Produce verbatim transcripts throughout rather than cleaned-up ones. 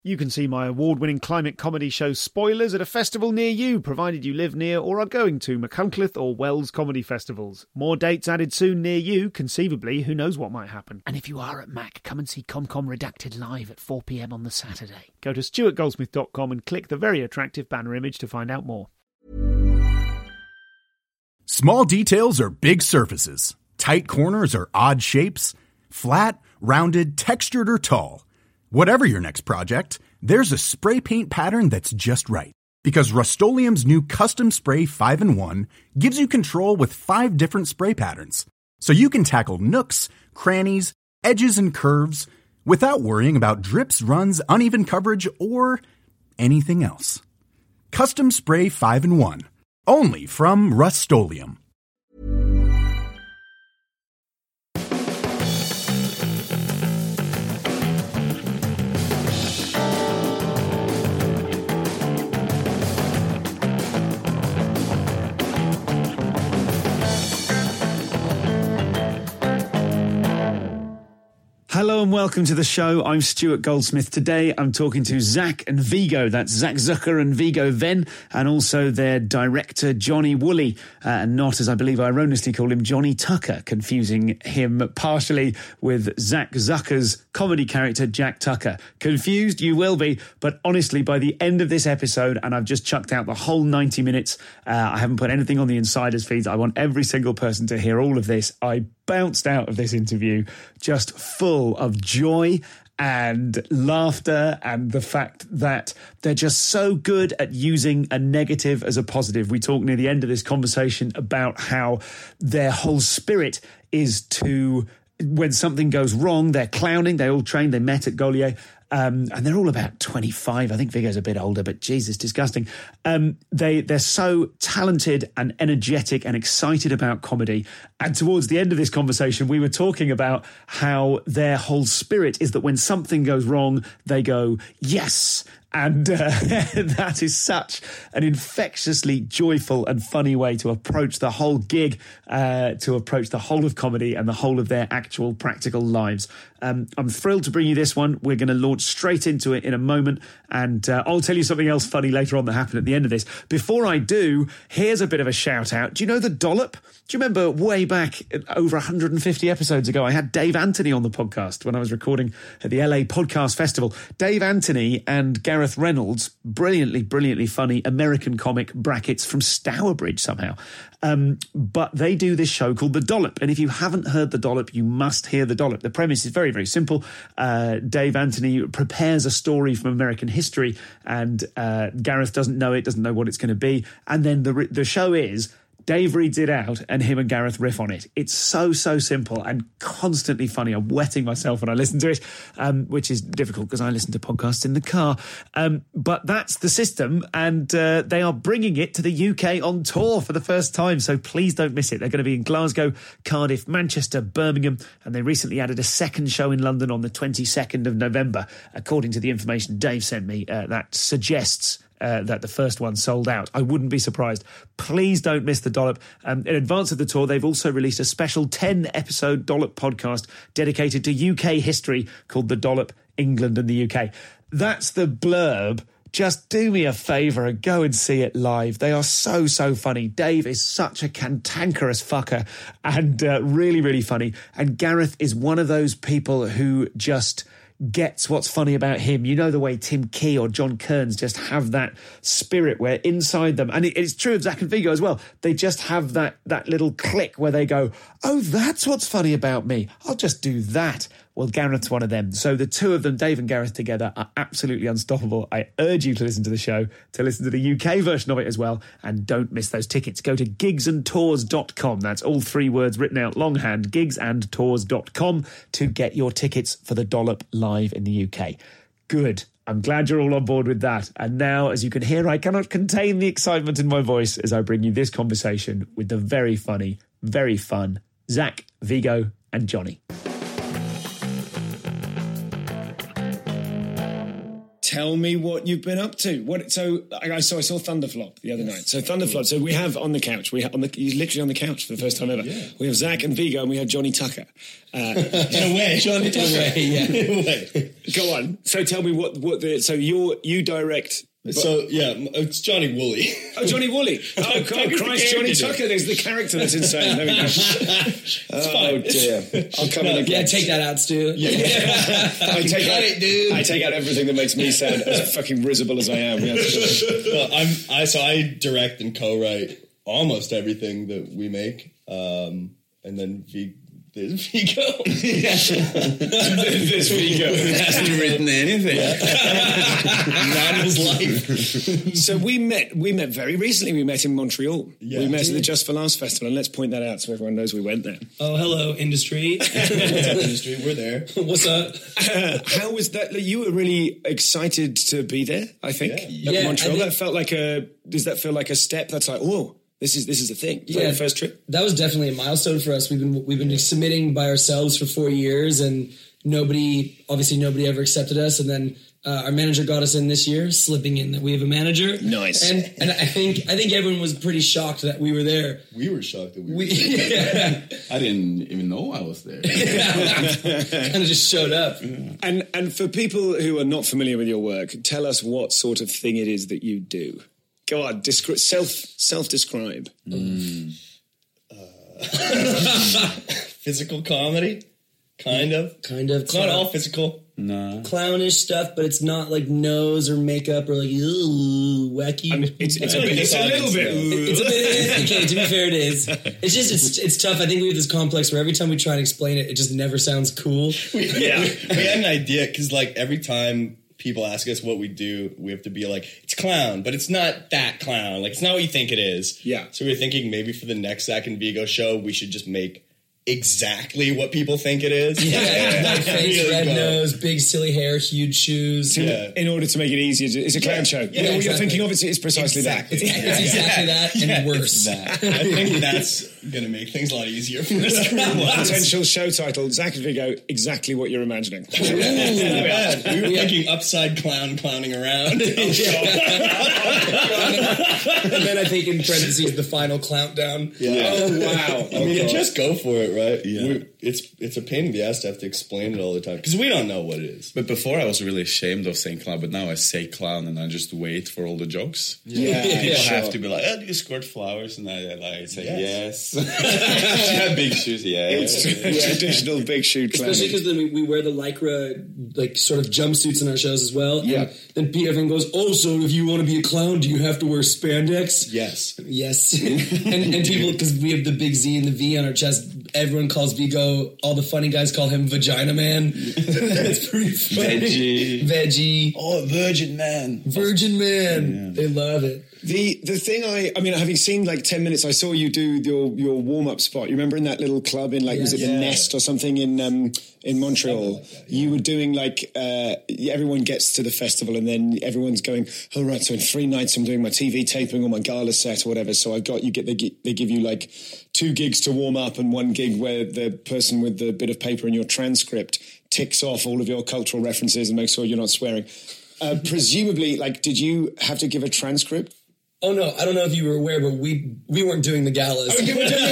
You can see my award-winning climate comedy show Spoilers at a festival near you, provided you live near or are going to Machynlleth or Wells comedy festivals. More dates added soon near you. Conceivably, who knows what might happen. And if you are at Mac, come and see ComCom Redacted live at four p.m. on the Saturday. Go to stuart goldsmith dot com and click the very attractive banner image to find out more. Small details are big surfaces. Tight corners are odd shapes. Flat, rounded, textured, or tall. Whatever your next project, there's a spray paint pattern that's just right. Because Rust-Oleum's new Custom Spray five in one gives you control with five different spray patterns. So you can tackle nooks, crannies, edges, and curves without worrying about drips, runs, uneven coverage, or anything else. Custom Spray five in one. Only from Rust-Oleum. Hello and welcome to the show. I'm Stuart Goldsmith. Today I'm talking to Zach and Viggo. That's Zach Zucker and Viggo Venn, and also their director Johnny Woolley, uh, and not, as I believe I erroneously call him, Johnny Tucker, confusing him partially with Zach Zucker's comedy character Jack Tucker. Confused you will be, but honestly, by the end of this episode, and I've just chucked out the whole ninety minutes, uh, I haven't put anything on the insiders feeds. I want every single person to hear all of this. I bounced out of this interview just full of joy and laughter, and the fact that they're just so good at using a negative as a positive. We talk near the end of this conversation about how their whole spirit is to, when something goes wrong, they're clowning. They all trained, they met at Gaulier. Um, and they're all about twenty-five. I think Viggo's a bit older, but Jesus, disgusting. Um, they, they're so talented and energetic and excited about comedy. And towards the end of this conversation, we were talking about how their whole spirit is that when something goes wrong, they go, yes. And uh, that is such an infectiously joyful and funny way to approach the whole gig, uh, to approach the whole of comedy and the whole of their actual practical lives. Um, I'm thrilled to bring you this one. We're going to launch straight into it in a moment, and uh, I'll tell you something else funny later on that happened at the end of this. Before I do, here's a bit of a shout out. Do you know The Dollop? Do you remember way back over one hundred fifty episodes ago, I had Dave Anthony on the podcast when I was recording at the L A Podcast Festival. Dave Anthony and Gareth Reynolds, brilliantly, brilliantly funny American comic, brackets from Stourbridge somehow. Um, but they do this show called The Dollop. And if you haven't heard The Dollop, you must hear The Dollop. The premise is very, very simple. Uh, Dave Anthony prepares a story from American history, and uh, Gareth doesn't know it, doesn't know what it's going to be. And then the the show is Dave reads it out and him and Gareth riff on it. It's so, so simple and constantly funny. I'm wetting myself when I listen to it, um, which is difficult because I listen to podcasts in the car. Um, but that's the system, and uh, they are bringing it to the U K on tour for the first time, so please don't miss it. They're going to be in Glasgow, Cardiff, Manchester, Birmingham, and they recently added a second show in London on the twenty-second of November. According to the information Dave sent me, uh, that suggests Uh, that the first one sold out. I wouldn't be surprised. Please don't miss The Dollop. Um, in advance of the tour, they've also released a special ten-episode Dollop podcast dedicated to U K history called The Dollop, England and the U K. That's the blurb. Just do me a favour and go and see it live. They are so, so funny. Dave is such a cantankerous fucker and uh, really, really funny. And Gareth is one of those people who just gets what's funny about him. You know the way Tim Key or John Kearns just have that spirit where inside them, and it's true of Zach and Viggo as well, they just have that that little click where they go, oh, that's what's funny about me. I'll just do that. Well, Gareth's one of them. So the two of them, Dave and Gareth together, are absolutely unstoppable. I urge you to listen to the show, to listen to the U K version of it as well, and don't miss those tickets. Go to gigs and tours dot com. That's all three words written out longhand, gigs and tours dot com, to get your tickets for The Dollop live in the U K. Good. I'm glad you're all on board with that. And now, as you can hear, I cannot contain the excitement in my voice as I bring you this conversation with the very funny, very fun Zach, Viggo, and Johnny. tell me what you've been up to. What? So I, so I saw Thunderflop the other night. So Thunderflop. So we have on the couch. We have on the. He's literally on the couch for the first time ever. Yeah. We have Zach and Vigo, and we have Johnny Tucker. Uh, in a way, Johnny Tucker. In a way, yeah. In a way. Go on. So tell me what what the. So you you direct. But, so, yeah, it's Johnny Woolley. Oh, Johnny Woolley. Oh, God, Christ, Johnny Tucker. There's the character that's insane. There we go. Oh, dear. I'll come no, in again. Yeah, take that out, Stu. Yeah. I, take out, it, dude. I take out everything that makes me sound as fucking risible as I am. Yeah, well, I'm, I, so I direct and co-write almost everything that we make. Um, and then V... There's Vigo. There's Vigo. He hasn't written anything. Not in his life. So we met. We met very recently. We met in Montreal. Yeah, we met at the Just for Laughs festival, and let's point that out so everyone knows we went there. Oh, hello, industry. What's up, industry? We're there. What's up? Uh, how was that? You were really excited to be there. I think yeah. at yeah, Montreal. think, that felt like a. Does that feel like a step? That's like, oh. This is this is a thing. Yeah, like the first trip. That was definitely a milestone for us. We've been we've been submitting by ourselves for four years, and nobody, obviously, nobody ever accepted us. And then uh, our manager got us in this year, slipping in that we have a manager. Nice. And and I think I think everyone was pretty shocked that we were there. We were shocked that we were we, there. Yeah. I didn't even know I was there. Kind of just showed up. Yeah. And and for people who are not familiar with your work, tell us what sort of thing it is that you do. Go on, descri- self self describe. Mm. Uh, physical comedy, kind of, kind of. It's not all physical. No, clownish stuff, but it's not like nose or makeup or like ooh, wacky. I mean, it's, it's, a, bit, it's a little bit. It's a bit. Okay, to be fair, it is. It's just it's it's tough. I think we have this complex where every time we try and explain it, it just never sounds cool. Yeah, we, we had an idea because like every time people ask us what we do, we have to be like, it's clown, but it's not that clown. Like, it's not what you think it is. Yeah. So we were thinking maybe for the next Zach and Vigo show, we should just make exactly what people think it is. Yeah, yeah. White face, really red go. nose, big silly hair, huge shoes. To, yeah. In order to make it easier, to, it's a clown yeah. show. Yeah, you know exactly. what you're thinking of? It's, it's precisely exactly. that. It's, it's exactly yeah. that and yeah. worse. That. I think that's going to make things a lot easier for us. Potential show title, Zach and Vigo, exactly what you're imagining. Ooh, yeah. We were yeah. thinking upside clown clowning around. And then I think in parentheses, the final clown down. Yeah. Oh, wow. I mean, just go for it, right? Yeah. We're, it's it's a pain in the ass to have to explain it all the time because we don't know what it is. But before I was really ashamed of saying clown, but now I say clown and I just wait for all the jokes. Yeah, people yeah, have sure. to be like, oh, do you squirt flowers? And I like say yes. yes. Yeah, big shoes, yeah. It's yeah. traditional big shoe clown. Especially because then we, we wear the Lycra like sort of jumpsuits in our shows as well. Yeah. And then Pete, everyone goes, oh, so if you want to be a clown, do you have to wear spandex? Yes. Yes. and, and people, because we have the big Z and the V on our chest, everyone calls Vigo, all the funny guys call him Vagina Man. It's pretty funny. Veggie. Veggie. Oh, Virgin Man. Virgin Man. Yeah. They love it. The the thing I I mean having seen like ten minutes, I saw you do your your warm up spot. You remember in that little club in like yeah, was it yeah. the Nest or something in um in Montreal? Like that, yeah. You were doing like uh, everyone gets to the festival and then everyone's going, oh right, so in three nights I'm doing my T V taping or my gala set or whatever. So I got you get they they give you like two gigs to warm up and one gig where the person with the bit of paper in your transcript ticks off all of your cultural references and makes sure you're not swearing. Uh, presumably, like, did you have to give a transcript? Oh no, I don't know if you were aware, but we we weren't doing the galas. Oh, you were doing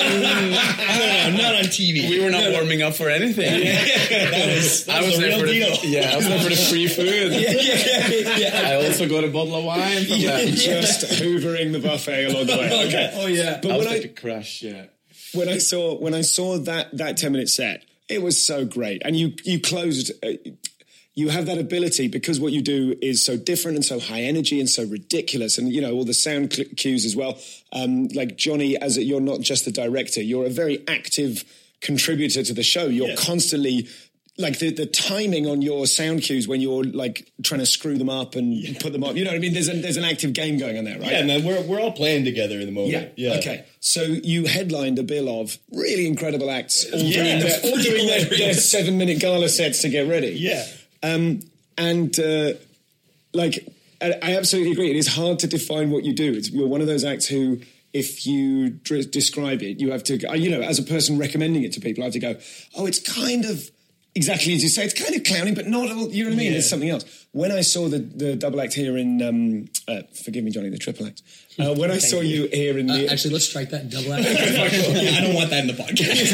it? No, not on T V. We were not no, warming up for anything. Yeah. That was, that I was, was there for deal. The, yeah, I was there for the free food. Yeah, yeah, yeah, yeah. I also got a bottle of wine from yeah, that. Just hoovering the buffet along the way. Okay. Oh yeah. But I was when like I, a crush, yeah. When I saw when I saw that that ten minute set, it was so great, and you you closed. Uh, You have that ability because what you do is so different and so high energy and so ridiculous, and you know all the sound cues as well. Um, like Johnny, as a, you're not just the director, you're a very active contributor to the show. You're yeah. constantly like the, the timing on your sound cues when you're like trying to screw them up and yeah. put them up. You know what I mean? There's a, there's an active game going on there, right? Yeah, man, we're we're all playing together in the moment. Yeah. yeah. Okay. So you headlined a bill of really incredible acts, all yeah, doing, their, all doing their, their seven minute gala sets to get ready. Yeah. Um, and, uh, like, I, I absolutely agree. It is hard to define what you do. It's, you're one of those acts who, if you dr- describe it, you have to, you know, as a person recommending it to people, I have to go, oh, it's kind of exactly as you say, it's kind of clowning, but not all, you know what I mean? Yeah. It's something else. When I saw the, the double act here in, um, uh, forgive me, Johnny, the triple act. Uh, when I saw you. you here in the... Uh, actually, let's strike that double act. Yeah, I don't want that in the podcast.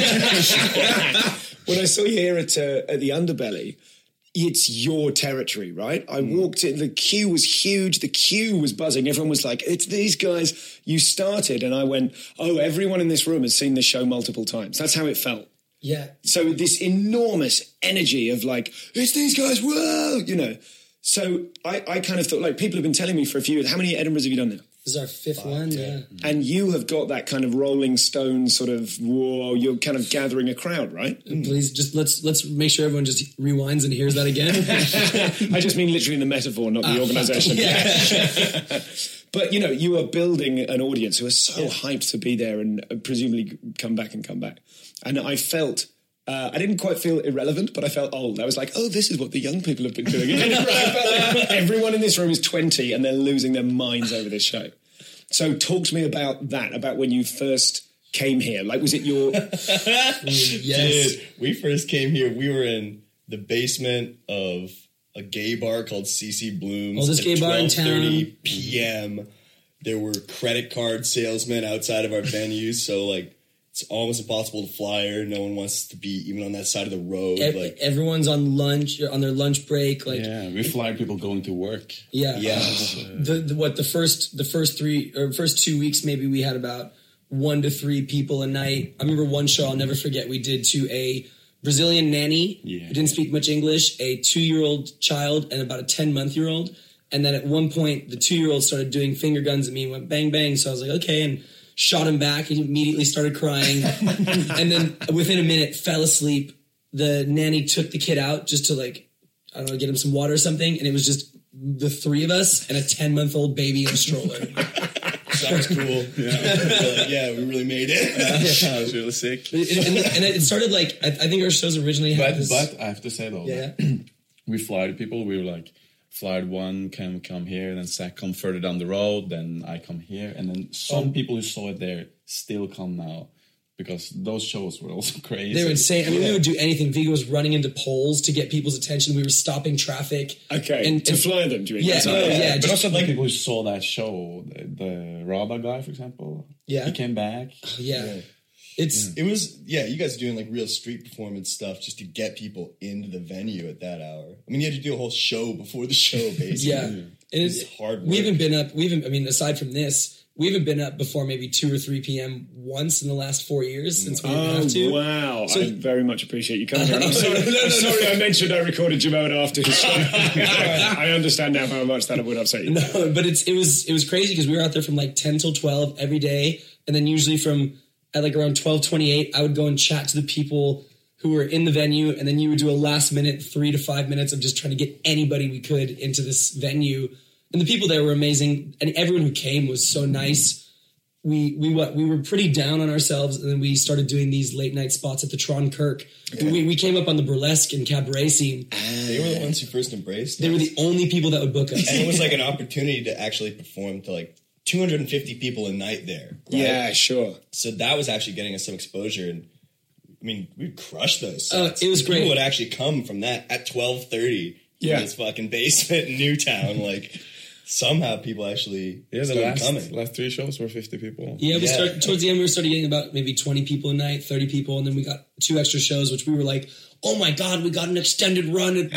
When I saw you here at, uh, at the Underbelly, it's your territory, right? I mm. walked in, the queue was huge, the queue was buzzing. Everyone was like, it's these guys. You started, and I went, oh, everyone in this room has seen this show multiple times. That's how it felt. Yeah. So this enormous energy of like, it's these guys, whoa, you know. So I, I kind of thought, like, people have been telling me for a few years, how many Edinburghs have you done now? This is our fifth Five, one, yeah. yeah. And you have got that kind of Rolling Stone sort of, whoa, you're kind of gathering a crowd, right? Please, just let's let's make sure everyone just rewinds and hears that again. I just mean literally in the metaphor, not the uh, organisation. Yeah. But, you know, you are building an audience who are so yeah. hyped to be there and presumably come back and come back. And I felt... Uh, I didn't quite feel irrelevant, but I felt old. I was like, oh, this is what the young people have been doing. Everyone in this room is twenty and they're losing their minds over this show. So talk to me about that, about when you first came here. Like, was it your... Yes. Dude, we first came here, we were in the basement of a gay bar called C C Bloom's. Oh, this gay bar in town. twelve thirty p.m. There were credit card salesmen outside of our venue, so, like, it's almost impossible to flyer. No one wants to be even on that side of the road. Ev- like everyone's on lunch, on their lunch break. Like, yeah, we flyer people going to work. Yeah, yeah. The, the what the first the first three or first two weeks maybe we had about one to three people a night. I remember one show I'll never forget. We did to a Brazilian nanny yeah. who didn't speak much English, a two year old child, and about a ten month year old. And then at one point, the two year old started doing finger guns at me and went bang bang. So I was like, okay, and shot him back. He immediately started crying. And then within a minute, fell asleep. The nanny took the kid out just to, like, I don't know, get him some water or something. And it was just the three of us and a ten-month-old baby in a stroller. That was cool. Yeah, like, yeah, we really made it. Yeah, that was really sick. It, and, and it started like, I, I think our shows originally had but, this. But I have to say, though, yeah. we flyed people. We were like, flight one can come here, then Zach come further down the road, then I come here, and then some oh. people who saw it there still come now because those shows were also crazy. They were insane. I mean, yeah. we would do anything. Vigo was running into poles to get people's attention. We were stopping traffic. Okay, and to and, fly them, do you mean? Yeah, no, yeah. yeah but just, also the like, people who saw that show, the, the Rada guy, for example. Yeah, he came back. Yeah. yeah. It's yeah. It was, yeah, you guys are doing like real street performance stuff just to get people into the venue at that hour. I mean, you had to do a whole show before the show, basically. Yeah. And it's, it's hard work. We haven't been up, we haven't, I mean, aside from this, we haven't been up before maybe two or three p.m. once in the last four years since we oh, have to. Wow. So, I very much appreciate you coming here. I'm sorry, no, no, no, I'm sorry I mentioned I recorded Jermaine after his show. I understand now how much that would upset you. No, but it's, it was, it was crazy because we were out there from like ten till twelve every day. And then usually from, at like around twelve twenty-eight, I would go and chat to the people who were in the venue, and then you would do a last minute three to five minutes of just trying to get anybody we could into this venue. And the people there were amazing, and everyone who came was so nice. We we what we were pretty down on ourselves, and then we started doing these late night spots at the Tron Kirk. Okay. We we came up on the burlesque and cabaret scene. They were the ones who first embraced us. They were the only people that would book us, and it was like an opportunity to actually perform to like two hundred fifty people a night there. Right? Yeah, sure. So that was actually getting us some exposure, and I mean, we'd crush those uh, it was people great. Would actually come from that at twelve thirty yeah. in this fucking basement in Newtown. Like, somehow people actually yeah, the started last, coming. last three shows were fifty people. Yeah, we yeah. started, towards the end, we started getting about maybe twenty people a night, thirty people, and then we got two extra shows, which we were like, oh my God, we got an extended run at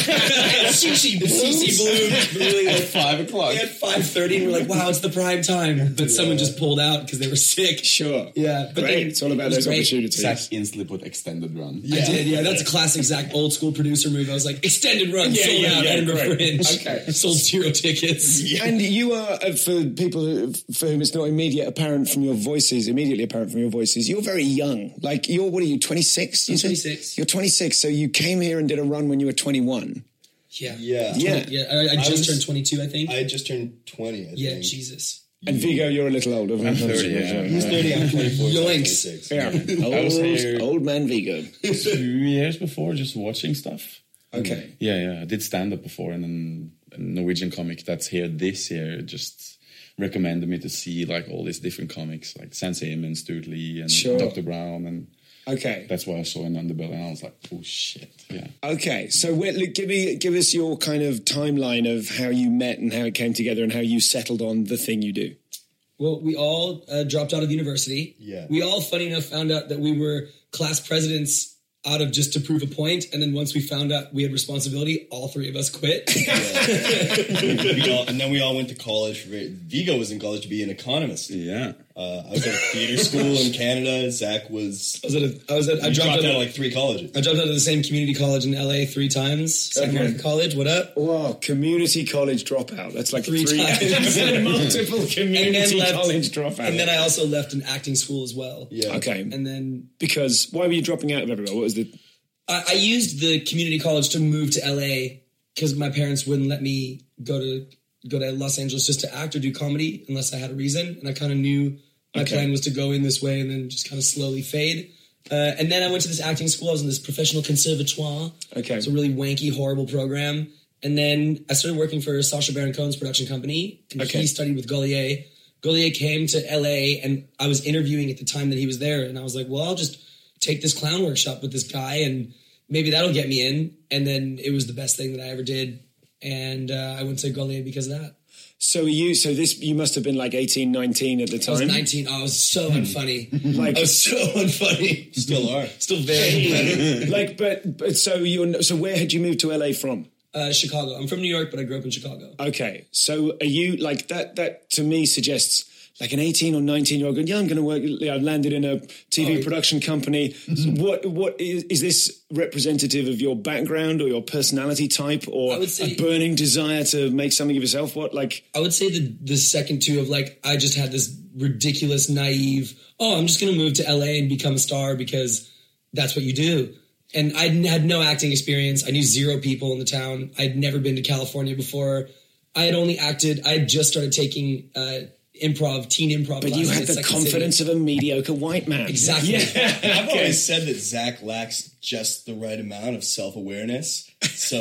C C Bloom's. C C Bloom's. Really, at five o'clock. At five thirty, and we're like, wow, it's the prime time. But someone just pulled out because they were sick. Sure. Yeah. But great. Then, it's all about it those great. opportunities. Zach instantly put extended run. Yeah. I did, yeah. That's a classic Zach old school producer move. I was like, extended run, yeah, sold yeah, out, yeah, Edinburgh Fringe. Okay. Sold zero tickets. Yeah. And you are, uh, for people who, for whom it's not immediate apparent from your voices, immediately apparent from your voices, you're very young. Like, you're, what are you, twenty-six? You I'm say? twenty-six. You're twenty-six, so you came here and did a run when you were twenty-one. Yeah. Yeah. Yeah. Yeah. I, I just I was, turned twenty-two, I think. I had just turned twenty, I yeah, think. Jesus. And Vigo, you're a little older. I'm thirty, yeah. He's thirty, I'm twenty-four. Yoinks. Yeah. Old, I was here old man Vigo. two years before, just watching stuff. Okay. Yeah, yeah. I did stand-up before, and then a Norwegian comic that's here this year just recommended me to see like all these different comics, like Sensei Eamon, Stuart Lee, and sure. Doctor Brown, and Okay. That's what I saw in Underbelly, and I was like, oh shit, yeah. Okay, so wait, look, give me give us your kind of timeline of how you met and how it came together and how you settled on the thing you do. Well, we all uh, dropped out of university. Yeah. We all, funny enough, found out that we were class presidents out of just to prove a point, and then once we found out we had responsibility, all three of us quit. we all, and then we all went to college. Vigo was in college to be an economist. Yeah. Uh, I was at a theater school in Canada. Zach was. I was at. A, I was at. I I dropped, dropped out out of of like three colleges. I dropped out of the same community college in L A three times. Saint Okay. Martha College. What up? Wow, community college dropout. That's like Three three, times. multiple And community then left, college dropout. and then I also left an acting school as well. Yeah. Okay, And then because why were you dropping out of everywhere? What was the? I, I used the community college to move to L A because my parents wouldn't let me go to go to Los Angeles just to act or do comedy unless I had a reason. And I kind of knew my Okay. plan was to go in this way and then just kind of slowly fade. Uh, and then I went to this acting school. I was in this professional conservatoire. Okay. It's a really wanky, horrible program. And then I started working for Sacha Baron Cohen's production company. And Okay. He studied with Gaulier. Gaulier came to L A and I was interviewing at the time that he was there. And I was like, well, I'll just take this clown workshop with this guy and maybe that'll get me in. And then it was the best thing that I ever did. And uh, I went to Gaulier because of that. So you, so this, you must have been like eighteen, nineteen at the I was time. nineteen. Oh, I was so unfunny. Like- I was so unfunny. Still are. Still very unfunny. Like, but, but so you, so where had you moved to L A from? Uh, Chicago. I'm from New York, but I grew up in Chicago. Okay, so are you like that? That to me suggests like an eighteen or nineteen year old going, yeah, I'm going to work. Yeah, I've landed in a T V Oh, production company. What what is, is this representative of your background or your personality type or I would say- a burning desire to make something of yourself? What like? I would say the the second two of like I just had this ridiculous, naive. Oh, I'm just going to move to L A and become a star because that's what you do. And I had no acting experience. I knew zero people in the town. I'd never been to California before. I had only acted. I had just started taking uh, improv, teen improv. But you classes had at the Second confidence City. of a mediocre white man. Exactly. I've always said that Zach lacks just the right amount of self awareness. So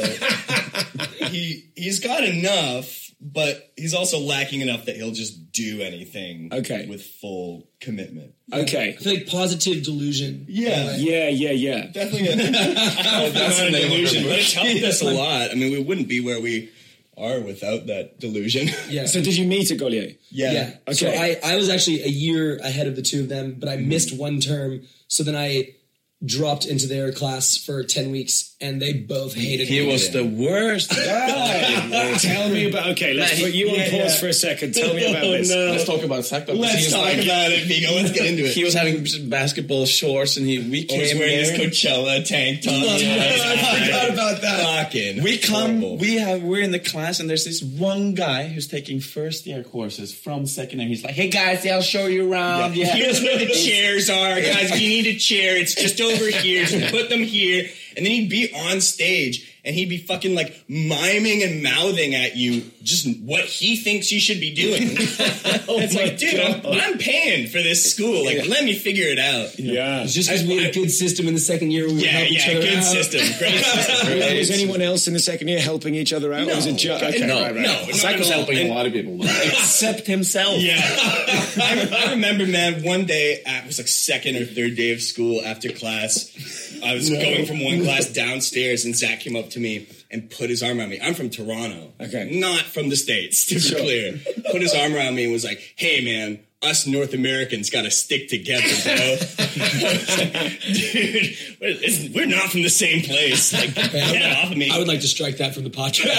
he he's got enough, but he's also lacking enough that he'll just do anything. Okay. With full commitment. Okay. I feel like positive delusion. Yeah. Yeah, yeah, yeah. Definitely a, that's a delusion, but it's helped us a lot. I mean, we wouldn't be where we are without that delusion. Yeah. So did you meet at Gaulier? Yeah. Yeah. Okay. So I, I was actually a year ahead of the two of them, but I Mm-hmm. missed one term. So then I dropped into their class for ten weeks and they both hated He me. was the worst guy. Tell me about. Okay, let's Nah, put you on yeah, pause yeah. for a second. Tell me about Oh, this. no. Let's talk about Zach. though, 'cause he Let's was talk like- about it, Vigo. Let's get into it. He was having basketball shorts, and he we Always came wearing his there. Coachella tank top. I forgot about that. Fucking We come, horrible. we have, we're in the class, and there's this one guy who's taking first year courses from second year. He's like, "Hey guys, yeah, I'll show you around." Yeah, Here's where the chairs are, guys. If you need a chair, it's just over here. Just put them here. And then he'd be on stage and he'd be fucking like miming and mouthing at you just what he thinks you should be doing. It's like, dude, I'm, I'm paying for this school. Like, let me figure it out. Yeah. It's just because we had a good system in the second year. We would Yeah, help each yeah, other good out. system. Great system. Was, was anyone else in the second year helping each other out? Or was it just okay? no, right, right. no. Zach was at all. helping And- a lot of people, though. except himself. Yeah. I, I remember, man, one day, at, it was like second or third day of school after class. I was going from one class downstairs and Zach came up to me and put his arm around me. I'm from Toronto. Okay. Not from the States, to be clear. Put his arm around me and was like, hey, man, us North Americans got to stick together, bro. I was like, dude, we're, it's- we're not from the same place. Like, get off of me. I would like to strike that from the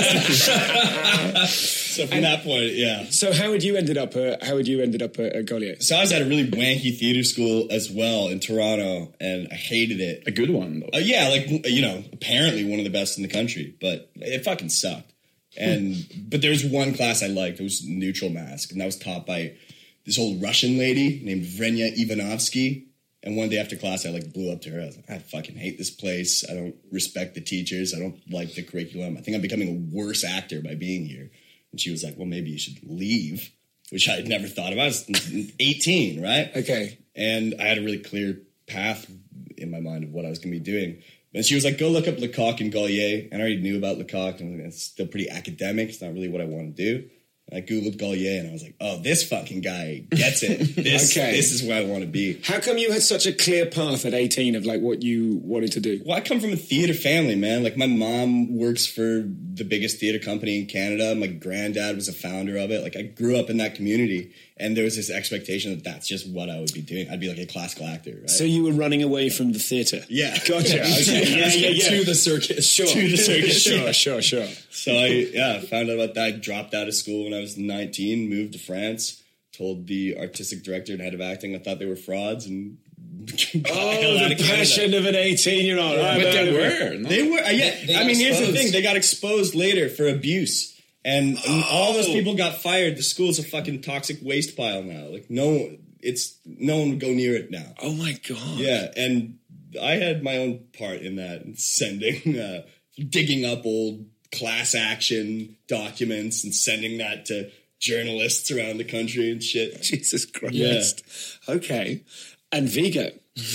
podcast. So from that point, yeah. So how had you ended up? Uh, how had you ended up at, at Gaulier? So I was at a really wanky theater school as well in Toronto, and I hated it. A good one, though. Uh, yeah, like, you know, apparently one of the best in the country, but it fucking sucked. And but there was one class I liked. It was Neutral Mask, and that was taught by this old Russian lady named Vrenya Ivanovsky. And one day after class, I like blew up to her. I was like, I fucking hate this place. I don't respect the teachers. I don't like the curriculum. I think I'm becoming a worse actor by being here. And she was like, well, maybe you should leave, which I had never thought about. I was eighteen, right? Okay. And I had a really clear path in my mind of what I was going to be doing. And she was like, go look up Lecoq and Gaulier. And I already knew about Lecoq, and it's still pretty academic. It's not really what I want to do. I Googled Gaulier and I was like, oh, this fucking guy gets it. This, Okay. this is where I want to be. How come you had such a clear path at eighteen of like what you wanted to do? Well, I come from a theater family, man. Like, my mom works for the biggest theater company in Canada. My granddad was a founder of it. Like, I grew up in that community, and there was this expectation that that's just what I would be doing. I'd be like a classical actor, right? So you were running away from the theatre? Yeah. Gotcha. Okay. Yeah, yeah, yeah. To the circus. Sure. To the circus, Sure, yeah. sure, sure. So I, yeah, found out about that. I dropped out of school when I was nineteen, moved to France, told the artistic director and head of acting I thought they were frauds, and Oh, the passion of an eighteen-year-old. Right, But right, they right. were. No? They were, uh, yeah. They- they I got mean, here's the exposed. thing: they got exposed later for abuse, and, and all those people got fired. The school's a fucking toxic waste pile now. Like, no, it's no one would go near it now. Oh my god. Yeah, and I had my own part in that, sending, uh, digging up old class action documents and sending that to journalists around the country and shit. Jesus Christ. Okay. And Vigo.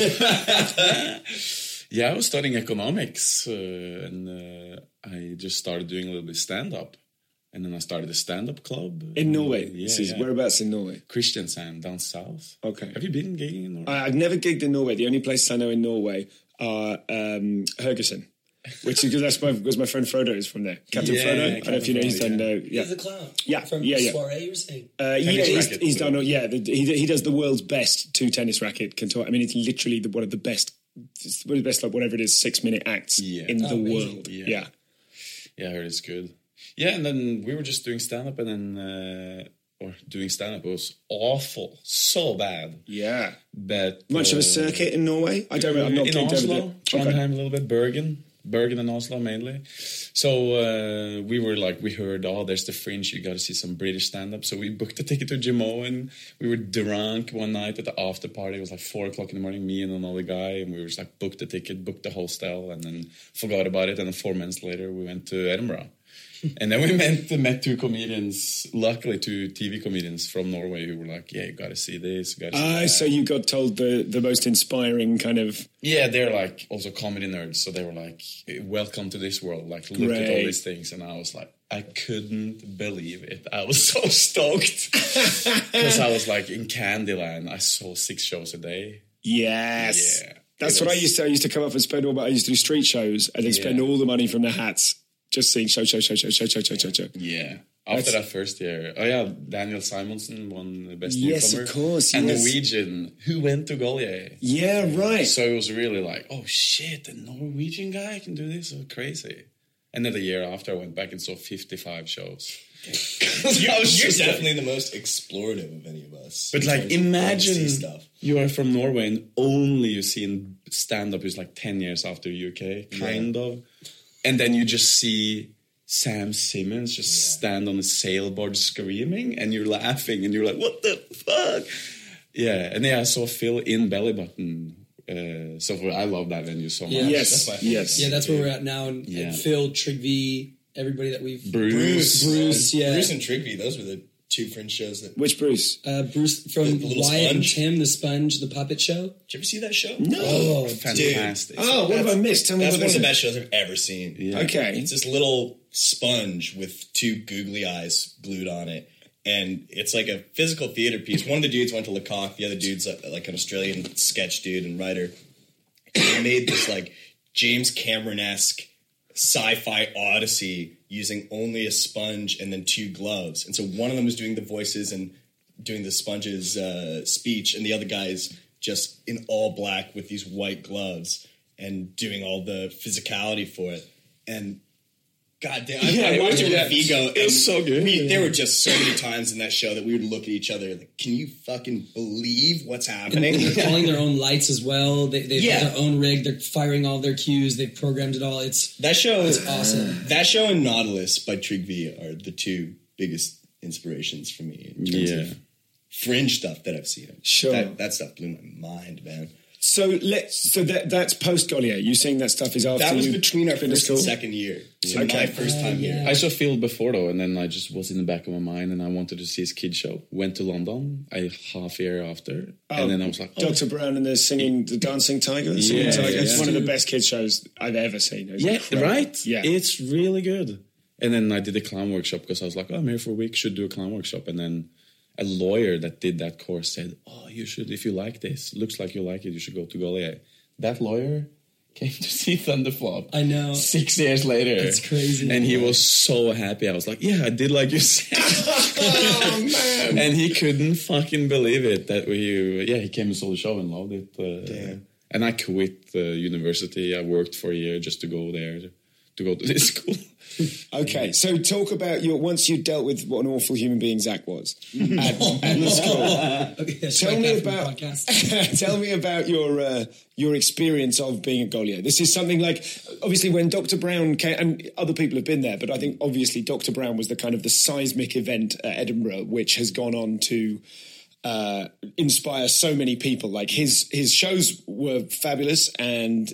Yeah, I was studying economics, uh, and uh, I just started doing a little bit stand up, and then I started a stand up club In Norway. Yeah, This is yeah. whereabouts in Norway? Kristiansand down south. Okay. Have you been gigging in Norway? I, I've never gigged in Norway. The only places I know in Norway are um, Haugesund, which is because that's my because my friend Frodo is from there. Captain Yeah, Frodo. I don't know if you know. He's Captain done. Frodo, Uh, yeah. He's the clown. Yeah, From yeah, yeah. Soiree, you were saying. Uh, yeah, Tennis he's, racket. he's done. Yeah, the, he he does the world's best two tennis racket contour. I mean, it's literally the, one of the best, it's one of the best, like whatever it is, six minute acts Yeah. in the Amazing. world. Yeah. Yeah. Yeah, I heard it's good. Yeah, and then we were just doing stand up, and then uh, or doing stand up. It was awful, so bad. Yeah. But Much of a uh, circuit in Norway. I don't. I'm not in gigged over Oslo, there. Trondheim, Okay. a little bit, Bergen, Bergen and Oslo mainly. So uh, we were like, we heard, oh, there's the Fringe. You got to see some British stand up. So we booked a ticket to Jimo, and we were drunk one night at the after party. It was like four o'clock in the morning. Me and another guy, and we were just like booked the ticket, booked the hostel, and then forgot about it. And then four months later, we went to Edinburgh. And then we met, met two comedians, luckily two T V comedians from Norway who were like, yeah, you got to see this. You gotta see Ah, that. so you got told the the most inspiring kind of. Yeah, they're like also comedy nerds. So they were like, welcome to this world. Like, look at all Great. these things. And I was like, I couldn't believe it. I was so stoked. Because I was like in Candyland. I saw six shows a day. Yes. Yeah. That's It what I was- used to. I used to come up and spend all my. I used to do street shows and then spend Yeah. all the money from the hats just seeing show, show, show, show, show, show, show, show, show. Yeah. After That's- that first year. Oh, yeah. Daniel Simonson won the best Yes, newcomer. of course, And yes. Norwegian, who went to Gaulier. Yeah, right. So it was really like, oh shit, a Norwegian guy can do this? So crazy. And then the year after, I went back and saw fifty-five shows. You're, I was you're just like- definitely the most explorative of any of us. But in like, terms of imagine fantasy stuff. you are from Norway and only you see stand up is like ten years after U K, kind of. And then you just see Sam Simmons just stand on a sailboard screaming and you're laughing and you're like, what the fuck? Yeah. And yeah, I saw Phil in Belly Button. Uh, so for, I love that venue so much. Yeah. Yes, That's my favorite. yes. Yeah, that's where we're at now. And, Yeah. and Phil, Trigby, everybody that we've Bruce. Bruce, Bruce, yeah. Bruce and Trigby, those were the two Fringe shows that. Which Bruce? uh, Bruce from The Little Wyatt and Sponge? Tim, the Sponge, the puppet show. Did you ever see that show? No. Oh, Fantastic. Oh, what have I missed? Tell me That's what one of the this best shows I've ever seen. Yeah. Okay. It's this little sponge with two googly eyes glued on it. And it's like a physical theater piece. One of the dudes went to Lecoq. The other dude's like, like an Australian sketch dude and writer. And they made this like James Cameron-esque sci-fi odyssey using only a sponge and then two gloves. And so one of them was doing the voices and doing the sponge's uh, speech, and the other guy's just in all black with these white gloves and doing all the physicality for it. And God damn, I, Yeah, I it watched was- it with yeah. Vigo. It was so good. We, there were just so many times in that show that we would look at each other like, can you fucking believe what's happening? They're calling their own lights as well. They, they Yeah. have their own rig. They're firing all their cues. They've programmed it all. It's That show is awesome. That show and Nautilus by Trigby are the two biggest inspirations for me in terms Yeah. of Fringe stuff that I've seen. Sure. That, that stuff blew my mind, man. So let's. So that that's post Gaulier. You saying that stuff is after That was you between our finished first and school? second year. So Okay. my first time here. I saw Phil before though, and then I just was in the back of my mind, and I wanted to see his kid show. Went to London a half year after, and then I was like, oh, Doctor Brown and the singing, the dancing tiger. The singing Yeah, tiger. yeah, It's yeah. one of the best kids shows I've ever seen. It was yeah, incredible. right, Yeah. it's really good. And then I did a clown workshop because I was like, oh, I'm here for a week, should do a clown workshop. And then a lawyer that did that course said, oh, you should, if you like this, looks like you like it, you should go to Goliath. That lawyer came to see Thunderflop. I know. Six years later. It's crazy. And he was so happy. I was like, yeah, I did like you said. Oh, man. And he couldn't fucking believe it that we, yeah, he came and saw the show and loved it. Uh, Damn. And I quit the university. I worked for a year just to go there, to go to this school. Okay, so talk about your once you dealt with what an awful human being Zach was at, at the school. Okay, Tell me that from the about podcast. tell me about your uh, your experience of being at Goliath. This is something like obviously when Doctor Brown came, and other people have been there, but I think obviously Doctor Brown was the kind of the seismic event at Edinburgh, which has gone on to uh, inspire so many people. Like his his shows were fabulous, and.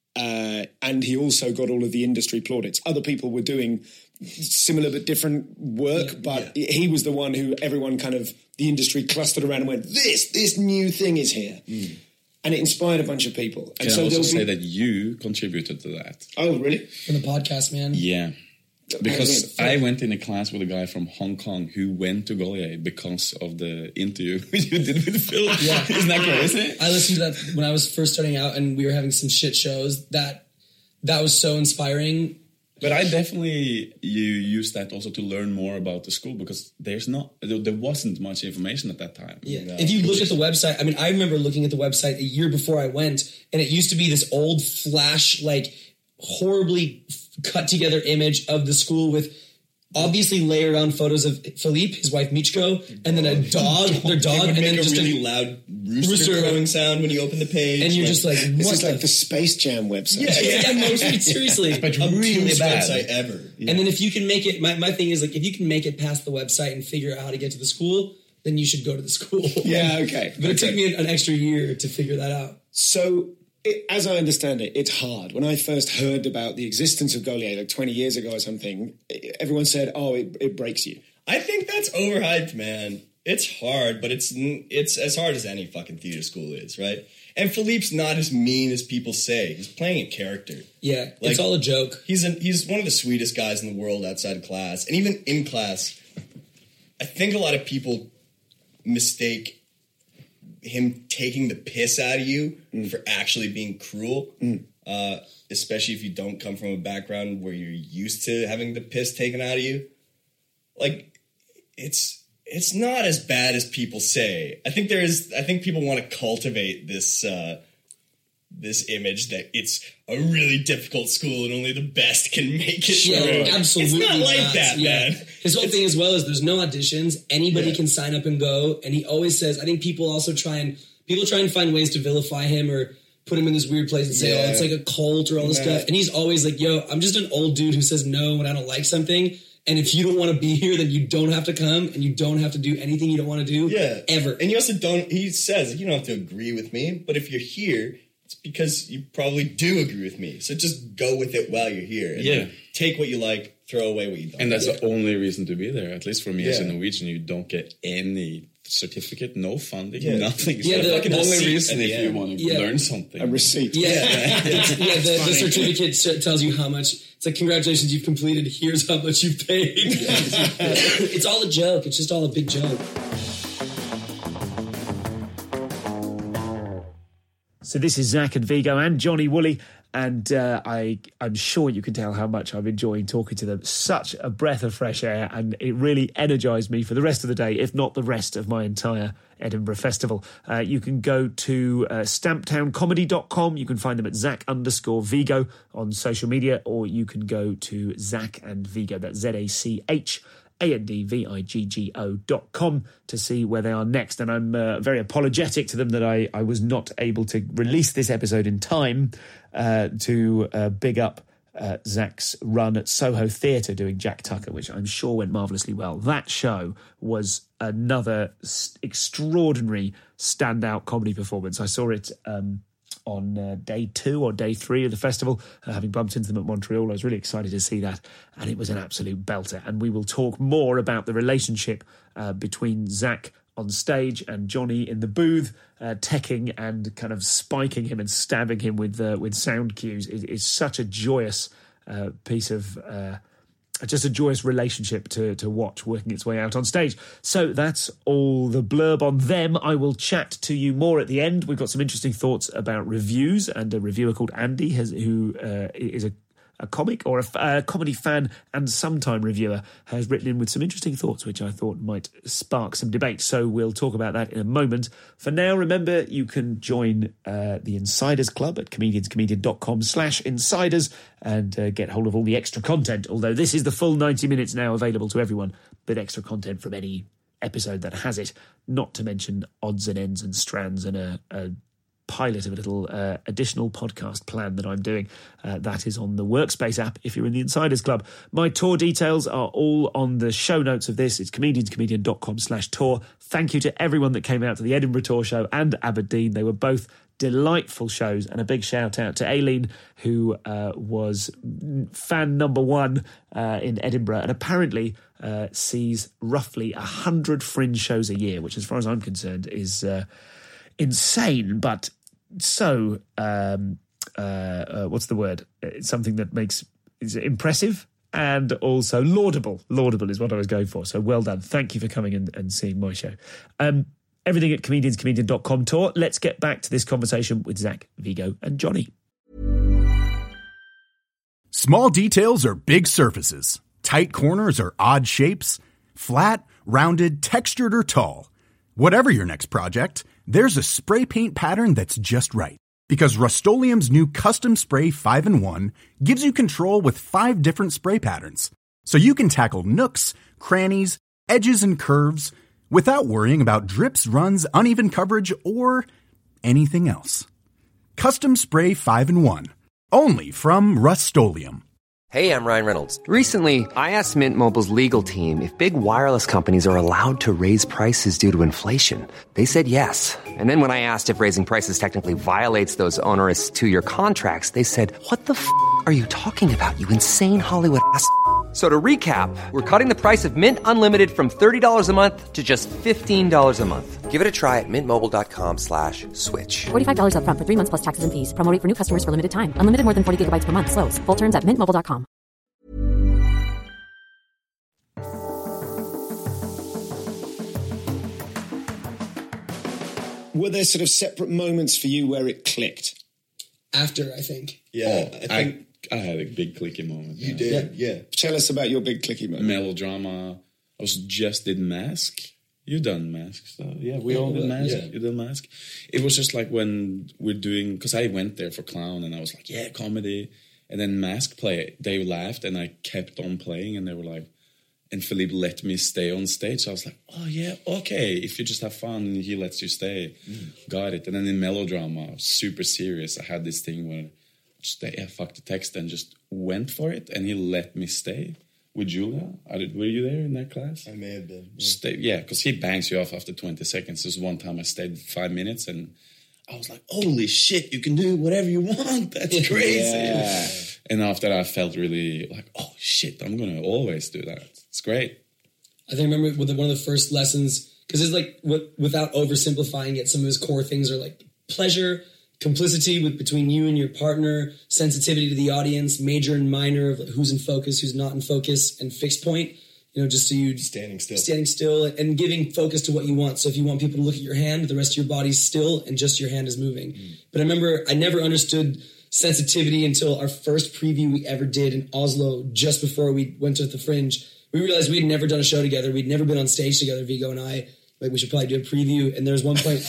Uh, and he also got all of the industry plaudits. Other people were doing similar but different work, Yeah, but yeah. he was the one who everyone kind of, the industry clustered around and went, this, this new thing is here. Mm. And it inspired a bunch of people. And Can so I also there'll say be- that you contributed to that? Oh, really? From the podcast, man. Yeah. Because I I mean, went in a class with a guy from Hong Kong who went to Goliath because of the interview you did with Phil. Yeah. Isn't that crazy? I listened to that when I was first starting out and we were having some shit shows. That that was so inspiring. But I definitely you use that also to learn more about the school because there's not there there wasn't much information at that time. Yeah. No. If you look at the website, I mean, I remember looking at the website a year before I went, and it used to be this old flash, like horribly cut together image of the school with obviously layered on photos of Philippe, his wife Michiko, and then a dog, their It dog, would and make then a just really a, loud rooster, Rooster. crowing sound when you open the page. and you're just like, This what is like the the Space Jam website. yeah, yeah, no, seriously. But really really bad. website ever. And then if you can make it, my, my thing is like, if you can make it past the website and figure out how to get to the school, then you should go to the school. Yeah, okay. But it took Okay. me an, an extra year to figure that out. So, it, as I understand it, it's hard. When I first heard about the existence of Goliath, like twenty years ago or something, everyone said, oh, it, it breaks you. I think that's overhyped, man. It's hard, but it's it's as hard as any fucking theater school is, right? And Philippe's not as mean as people say. He's playing a character. Yeah, Like- it's all a joke. He's an, he's one of the sweetest guys in the world outside of class, and even in class, I think a lot of people mistake him taking the piss out of you Mm. for actually being cruel. Uh, especially if you don't come from a background where you're used to having the piss taken out of you. Like, it's it's not as bad as people say. I think there is. I think people want to cultivate this uh, this image that it's a really difficult school and only the best can make it. Yeah, through. absolutely. It's not like not. that, Yeah. man. His whole thing as well is there's no auditions. Anybody Yeah. can sign up and go. And he always says, I think people also try and people try and find ways to vilify him or put him in this weird place and say, Yeah. oh, it's like a cult or all this Nah. stuff. And he's always like, yo, I'm just an old dude who says no when I don't like something. And if you don't want to be here, then you don't have to come and you don't have to do anything you don't want to do Yeah, ever. And you also don't. He says you don't have to agree with me, but if you're here, it's because you probably do agree with me. So just go with it while you're here. And Yeah. take what you like, throw away what you don't. And that's Yeah. the only reason to be there. At least for me as a Yeah. Norwegian, you don't get any certificate, no funding, Yeah. nothing. It's Yeah, the the- fucking the only seat reason at if the you end. want to Yeah. learn something. A receipt. Yeah, yeah. The, the certificate s- tells you how much. It's like, congratulations, you've completed. Here's how much you've paid. It's all a joke. It's just all a big joke. So this is Zach and Vigo and Johnny Woolley, and uh, I, I'm sure you can tell how much I'm enjoying talking to them. Such a breath of fresh air, and it really energised me for the rest of the day, if not the rest of my entire Edinburgh Festival. Uh, you can go to uh, stamptown comedy dot com. You can find them at Zach underscore Vigo on social media, or you can go to Zach and Vigo, that's Z A C H A N D V I G G O dot com to see where they are next. And I'm uh, very apologetic to them that I, I was not able to release this episode in time uh, to uh, big up uh, Zach's run at Soho Theatre doing Jack Tucker, which I'm sure went marvellously well. That show was another s- extraordinary standout comedy performance. I saw it um, on uh, day two or day three of the festival, uh, having bumped into them at Montreal. I was really excited to see that, and it was an absolute belter. And we will talk more about the relationship uh, between Zach on stage and Johnny in the booth, uh, teching and kind of spiking him and stabbing him with uh, with sound cues. It, it's such a joyous uh, piece of uh, just a joyous relationship to, to watch working its way out on stage. So that's all the blurb on them. I will chat to you more at the end. We've got some interesting thoughts about reviews, and a reviewer called Andy, has, who uh, is a a comic or a, a comedy fan and sometime reviewer, has written in with some interesting thoughts, which I thought might spark some debate. So we'll talk about that in a moment. For now, remember, you can join uh, the Insiders Club at comedianscomedian.com slash insiders and uh, get hold of all the extra content. Although this is the full ninety minutes now available to everyone, but extra content from any episode that has it, not to mention odds and ends and strands and a, a pilot of a little uh, additional podcast plan that I'm doing. Uh, that is on the Workspace app if you're in the Insiders Club. My tour details are all on the show notes of this. It's comedianscomedian.com slash tour. Thank you to everyone that came out to the Edinburgh Tour Show and Aberdeen. They were both delightful shows, and a big shout out to Aileen, who uh, was fan number one uh, in Edinburgh, and apparently uh, sees roughly a hundred Fringe shows a year, which as far as I'm concerned is uh, insane, but so um, uh, uh, what's the word? It's something that makes is impressive and also laudable. Laudable is what I was going for. So well done. Thank you for coming and, and seeing my show. Um, everything at comedianscomedian dot com tour. Let's get back to this conversation with Zach, Viggo, and Johnny. Small details are big surfaces. Tight corners are odd shapes. Flat, rounded, textured, or tall. Whatever your next project, there's a spray paint pattern that's just right. Because Rust-Oleum's new Custom Spray five in one gives you control with five different spray patterns. So you can tackle nooks, crannies, edges, and curves without worrying about drips, runs, uneven coverage, or anything else. Custom Spray five in one. Only from Rust-Oleum. Hey, I'm Ryan Reynolds. Recently, I asked Mint Mobile's legal team if big wireless companies are allowed to raise prices due to inflation. They said yes. And then when I asked if raising prices technically violates those onerous two-year contracts, they said, what the f*** are you talking about, you insane Hollywood ass f- So to recap, we're cutting the price of Mint Unlimited from thirty dollars a month to just fifteen dollars a month. Give it a try at mintmobile.com slash switch. forty-five dollars up front for three months plus taxes and fees. Promo rate for new customers for limited time. Unlimited more than forty gigabytes per month. Slows full terms at mint mobile dot com. Were there sort of separate moments for you where it clicked? After, I think. Yeah, Oh, I think I, I had a big clicky moment. you yeah. did. Yeah. Tell us about your big clicky moment. Melodrama. I was just did Mask. You've done Mask, so yeah, we all did Mask. Yeah. You did Mask. It was just like when we're doing, because I went there for clown, and I was like, yeah, comedy, and then Mask play. They laughed, and I kept on playing, and they were like, and Philippe let me stay on stage. So I was like, oh yeah, okay. If you just have fun, he lets you stay. Mm. Got it. And then in Melodrama, I was super serious. I had this thing where just yeah, fuck the text and just went for it, and he let me stay. With Julia, I did, were you there in that class? I may have been. Yeah, Stay, yeah, because he bangs you off after twenty seconds. There's one time I stayed five minutes and I was like, holy shit, you can do whatever you want. That's crazy. Yeah. And after that, I felt really like, oh shit, I'm going to always do that. It's great. I think I remember with one of the first lessons, because it's like, w- without oversimplifying it, some of his core things are like pleasure, complicity with between you and your partner, sensitivity to the audience, major and minor of who's in focus, who's not in focus, and fixed point. You know, just so you standing still, standing still, and giving focus to what you want. So if you want people to look at your hand, the rest of your body's still, and just your hand is moving. Mm. But I remember I never understood sensitivity until our first preview we ever did in Oslo, just before we went to the Fringe. We realized we'd never done a show together. We'd never been on stage together, Viggo and I. Like, we should probably do a preview. And there was one point.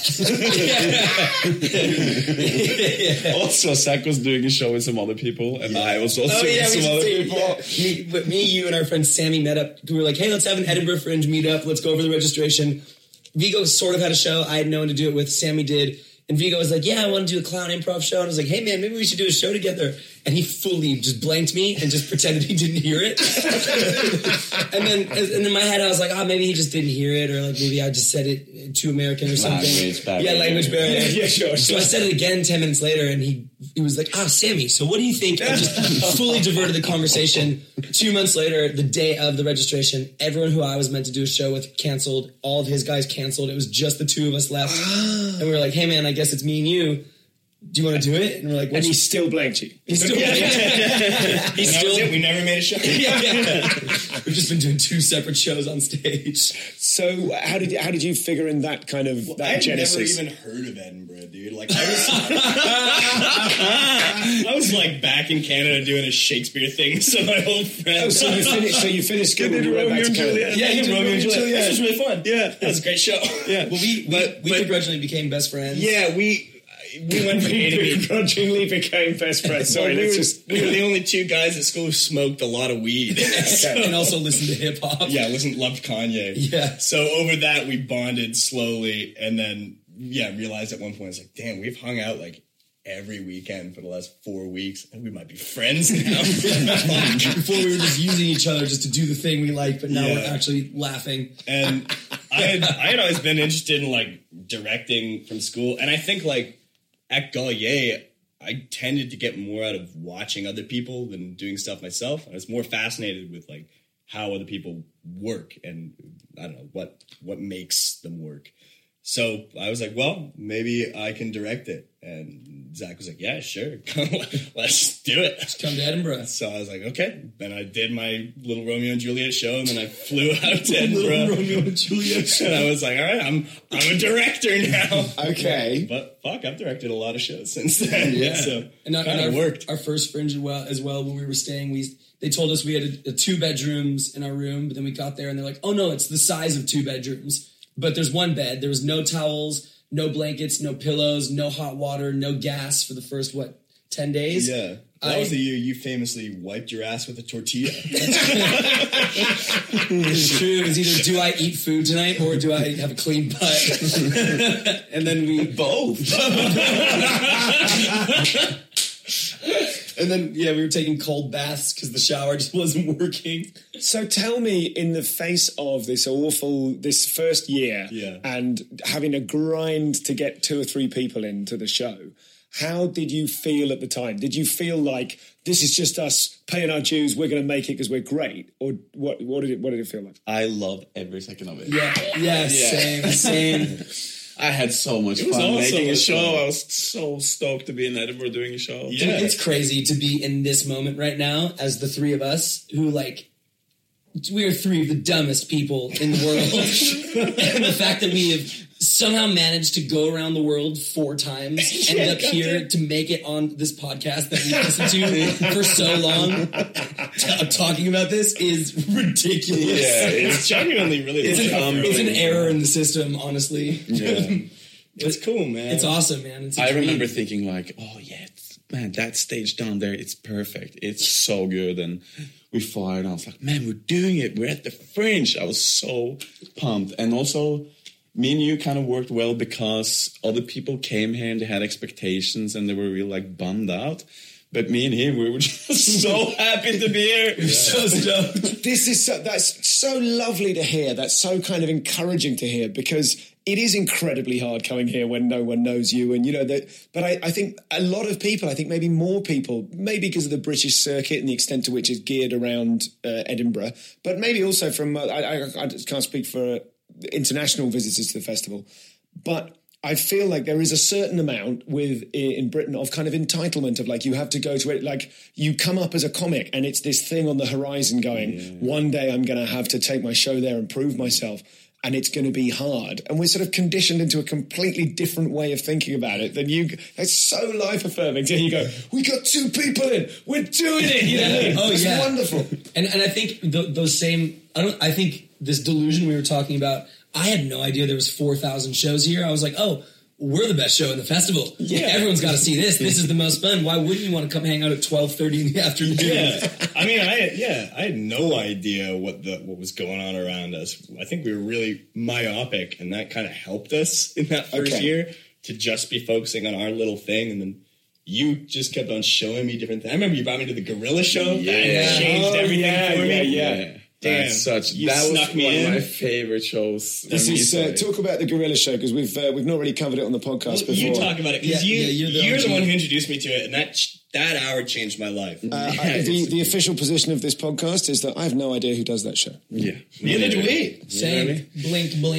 yeah. Also, Zach was doing a show with some other people, and yeah. I was also oh, yeah, with some other see, people. Yeah. Me, but me, you, and our friend Sammy met up. We were like, hey, let's have an Edinburgh Fringe meetup. Let's go over the registration. Viggo sort of had a show. I had no one to do it with. Sammy did. And Viggo was like, yeah, I want to do a clown improv show. And I was like, hey, man, maybe we should do a show together. And he fully just blanked me and just pretended he didn't hear it. and then and in my head, I was like, oh, maybe he just didn't hear it. Or like maybe I just said it too American or something. Language barrier. Yeah, language barrier. yeah, sure. So I said it again ten minutes later, and he he was like, ah, oh, Sammy, so what do you think? And just fully diverted the conversation. Two months later, the day of the registration, everyone who I was meant to do a show with canceled. All of his guys canceled. It was just the two of us left. And we were like, hey, man, I guess it's me and you. do you want to do it? And we're like, and he still blanked you. He's still, yeah, yeah. He's That still, was it. We never made a show. yeah, yeah. We've just been doing two separate shows on stage. So how did how did you figure in that kind of Well, that I had genesis? never even heard of Edinburgh, dude. Like I was, I was like back in Canada doing a Shakespeare thing with some of my old friends. Oh, so you finished. So you finished school and you went back to Canada. Yeah, you did Romeo and Juliet. This was really fun. Yeah. That was a great show. Yeah. Well, we, But- we, we but- begrudgingly became best friends. Yeah, we we went from A to B. Begrudgingly became best friends. Sorry, we, let's were, just. we were the only two guys at school who smoked a lot of weed. And also listen to hip hop. Yeah, listen, loved Kanye. Yeah. So over that, we bonded slowly, and then yeah, realized at one point, it's like, damn, we've hung out like every weekend for the last four weeks, and we might be friends now. Before we were just using each other just to do the thing we like, but now Yeah. we're actually laughing. And I had I had always been interested in like directing from school, and I think like at Gaulier, I tended to get more out of watching other people than doing stuff myself. I was more fascinated with like how other people work and I don't know what what makes them work. So I was like, well, maybe I can direct it. And Zach was like, yeah, sure. Let's do it. Come to Edinburgh. So I was like, okay. Then I did my little Romeo and Juliet show, and then I flew out to Edinburgh. Romeo and Juliet show. And I was like, all right, I'm I'm a director now. Okay. But fuck, I've directed a lot of shows since then. Yeah. So And, our, kind and of our, worked. our first Fringe as well, as well, when we were staying, we they told us we had a, a two bedrooms in our room, but then we got there and they're like, oh no, it's the size of two bedrooms. But there's one bed. There was no towels, no blankets, no pillows, no hot water, no gas for the first, what, ten days? Yeah. That I- was the year you famously wiped your ass with a tortilla. It's true. It's either do I eat food tonight or do I have a clean butt? And then we both. And then, yeah, we were taking cold baths because the shower just wasn't working. So tell me, in the face of this awful, this first year, Yeah. and having a grind to get two or three people into the show, how did you feel at the time? Did you feel like this is just us paying our dues, we're going to make it because we're great, or what? What did it? What did it feel like? I loved every second of it. Yeah, yeah, same, same. I had so much It was fun awesome. making It a was show. fun. I was so stoked to be in Edinburgh doing a show. Yeah. Dude, it's crazy to be in this moment right now as the three of us who, like, we are three of the dumbest people in the world. And the fact that we have somehow managed to go around the world four times, end up here to make it on this podcast that we listened to for so long, t- talking about this is ridiculous. Yeah, it's genuinely really It's an, fun. it's an error in the system, honestly. Yeah. It's cool, man. It's awesome, man. It's a I dream. remember thinking like, oh yeah, it's, man, that stage down there, it's perfect. It's so good. And we fired. I was like, man, we're doing it. We're at the Fringe. I was so pumped. And also, me and you kind of worked well because other people came here and they had expectations and they were really like bummed out. But me and him, we were just so happy to be here. We're so stoked. This is so, that's so lovely to hear. That's so kind of encouraging to hear, because it is incredibly hard coming here when no one knows you. And, you know, that, but I, I think a lot of people, I think maybe more people, maybe because of the British circuit and the extent to which it's geared around uh, Edinburgh, but maybe also from, uh, I, I, I can't speak for uh, international visitors to the festival, but I feel like there is a certain amount with in Britain of kind of entitlement of like, you have to go to it, like you come up as a comic and it's this thing on the horizon going, yeah. one day I'm going to have to take my show there and prove myself. And it's going to be hard. And we're sort of conditioned into a completely different way of thinking about it than you. It's so life affirming. So you go, we got two people in, we're doing it. You know what I mean? Oh, it's yeah. wonderful. And and I think th- those same, I don't, I think this delusion we were talking about, I had no idea there was four thousand shows here. I was like, oh, we're the best show in the festival. Yeah. Everyone's got to see this. This is the most fun. Why wouldn't you want to come hang out at twelve thirty in the afternoon? Yeah. I mean, I yeah, I had no idea what the what was going on around us. I think we were really myopic, and that kind of helped us in that first Okay. year to just be focusing on our little thing, and then you just kept on showing me different things. I remember you brought me to the Gorilla Show. Yeah. That changed Oh, everything yeah, for me. yeah, Yeah. Damn. That's such, You that snuck was me one in. of my favorite shows. This I mean, is, uh, sorry. talk about the Gorilla Show, because we've uh, we've not really covered it on the podcast Well, before. you talk about it because Yeah, you, yeah, you're the you're the O G. one who introduced me to it, and that that hour changed my life. Uh, I- the, the official position of this podcast is that I have no idea who does that show. Yeah. Neither do we. Same. Blink, blink.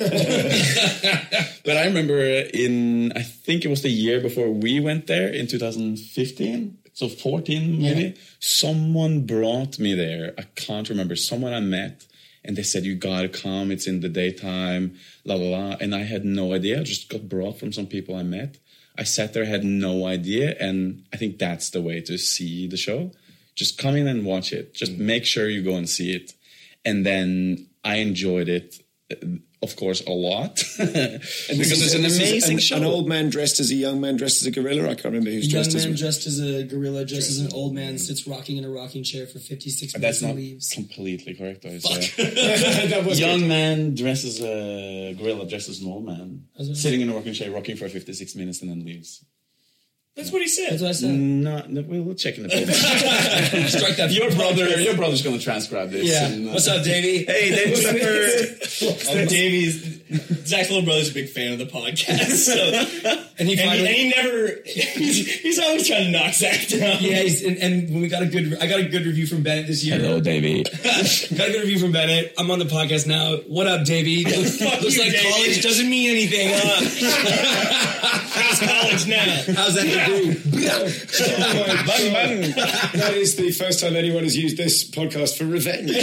But I remember in, I think it was the year before we went there in two thousand fifteen, so fourteen maybe, yeah. Someone brought me there. I can't remember. Someone I met, and they said, you gotta come, it's in the daytime, la la la. And I had no idea. I just got brought from some people I met. I sat there, had no idea, and I think that's the way to see the show. Just come in and watch it. Just mm. make sure you go and see it. And then I enjoyed it, of course, a lot. And because it's an amazing an, show. An old man dressed as a young man dressed as a gorilla. I can't remember who's a dressed as. Young man as dressed as a gorilla, dressed as an old man, sits rocking in a rocking chair for fifty-six minutes That's and not leaves. completely correct. I Fuck. That was young good. man dressed as a gorilla, dressed as an old man, sitting in a rocking chair, rocking for fifty-six minutes, and then leaves. That's what he said. That's what I said. No, no we'll, we'll check in the book. Strike that. Your brother, your brother's going to transcribe this. Yeah. And, uh, What's up, Davey? Hey, Dave Clipper. um, Davey's Zach's little brother's a big fan of the podcast, so and he and, finally, he, and he never. He's, he's always trying to knock Zach down. Yeah, he's, and, and when we got a good, I got a good review from Bennett this year. Hello, Davey. Got a good review from Bennett. I'm on the podcast now. What up, Davey? Looks, looks you, like Davey. college doesn't mean anything. Huh? How's college now? How's that degree? Oh bang, bang. That is the first time anyone has used this podcast for revenge.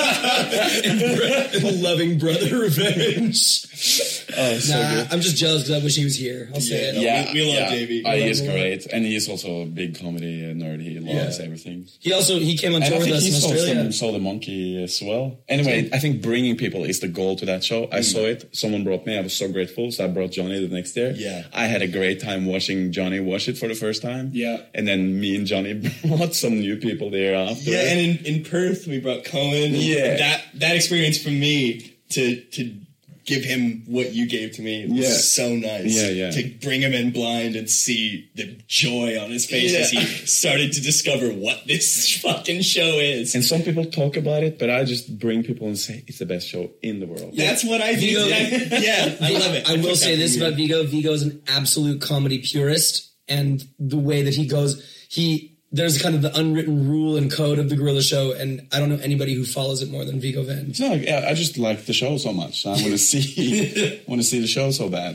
Loving brother revenge. Oh, so nah, good. I'm just jealous because I wish he was here. I'll say it. Yeah, we, we love yeah. Davey. Uh, We he love is him a great, and he is also a big comedy nerd. He loves Yeah. everything. He also he came on And tour I with think us he in saw, Australia. some, saw the monkey as well. Anyway, I think bringing people is the goal to that show. I Mm. saw it. Someone brought me. I was so grateful. So I brought Johnny the next year. Yeah. I had a great time watching Johnny watch it for the first time. Yeah. And then me and Johnny brought some new people there after. Yeah, and in, in Perth we brought Cohen. Yeah. that that experience for me to to give him what you gave to me was Yeah. so nice. Yeah, yeah. To bring him in blind and see the joy on his face as Yeah. he started to discover what this fucking show is. And some people talk about it, but I just bring people and say it's the best show in the world. That's what I do. Vigo- Yeah, I love it. I will took say that this from you. about Vigo. Vigo is an absolute comedy purist, and the way that he goes, he there's kind of the unwritten rule and code of the Gorilla Show, and I don't know anybody who follows it more than Vigo Venn. No, yeah, I just like the show so much. I want to see, want to see the show so bad.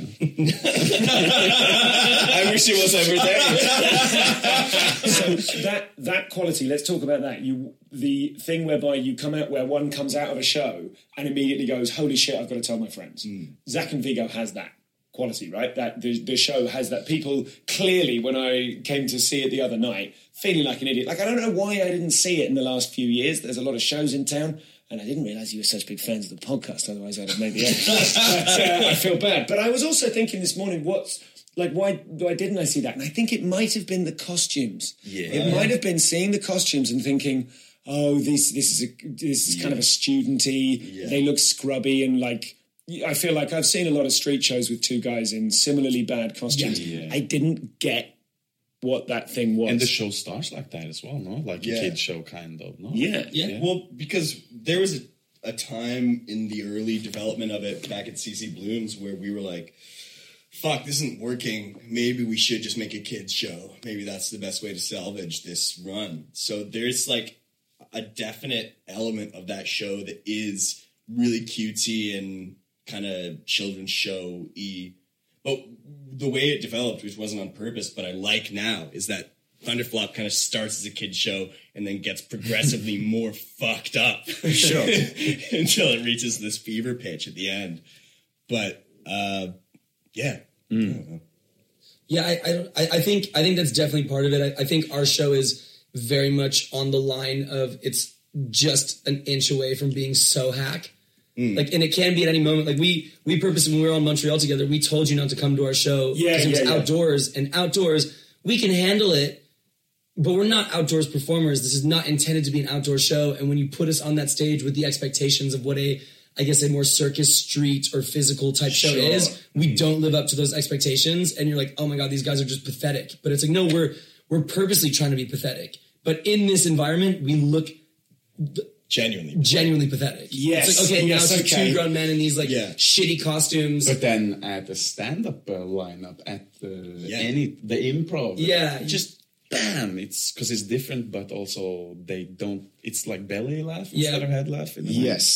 I wish it was every day. So that that quality, let's talk about that. You the thing whereby you come out where one comes out of a show and immediately goes, holy shit, I've got to tell my friends. Mm. Zach and Vigo has that quality, right? That the, the show has that. People clearly, when I came to see it the other night, feeling like an idiot. Like, I don't know why I didn't see it in the last few years. There's a lot of shows in town. And I didn't realise you were such big fans of the podcast. Otherwise, I'd have maybe. But, uh, I feel bad. But I was also thinking this morning, what's like, why why didn't I see that? And I think it might have been the costumes. Yeah. It might have been seeing the costumes and thinking, oh, this this is a, this is kind of a studenty. Yeah. They look scrubby and like. I feel like I've seen a lot of street shows with two guys in similarly bad costumes. Yeah. I didn't get what that thing was. And the show starts like that as well, no? Like Yeah. a kid show, kind of, no? yeah. Yeah. Well, because there was a, a time in the early development of it back at C C Bloom's where we were like, fuck, this isn't working. Maybe we should just make a kid's show. Maybe that's the best way to salvage this run. So there's like a definite element of that show that is really cutesy and kind of children's show-y. But the way it developed, which wasn't on purpose, but I like now, is that Thunderflop kind of starts as a kid's show and then gets progressively more fucked up. Sure. Until it reaches this fever pitch at the end. But, uh, yeah. I don't know. Yeah, I, I, don't- I I think I think that's definitely part of it. I, I think our show is very much on the line of it's just an inch away from being so hack. Like, and it can be at any moment. Like we we purposely when we were on Montreal together, we told you not to come to our show Yeah, because it was yeah, yeah. outdoors, and outdoors we can handle it. But we're not outdoors performers. This is not intended to be an outdoor show. And when you put us on that stage with the expectations of what a, I guess, a more circus, street, or physical type show Sure. is, we don't live up to those expectations. And you're like, oh my God, these guys are just pathetic. But it's like, no, we're we're purposely trying to be pathetic. But in this environment, we look Genuinely. genuinely pathetic. Yes. It's like, okay, Yes, now it's okay. two grown men in these like Yeah. shitty costumes. But then at the stand-up uh, lineup, at the Yeah. any the improv, Yeah. it just bam, it's because it's different, but also they don't. It's like belly laugh Yeah. instead of head laugh. In a way. Yes.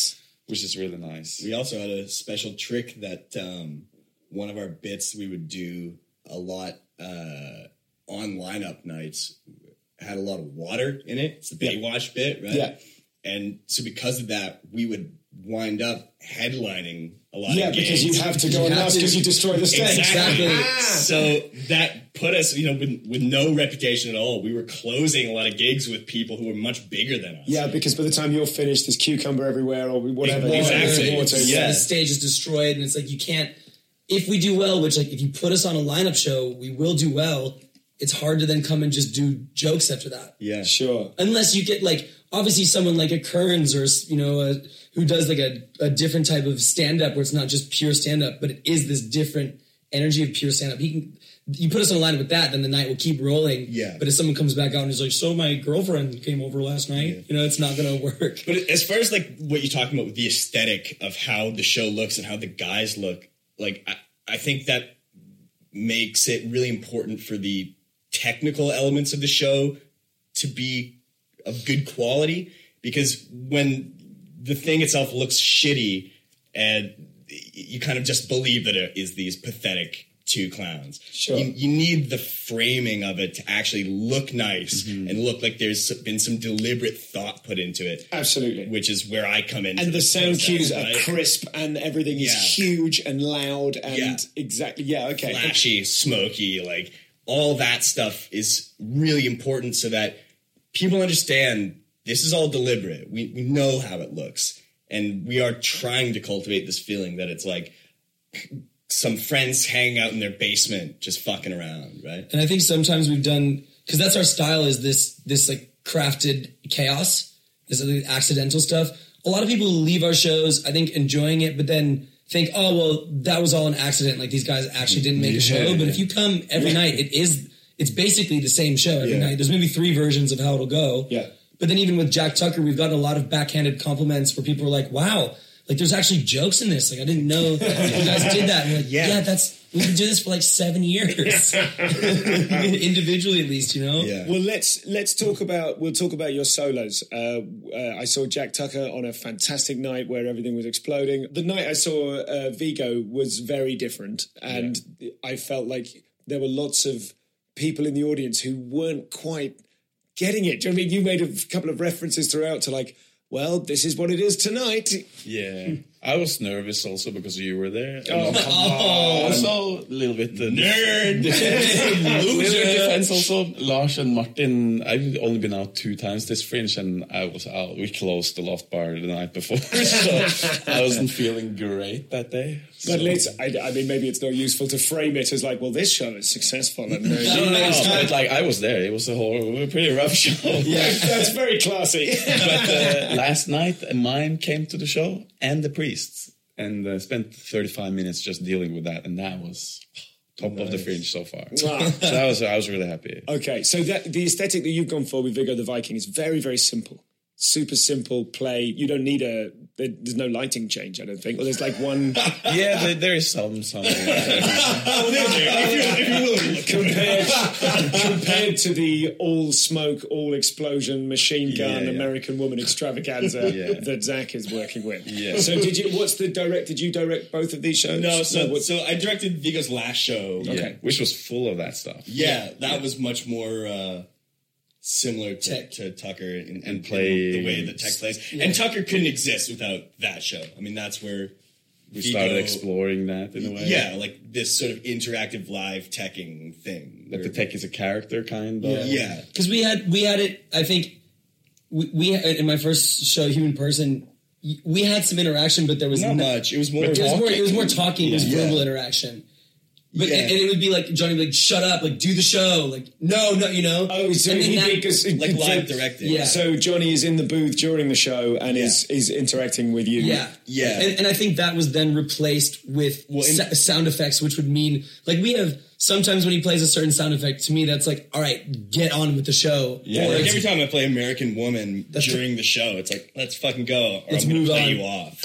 which is really nice. We also had a special trick that um, one of our bits we would do a lot uh, on lineup nights had a lot of water in it. It's the Baywatch bit, right? Yeah. And so because of that, we would wind up headlining a lot Yeah, of gigs. because you have to go You on have last to- because you destroy the stage. Exactly. Ah. So that put us, you know, with, with no reputation at all. We were closing a lot of gigs with people who were much bigger than us. Yeah, because by the time you're finished, there's cucumber everywhere or whatever. Exactly. Water. Yeah. The stage is destroyed, and it's like you can't. If we do well, which like if you put us on a lineup show, we will do well. It's hard to then come and just do jokes after that. Yeah. Sure. Unless you get like obviously someone like a Kearns or you know a, who does like a, a different type of stand up where it's not just pure stand up, but it is this different energy of pure stand up. He can. You put us on a lineup with that, then the night will keep rolling. Yeah. But if someone comes back out and is like, "So my girlfriend came over last night," Yeah. you know, it's not going to work. But as far as like what you're talking about with the aesthetic of how the show looks and how the guys look, like I, I think that makes it really important for the technical elements of the show to be of good quality, because when the thing itself looks shitty and you kind of just believe that it is these pathetic two clowns. Sure. You, you need the framing of it to actually look nice and look like there's been some deliberate thought put into it. Absolutely. Which is where I come in. And the sound cues are right? crisp and everything is Yeah. huge and loud and Yeah. exactly. Yeah, okay. Flashy, smoky, like all that stuff is really important so that people understand this is all deliberate. We, we know how it looks. And we are trying to cultivate this feeling that it's like some friends hanging out in their basement just fucking around, right? And I think sometimes we've done, because that's our style, is this this like crafted chaos, this like, accidental stuff. A lot of people leave our shows, I think, enjoying it, but then think, oh, well, that was all an accident. Like these guys actually didn't make a show. Yeah, But yeah. if you come every night, it is, it's basically the same show every Yeah. night. There's maybe three versions of how it'll go. Yeah. But then even with Jack Tucker, we've gotten a lot of backhanded compliments where people are like, wow, like there's actually jokes in this. Like I didn't know you guys did that. And we're like, yeah. Yeah. that's, we've been doing this for like seven years. Individually at least, you know? Yeah. Well, let's let's talk about we'll talk about your solos. Uh, uh, I saw Jack Tucker on a fantastic night where everything was exploding. The night I saw uh, Vigo was very different, and I felt like there were lots of people in the audience who weren't quite getting it. Do you know what I mean? You made a couple of references throughout to like, well, this is what it is tonight. Yeah, I was nervous also because you were there. Oh, come on. Also, a little bit the Nerd! loser defense. Also, Lars and Martin. I've only been out two times this Fringe, and I was out. We closed the Loft Bar the night before, so I wasn't feeling great that day. So. But let's, I, I mean, maybe it's not useful to frame it as like, well, this show is successful. And uh, No, no, but like I was there. It was a whole a pretty rough show. yeah, that's very classy. But uh, last night, a mime came to the show and the priests, and uh, spent thirty-five minutes just dealing with that, and that was top of the Fringe so far. So that was I was really happy. Okay, so that the aesthetic that you've gone for with Viggo the Viking is very, very simple. Super simple play. You don't need a. There, there's no lighting change, I don't think. Or there's like one Yeah, there, there is some some. compared compared to the all smoke, all explosion, machine gun, Yeah, yeah. American Woman extravaganza Yeah. that Zach is working with. Yeah. So did you? What's the direct? Did you direct both of these shows? No, so what- so I directed Vigo's last show. Yeah, which was full of that stuff. Yeah, that was much more uh, similar to, Tech. to Tucker in, in, And play- in the way that Tech plays. And Tucker couldn't exist without that show. I mean, that's where We started Vigo- exploring that in a way. Yeah, like this sort of interactive live teching thing. That the where- tech is a character, kind of. Yeah. Because we had we had it. I think we, we in my first show, Human Person, we had some interaction, but there was Not no- much. It was more. It was more. It was more talking. It was Yeah. verbal interaction. But Yeah. and, and it would be like Johnny would be like, "Shut up! Like do the show! Like no, no, you know." Oh, so And then he that- because like live directing. Yeah. So Johnny is in the booth during the show and is is interacting with you. Yeah, Yeah. and, and I think that was then replaced with Well, in- sa- sound effects, which would mean like we have sometimes when he plays a certain sound effect, to me, that's like, all right, get on with the show. Yeah, Or like it's- every time I play American Woman That's during the show, it's like, let's fucking go, or Let's I'm going move to play on. you off.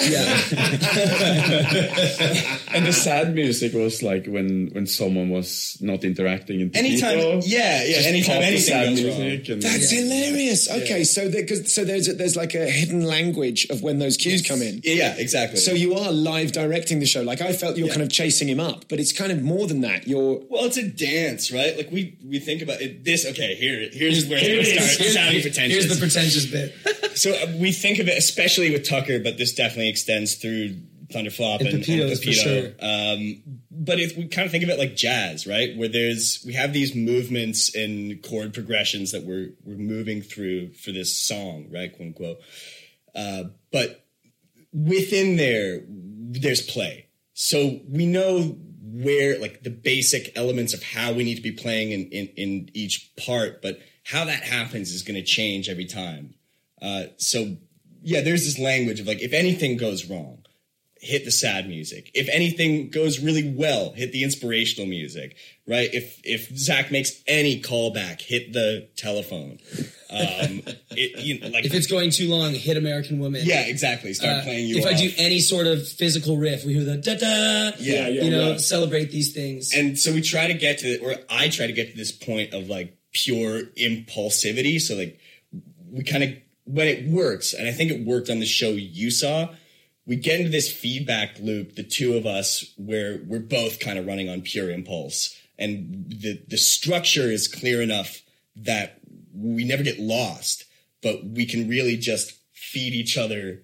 Yeah. And the sad music was like when when someone was not interacting in Anytime, Pepito, yeah, yeah, just anytime pop the anything sad goes music wrong. and- That's hilarious. Okay, so there, cause, so there's a, there's like a hidden language of when those cues come in. Yeah, yeah, exactly. So you are live directing the show. Like I felt you're Yeah. kind of chasing him up, but it's kind of more than that. You're Well, it's a dance, right? Like we we think about it, this. Okay, here here's where Here it it is. starts Here's- sounding pretentious. Here's the pretentious bit. So uh, we think of it, especially with Tucker, but this definitely extends through Thunderflop And and, Pepitos, and for Pepito. sure. Um, but if we kind of think of it like jazz, right? Where there's we have these movements and chord progressions that we're we're moving through for this song, right? Quote unquote. Uh, but within there, there's play. So we know where, like, the basic elements of how we need to be playing in, in, in each part, but how that happens is going to change every time. Uh, so, yeah, there's this language of, like, if anything goes wrong, hit the sad music. If anything goes really well, hit the inspirational music, right? If if Zach makes any callback, hit the telephone. Um, it, you know, like If it's going too long, hit American Woman. yeah, exactly. Start Uh, playing you if off. I do any sort of physical riff, we hear the da da. Yeah, yeah, You know, yeah. celebrate these things. And so we try to get to, or I try to get to this point of like pure impulsivity. So like we kind of, when it works, and I think it worked on the show you saw, we get into this feedback loop, the two of us, where we're both kind of running on pure impulse. And the, the structure is clear enough that we never get lost, but we can really just feed each other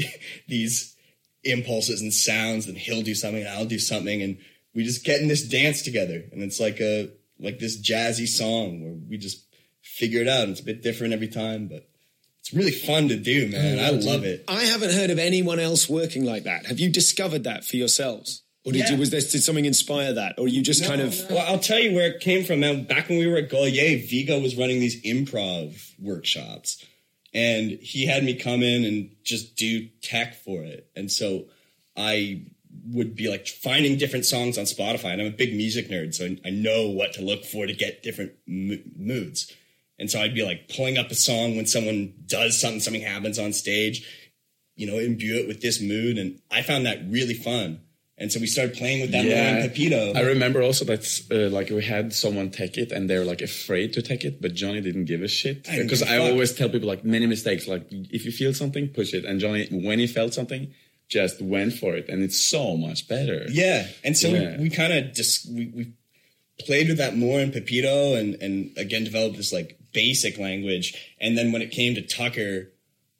these impulses and sounds, and he'll do something and I'll do something, and we just get in this dance together, and it's like a like this jazzy song where we just figure it out, and it's a bit different every time, but it's really fun to do, man. I love it. I haven't heard of anyone else working like that. Have you discovered that for yourselves? Or did Yeah. you, was there, did something inspire that? Or you just kind of, Well, I'll tell you where it came from. Now, back when we were at Gaulier, Vigo was running these improv workshops, and he had me come in and just do tech for it. And so I would be like finding different songs on Spotify, and I'm a big music nerd, so I know what to look for to get different mo- moods. And so I'd be like pulling up a song when someone does something, something happens on stage, you know, imbue it with this mood. And I found that really fun. And so we started playing with that more in Pepito. I remember also that uh, like we had someone take it and they were like afraid to take it, but Johnny didn't give a shit. I didn't Because give a I fuck. always tell people like many mistakes, like if you feel something, push it. And Johnny, when he felt something, just went for it, and it's so much better. Yeah, and so Yeah. we, we kind of just we, we played with that more in Pepito, and and again developed this like basic language. And then when it came to Tucker,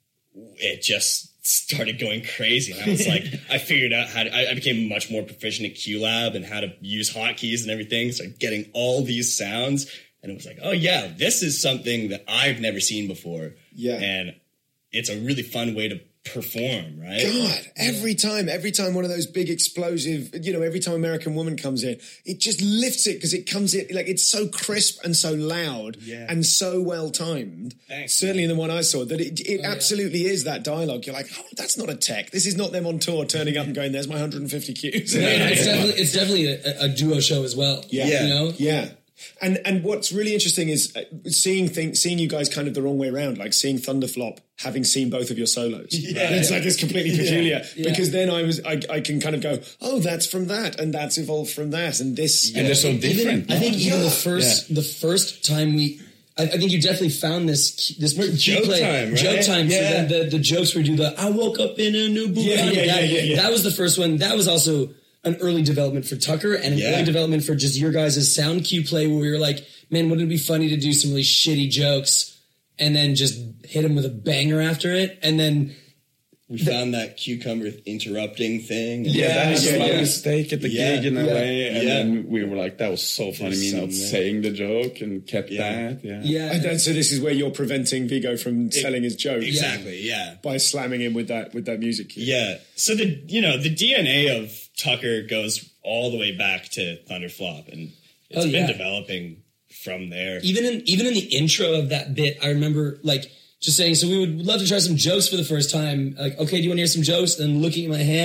it just started going crazy. And I was like, I figured out how to, I, I became much more proficient at QLab and how to use hotkeys and everything. So getting all these sounds, and it was like, oh yeah, this is something that I've never seen before. Yeah. and it's a really fun way to perform, right? God, every time, every time one of those big explosive, you know, every time American Woman comes in, it just lifts it because it comes in, like, it's so crisp and so loud Yeah. and so well timed. Thanks, Certainly in the one I saw, that it, it absolutely is that dialogue. You're like, oh, that's not a tech. This is not them on tour turning up and going, there's my one hundred fifty cues. Yeah, it's definitely, it's definitely a, a duo show as well. Yeah. You know? Yeah. And and what's really interesting is uh, seeing thing, seeing you guys kind of the wrong way around, like seeing Thunderflop having seen both of your solos. Yeah. It's like it's completely peculiar Yeah. because then I was I, I can kind of go, oh, that's from that, and that's evolved from that, and this. And they're so different. I think even Yeah. the first the first time we, I, I think you definitely found this this key Joke play, time, right? joke time. So Yeah. then the the jokes where you do the I woke up in a new Bugatti. Yeah, yeah, that, yeah, yeah, yeah. that was the first one. That was also an early development for Tucker and an Yeah. early development for just your guys' sound cue play where we were like, man, wouldn't it be funny to do some really shitty jokes and then just hit them with a banger after it, and then. We found that cucumber interrupting thing. Yeah, that was yeah, a yeah. mistake at the Yeah, gig in a yeah, way, and yeah. then we were like, "That was so funny." Me not something there. saying the joke and kept Yeah. that. Yeah, Yeah, And then, so this is where you're preventing Vigo from selling his joke Exactly, yeah. by slamming him with that with that music cue. Yeah. So the you know, the D N A of Tucker goes all the way back to Thunderflop, and it's Oh, been yeah. developing from there. even in even in the intro of that bit, I remember like just saying, so we would love to try some jokes for the first time. Like, okay, do you want to hear some jokes? And looking at my hand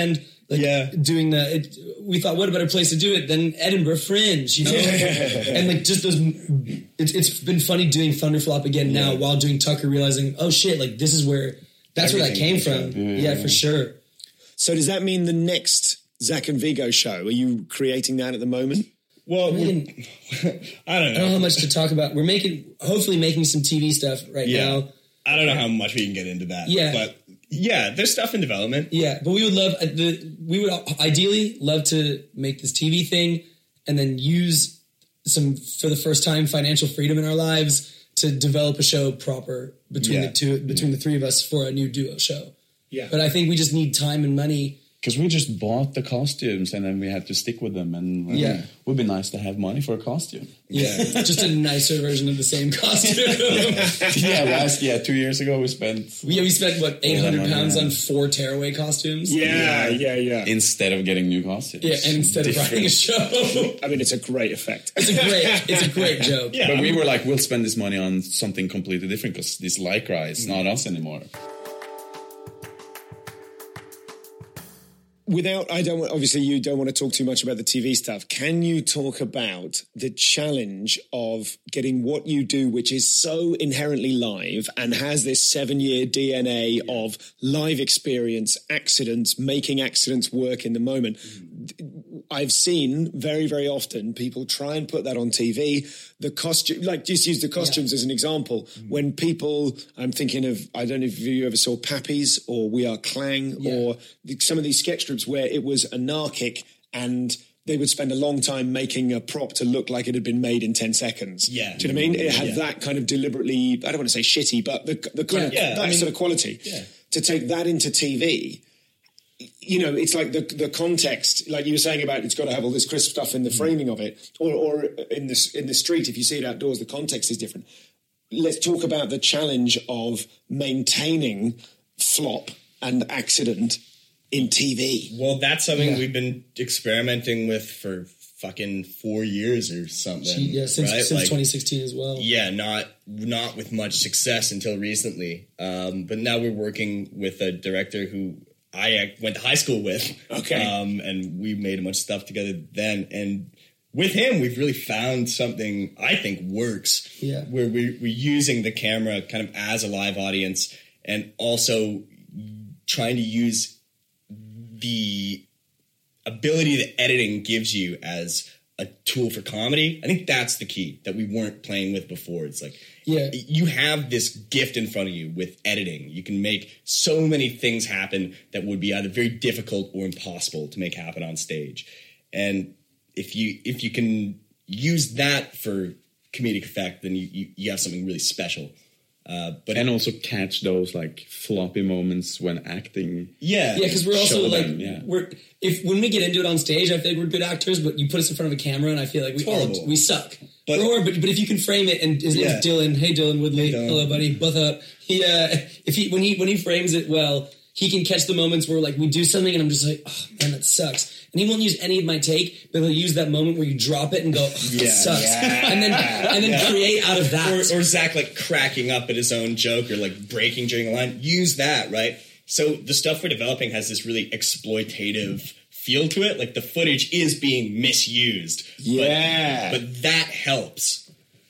Like Yeah. doing the, it, we thought, what a better place to do it than Edinburgh Fringe, you know? And like just those, it's, it's been funny doing Thunderflop again now Yeah. while doing Tucker, realizing, oh shit, like this is where, that's where that Everything came comes from. from. Yeah, for sure. So does that mean the next Zach and Vigo show, are you creating that at the moment? Well, I we're- mean, I don't I don't know. know how much to talk about. We're making, hopefully making some T V stuff right Yeah. now. I don't know how much we can get into that. Yeah. But yeah, there's stuff in development. Yeah, but we would love uh, the we would ideally love to make this T V thing and then use some for the first time financial freedom in our lives to develop a show proper between Yeah. the two between the three of us for a new duo show. Yeah. But I think we just need time and money. Because we just bought the costumes and then we had to stick with them. And uh, Yeah. it would be nice to have money for a costume. Yeah, just a nicer version of the same costume. yeah, last yeah, two years ago we spent yeah, we spent what eight hundred Yeah, pounds yeah. on four tearaway costumes. Yeah, yeah, yeah. instead of getting new costumes. Yeah, and instead of writing a show, I mean, it's a great effect. it's a great, it's a great joke. Yeah. But we were like, we'll spend this money on something completely different because this Lycra is not us anymore. Without, I don't want, obviously you don't want to talk too much about the T V stuff. Can you talk about the challenge of getting what you do, which is so inherently live and has this seven year D N A of live experience, accidents, making accidents work in the moment. I've seen very, very often people try and put that on T V. The costume, like just use the costumes yeah. as an example. Mm. When people, I'm thinking of, I don't know if you ever saw Pappies or We Are Clang yeah. or some of these sketch groups where it was anarchic and they would spend a long time making a prop to look like it had been made in ten seconds. Yeah. Do you know what I mean? It had yeah. that kind of deliberately, I don't want to say shitty, but the, the kind Yeah. of, Yeah, that I mean, sort of quality. yeah. To take that into T V, you know, it's like the the context, like you were saying about it's got to have all this crisp stuff in the framing of it, or or in this in the street. If you see it outdoors, the context is different. Let's talk about the challenge of maintaining flop and accident in T V. Well, that's something Yeah. we've been experimenting with for fucking four years or something. Yeah, since right? since Like, twenty sixteen as well. Yeah, not not with much success until recently. Um, but now we're working with a director who I went to high school with. Okay. Um, and we made a bunch of stuff together then. And with him, we've really found something I think works. Yeah. Where we, we're using the camera kind of as a live audience and also trying to use the ability that editing gives you as a tool for comedy. I think that's the key that we weren't playing with before. It's like, Yeah. you have this gift in front of you with editing. You can make so many things happen that would be either very difficult or impossible to make happen on stage. And if you if you can use that for comedic effect, then you, you, you have something really special. Uh, but And also catch those like floppy moments when acting. yeah, Yeah, because we're also Show like them, yeah. we're if when we get into it on stage, I feel like we're good actors. But you put us in front of a camera, and I feel like we all, horrible. we suck. But- or but but if you can frame it, and his Yeah. name's Dylan. Hey, Dylan Woodley. Dylan. Hello, buddy. What's up? He uh, if he when he when he frames it well, he can catch the moments where like we do something, and I'm just like, oh man, that sucks. And he won't use any of my take, but he'll use that moment where you drop it and go, oh, that Yeah. sucks, Yeah. and then and then Yeah. create out of that. Or, or Zach like cracking up at his own joke or like breaking during a line. Use that, right? So the stuff we're developing has this really exploitative feel to it. Like the footage is being misused. Yeah. But, but that helps.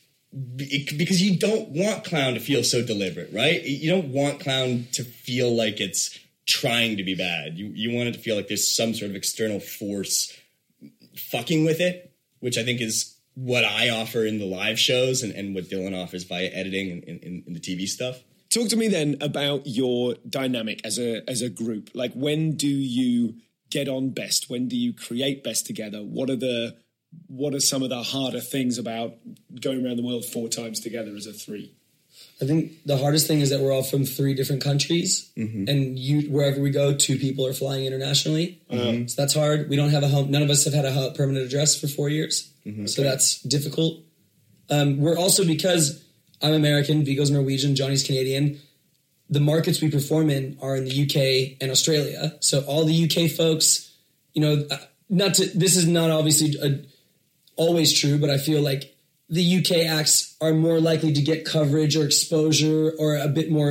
Be- because you don't want Clown to feel so deliberate, right? You don't want Clown to feel like it's trying to be bad. You you want it to feel like there's some sort of external force fucking with it, which I think is what I offer in the live shows and, and what Dylan offers via editing and in, in the T V stuff. Talk to me then about your dynamic as a as a group. Like, when do you get on best? When do you create best together? What are the what are some of the harder things about going around the world four times together as a three? I think the hardest thing is that we're all from three different countries, Mm-hmm. and you wherever we go, two people are flying internationally. Mm-hmm. So that's hard. We don't have a home. None of us have had a ho- permanent address for four years, Mm-hmm. so that's difficult. Um, we're also, because I'm American, Vigo's Norwegian, Johnny's Canadian. The markets we perform in are in the U K and Australia. So all the U K folks, you know, uh, not to. This is not obviously a, always true, but I feel like the U K acts are more likely to get coverage or exposure or a bit more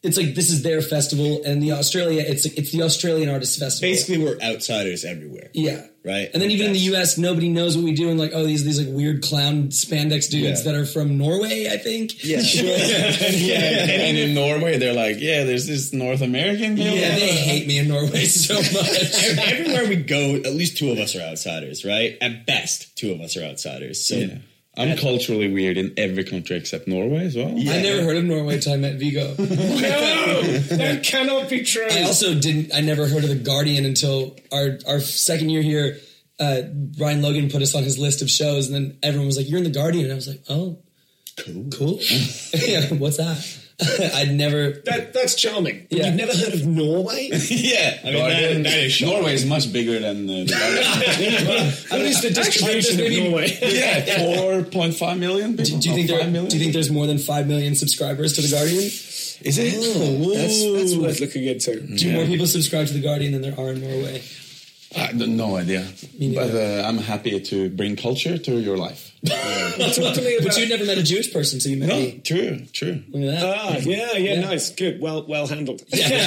it's like this is their festival, and the Australia, it's like, it's the Australian Artists Festival. Basically, we're outsiders everywhere. Yeah. Right. And then even in the U S, nobody knows what we do, and like, oh, these these like weird clown spandex dudes Yeah. that are from Norway, I think. Yeah, sure. yeah, and in Norway, they're like, yeah, there's this North American guy. Yeah, they hate me in Norway so much. Everywhere we go, at least two of us are outsiders, right? At best, two of us are outsiders. So Yeah. I'm culturally weird in every country except Norway as well. I never heard of Norway until I met Viggo. No, that cannot be true. I also didn't. I never heard of the Guardian until our our second year here. Uh, Brian Logan put us on his list of shows, and then everyone was like, "You're in the Guardian," and I was like, "Oh, cool, cool. Yeah, what's that?" I'd never. That, that's charming. Yeah. You've never heard of Norway? yeah, I mean, Guardian, that, that is shocking. Norway is much bigger than uh, the Guardian. What is the distribution of Norway? yeah, four point five million people. Do, do you think there? five million? Do you think there's more than five million subscribers to the Guardian? Is it? Oh, That's, that's worth looking into. Do more people subscribe to the Guardian than there are in Norway? I have no idea. But uh, I'm happy to bring culture to your life. Talk to me about... But you'd never met a Jewish person, so you met No, me. true, true. Look at that. Ah, yeah, yeah, Yeah. nice, good, well, well handled.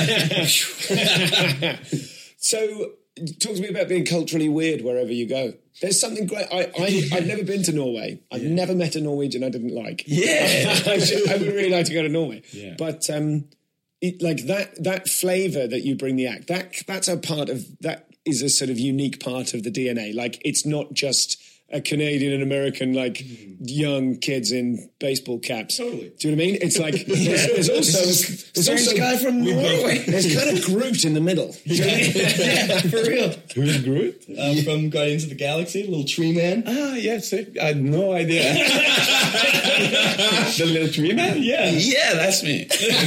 So, talk to me about being culturally weird wherever you go. There's something great. I, I, I've never been to Norway. I've yeah. never met a Norwegian I didn't like. Yeah, I, should, I would really like to go to Norway. Yeah. But um, it, like that, that flavour that you bring the act, that that's a part of that is a sort of unique part of the D N A. Like it's not just a Canadian and American, like mm. young kids in baseball caps. Totally. Do you know what I mean? It's like there's, there's also there's also a guy from Norway. There's kind of Groot in the middle. yeah, for real. Who's Groot? Uh, from Guardians of the Galaxy, little tree man. Ah, yes, I had no idea. The little tree man? Yeah. Yeah, that's me.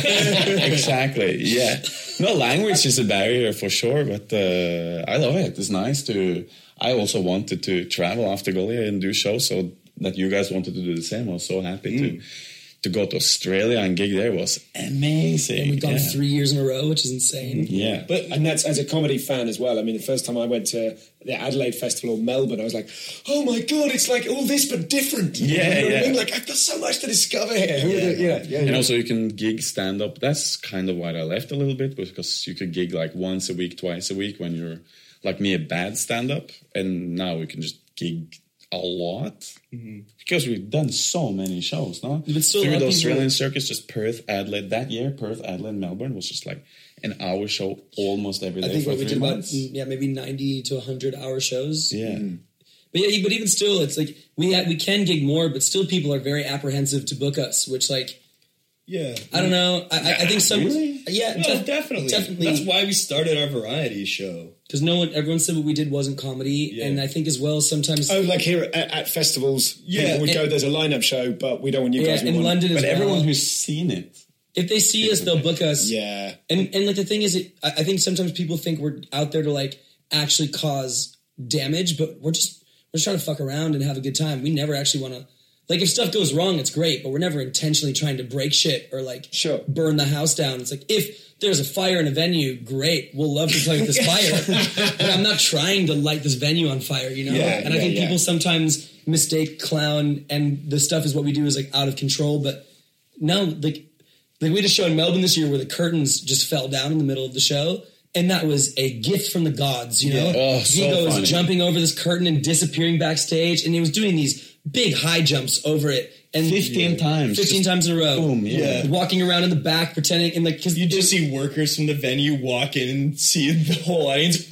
Exactly, yeah. No, language is a barrier for sure, but uh, I love it. It's nice to... I also wanted to travel after Gully and do shows, so that you guys wanted to do the same. I was so happy mm. to to go to Australia and gig there was amazing. And we've gone yeah. three years in a row, which is insane. Yeah. But and that's as a comedy fan as well. I mean, the first time I went to the Adelaide Festival or Melbourne, I was like, oh my God, it's like all this but different. Yeah, you know yeah. what I mean? Like, I've got so much to discover here. Who Yeah. are the, yeah, yeah, And yeah. also you can gig stand-up. That's kind of why I left a little bit, because you could gig like once a week, twice a week when you're like me, a bad stand-up. And now we can just gig a lot mm-hmm. because we've done so many shows, no? But still, through the people... Australian circuits, just Perth, Adelaide. That year, Perth, Adelaide, Melbourne was just like an hour show almost every day. I think for what we three did months. about yeah maybe ninety to a hundred hour shows. Yeah. Mm. But yeah, but even still, it's like we ha- we can gig more, but still people are very apprehensive to book us, which like. Yeah. I don't know. I, I think some. Really? Yeah, No, def- definitely. definitely. That's why we started our variety show. Because no one, everyone said what we did wasn't comedy, Yeah. and I think as well sometimes. Oh, like here at, at festivals, Yeah, people would and- go, there's a lineup show, but we don't want you yeah, guys. We in want- London as But well. everyone who's seen it. If they see us, they'll book us. Yeah. And and like the thing is, it, I I think sometimes people think we're out there to like actually cause damage, but we're just we're just trying to fuck around and have a good time. We never actually want to. Like if stuff goes wrong, it's great, but we're never intentionally trying to break shit or like Sure. burn the house down. It's like if there's a fire in a venue, great, we'll love to play with this fire. But I'm not trying to light this venue on fire, you know. Yeah, and I yeah, think yeah. people sometimes mistake clown and the stuff is what we do is like out of control. But no, like like we had a show in Melbourne this year where the curtains just fell down in the middle of the show. And that was a gift from the gods, you know? Yeah. Oh, so Vigo was funny. jumping over this curtain and disappearing backstage, and he was doing these big high jumps over it. And fifteen times. Fifteen Just times in a row. boom, yeah. Walking around in the back, pretending, and like, cause You just see workers from the venue walk in and see the whole audience.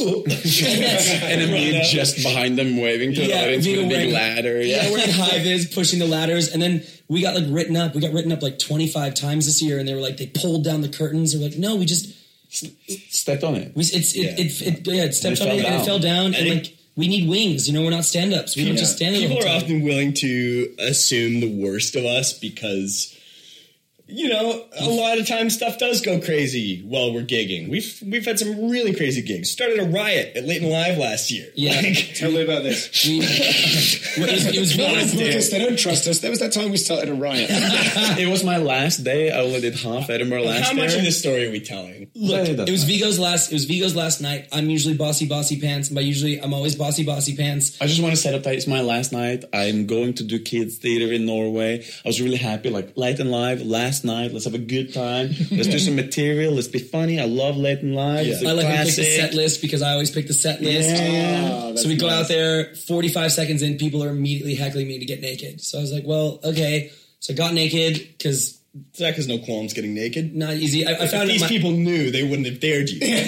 And then me just behind them waving to the Yeah, audience with Vigo a big wearing- ladder. Yeah, Yeah. wearing high vis, pushing the ladders, and then we got like written up. We got written up like twenty-five times this year, and they were like, they pulled down the curtains. They're like, no, we just, Stepped on it. we, it's, it, Yeah. it, it, yeah, it stepped And on it it, fell and it down. fell down, and, And it- like, we need wings, you know, we're not stand-ups. We don't just stand there the People whole are time. often willing to assume the worst of us because, you know, a lot of times stuff does go crazy while we're gigging. We've we've had some really crazy gigs. Started a riot at Leighton Live last year. Yeah. Like, Tell me about this. We, it was, it was No, really- Lucas, they don't trust us. There was that time we started a riot. It was my last day. I only did half Edinburgh last how much year. of this story are we telling? Look, Play that it was back. Vigo's last. It was Vigo's last night. I'm usually bossy, bossy pants. By usually, I'm always bossy, bossy pants. I just want to set up that it's my last night. I'm going to do kids theater in Norway. I was really happy. Like Light and Live last last night. Let's have a good time. Let's do some material. Let's be funny. I love Late and Live. Yeah. It's a I like to pick classic. the set list because I always pick the set list. Yeah. So we go out there, forty-five seconds in, people are immediately heckling me to get naked. So I was like, well, okay. So I got naked because... Zach has no qualms getting naked. Not easy. I, I If found these my, people knew, they wouldn't have dared you. yeah.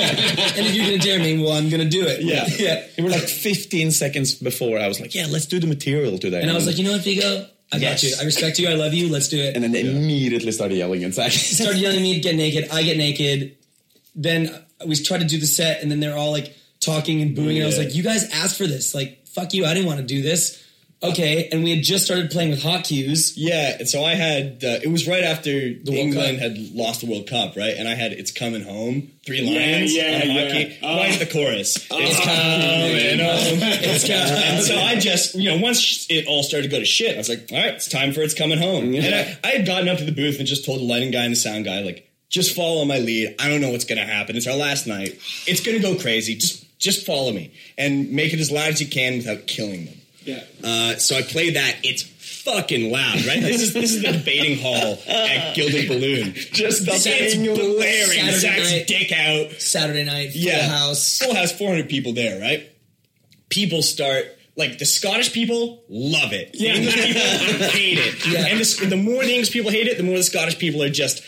And if you're going to dare me, well, I'm going to do it. Yeah. yeah. It was like fifteen seconds before I was like, yeah, let's do the material today. And I was like, you know what, Vigo? I got Yes. you. I respect you. I love you. Let's do it. and then they immediately started yelling at Zach. Started yelling at me to get naked. I get naked. Then we tried to do the set, and then they're all like talking and booing. And I was Yeah. like, you guys asked for this. Like, fuck you. I didn't want to do this. Okay. And we had just started playing with hot cues. Yeah, and so I had, uh, it was right after World England Cup. had lost the World Cup, right? And I had It's Coming Home, three lines yeah, on yeah. hockey. Oh. Right at the chorus. It's coming coming home. It's coming. And so I just, you know, once it all started to go to shit, I was like, all right, it's time for It's Coming Home. And I, I had gotten up to the booth and just told the lighting guy and the sound guy, like, just follow my lead. I don't know what's going to happen. It's our last night. It's going to go crazy. Just, just follow me and make it as loud as you can without killing them. Yeah. Uh, so I played that. It's fucking loud, right? This is this is the debating hall at Gilded Balloon. Just the Saturday- thing blaring, Saturday Zach's night. dick out. Saturday night, full Yeah, house. full house, four hundred people there, right? People start. Like, the Scottish people love it. The English people hate it. Yeah. And the, the more the English people hate it, the more the Scottish people are just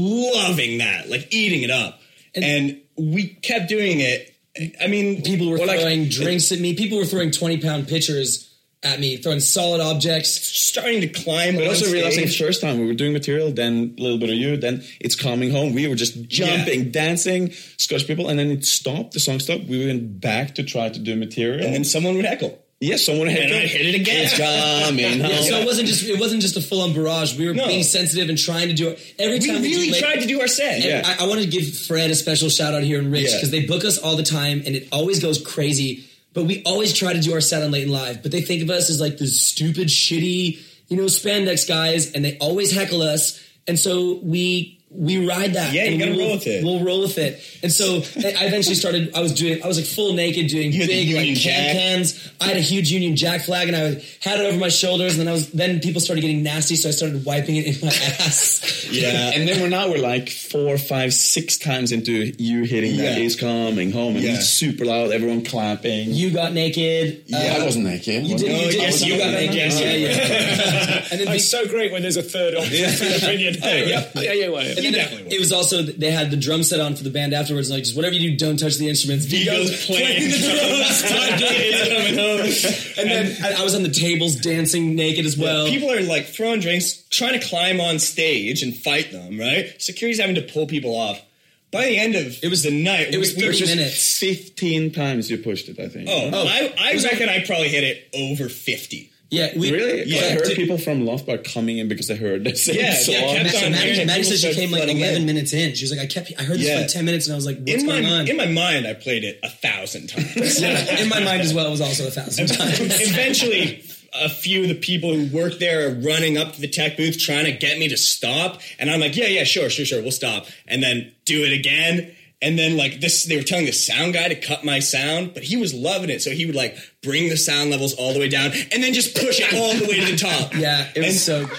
loving that, like eating it up. And- And, we kept doing it. I mean, People were or like- throwing drinks at me. People were throwing twenty-pound pitchers at me, throwing solid objects. starting to climb But on also realizing stage. first time we were doing material, then a little bit of you, then It's Coming Home. We were just jumping, Yeah. dancing, Scottish people, and then it stopped, the song stopped. We went back to try to do material. And then someone would heckle. yes, someone hit And I it. hit it again. It's coming home. So it wasn't just it wasn't just a full on barrage. We were No. being sensitive and trying to do it every We time. we really do late- tried to do our set. And Yeah. I, I want to give Fred a special shout out here and Rich Yeah. because they book us all the time and it always goes crazy. But we always try to do our set on Late and Live. But they think of us as like the stupid, shitty, you know, spandex guys, and they always heckle us. And so we we ride that. Yeah, you and gotta we'll, roll with it. We'll roll with it. And so I eventually started. I was doing. I was like full naked, doing You had the big like Union can Jack. cans. I had a huge Union Jack flag, and I was, had it over my shoulders. And then I was. Then people started getting nasty, so I started wiping it in my ass. Yeah. And then we're now we're like four, five, six times into you hitting that Yeah. It's Coming Home, and Yeah. it's super loud, everyone clapping. You got naked. I Uh, wasn't naked. You did. No, You did. yes, you got naked. Yes, Yeah, you- yeah. And then It's so great when there's a third opinion. Hey, yep. Yeah, yeah, well, And then definitely it, it was also they had the drum set on for the band afterwards. And like, just whatever you do, don't touch the instruments. Vigo's playing the drums. time doing it. Coming home. And then I, I was on the tables dancing naked as well. People are like throwing drinks, trying to climb on stage and fight them, right? Security's having to pull people off. By the end of It was- the night, it was we, we were thirty just minutes. fifteen times you pushed it, I think. Oh, I, I reckon I probably hit it over fifty. Yeah, we Really? Yeah. I heard Did- people from Loftbar coming in because they heard the same Yeah, song. yeah, kept Maddie, on Maddie, hearing it. Maddie People said she started came like flooding eleven in. minutes in. She was like, I kept, I heard this Yeah. for like ten minutes, and I was like, what's In my, going on? in my mind, I played it a thousand times. Yeah, in my mind as well, it was also a thousand times. Eventually, a few of the people who work there are running up to the tech booth trying to get me to stop. And I'm like, yeah, yeah, sure, sure, sure, we'll stop. And then do it again. And then like this, they were telling the sound guy to cut my sound, but he was loving it. So he would like bring the sound levels all the way down and then just push it all the way to the top. Yeah, it was And so.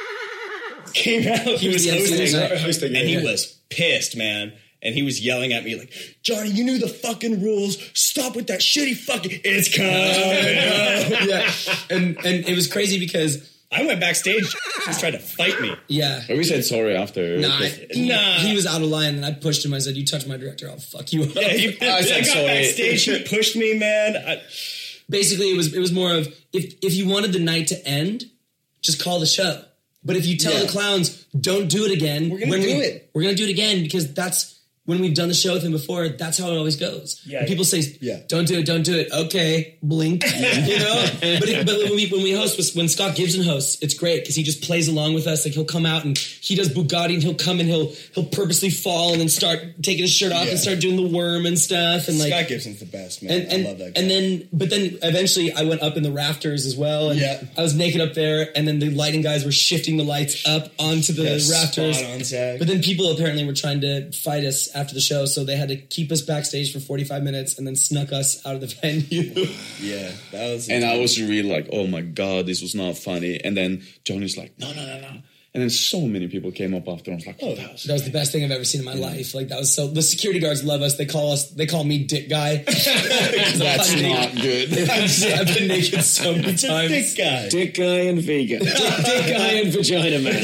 Came out, he, He was was the M C hosting, tonight. Hosting, and he yeah. was pissed, man. And he was yelling at me like, Johnny, you knew the fucking rules. Stop with that shitty fucking. It's coming. Yeah, and and it was crazy because I went backstage. He was trying to fight me. yeah. But we said sorry after. Nah, he, Nah. he was out of line, and I pushed him. I said, "You touch my director, I'll fuck you up." Yeah, he, I, I said got sorry. backstage. He pushed me, man. I, Basically, it was it was more of if if you wanted the night to end, just call the show. But if you tell Yeah. the clowns, don't do it again. We're gonna when do we- it. We're gonna do it again because that's when we've done the show with him before. That's how it always goes. Yeah, When people say, Yeah. "Don't do it, don't do it." Okay, blink. You know. But it, but when we when we host when Scott Gibson hosts, it's great because he just plays along with us. Like he'll come out and he does Bugatti and he'll come and he'll he'll purposely fall and then start taking his shirt off Yeah. and start doing the worm and stuff and like. Scott Gibson's the best, man. And, and, I love that guy. and then, but then eventually I went up in the rafters as well. And Yeah. I was naked up there. And then the lighting guys were shifting the lights up onto the Yeah, rafters. spot on, Zach. But then people apparently were trying to fight us after the show. So they had to keep us backstage for forty-five minutes and then snuck us out of the venue. yeah, that was. And I was really like, oh my God, this was not funny. And then Johnny's like, no, no, no, no. And then so many people came up after. I was like, oh, that was, that was the best thing I've ever seen in my yeah. life. Like that was so. The security guards love us. They call us. They call me Dick Guy. That's not good. I've been naked so many it's times. Dick Guy, Dick Guy, and Vega. Dick, Dick Guy and Vagina Man.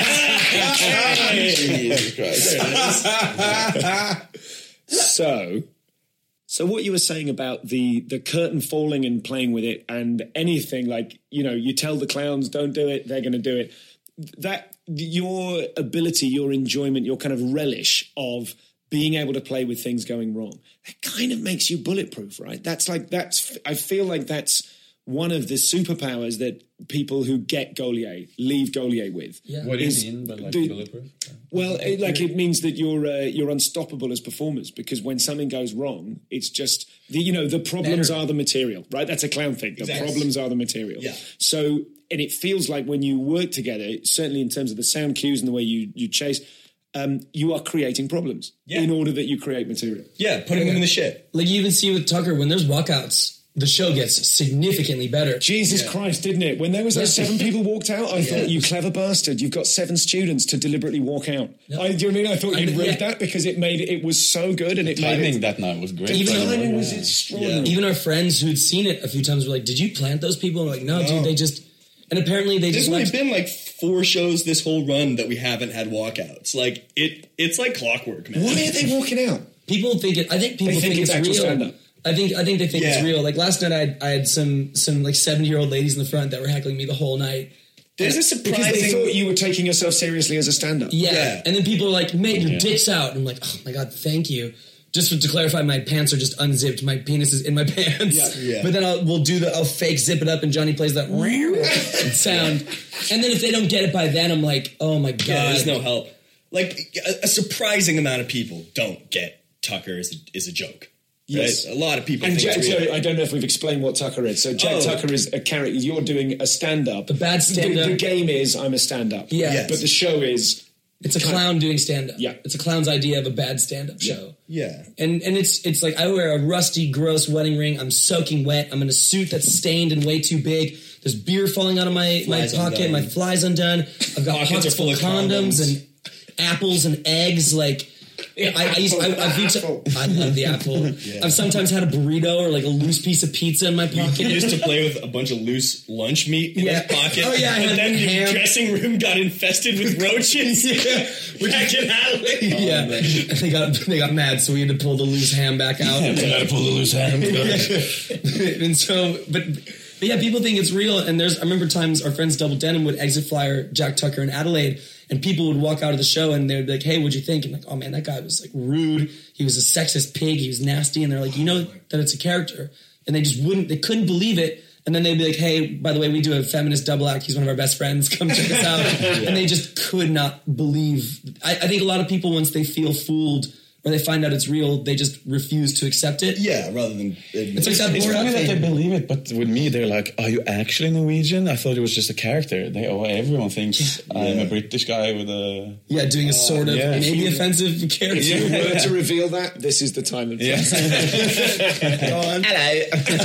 Jesus Christ. So. So what you were saying about the the curtain falling and playing with it and anything like, you know, you tell the clowns don't do it, they're going to do it. That your ability, your enjoyment, your kind of relish of being able to play with things going wrong, that kind of makes you bulletproof, right? That's like, that's, I feel like that's one of the superpowers that people who get Gaulier leave Gaulier with. Yeah. What do you mean by like the, bulletproof? Well, it, like it means that you're uh, you're unstoppable as performers, because when something goes wrong, it's just the you know the problems Better. are the material, right? That's a clown thing. The exactly. problems are the material. Yeah. So, and it feels like when you work together, certainly in terms of the sound cues and the way you you chase, um, you are creating problems yeah. in order that you create material. Yeah, putting them in the shit. Like you even see with Tucker when there's walkouts. The show gets significantly better. Jesus yeah. Christ, didn't it? When there was those seven people walked out, I yeah. thought, you clever bastard, you've got seven students to deliberately walk out. Yep. I, do you know what I mean? I thought you'd rigged yeah. that because it made it was so good and it the timing made it, that night was great. Even the timing yeah. was extraordinary. Yeah. Even our friends who'd seen it a few times were like, "Did you plant those people?" And we're like, "No, no, dude, they just." And apparently they There's just. There's only left. been like four shows this whole run that we haven't had walkouts. Like it, it's like clockwork, man. Why are they walking out? People think it. I think people they think, think it's, it's actual real. stand-up. I think I think they think yeah. it's real. Like last night, I had, I had some some like seventy year old ladies in the front that were heckling me the whole night. There's a surprising because they thought you were taking yourself seriously as a stand-up. Yeah. yeah, and then people are like, "Mate, your yeah. dick's out." And I'm like, "Oh my god, thank you." Just to clarify, my pants are just unzipped. My penis is in my pants. Yeah, yeah. But then I'll we'll do the I'll fake zip it up, and Johnny plays that sound. And then if they don't get it by then, I'm like, "Oh my god, yeah, there's no help." Like a, a surprising amount of people don't get Tucker is a, is a joke. Yes, right? A lot of people. And think Jack, it's real. so I don't know if we've explained what Tucker is. So Jack oh. Tucker is a character. You're doing a stand-up. A bad stand-up. The, the game is I'm a stand-up. Yeah, yes. But the show is it's a clown doing stand-up. Yeah, it's a clown's idea of a bad stand-up yeah. show. Yeah, and and it's it's like I wear a rusty, gross wedding ring. I'm soaking wet. I'm in a suit that's stained and way too big. There's beer falling out of my flies my pocket. Undone. My fly's undone. I've got Pockets pockets are full of full of condoms, condoms. and apples and eggs. Like I, I used, I, I've used to, I love the apple. Yeah. I've sometimes had a burrito or like a loose piece of pizza in my pocket. You used to play with a bunch of loose lunch meat in Yeah. his pocket. Oh, yeah, I and had then your ham. dressing room got infested with roaches. Yeah. Back in Adelaide. Yeah, and they got they got mad, so we had to pull the loose ham back out. Yeah, we gotta pull the loose ham. And so, but, but yeah, people think it's real. And there's, I remember times our friends Double Denim would exit flyer Jack Tucker in Adelaide, and people would walk out of the show and they'd be like, "Hey, what'd you think?" And like, "Oh man, that guy was like rude. He was a sexist pig. He was nasty." And they're like, "You know that it's a character," and they just wouldn't, they couldn't believe it. And then they'd be like, "Hey, by the way, we do a feminist double act. He's one of our best friends. Come check us out." Yeah. And they just could not believe. I, I think a lot of people, once they feel fooled or they find out it's real, they just refuse to accept it. Yeah, rather than it's like that It's Borat funny that thing. they believe it, but with me, they're like, "Are you actually Norwegian?" I thought it was just a character. They, oh, everyone thinks yeah. I'm a British guy with a yeah, doing a sort of yeah. maybe offensive character. If you were to reveal that, this is the time of yeah. Go on. Hello.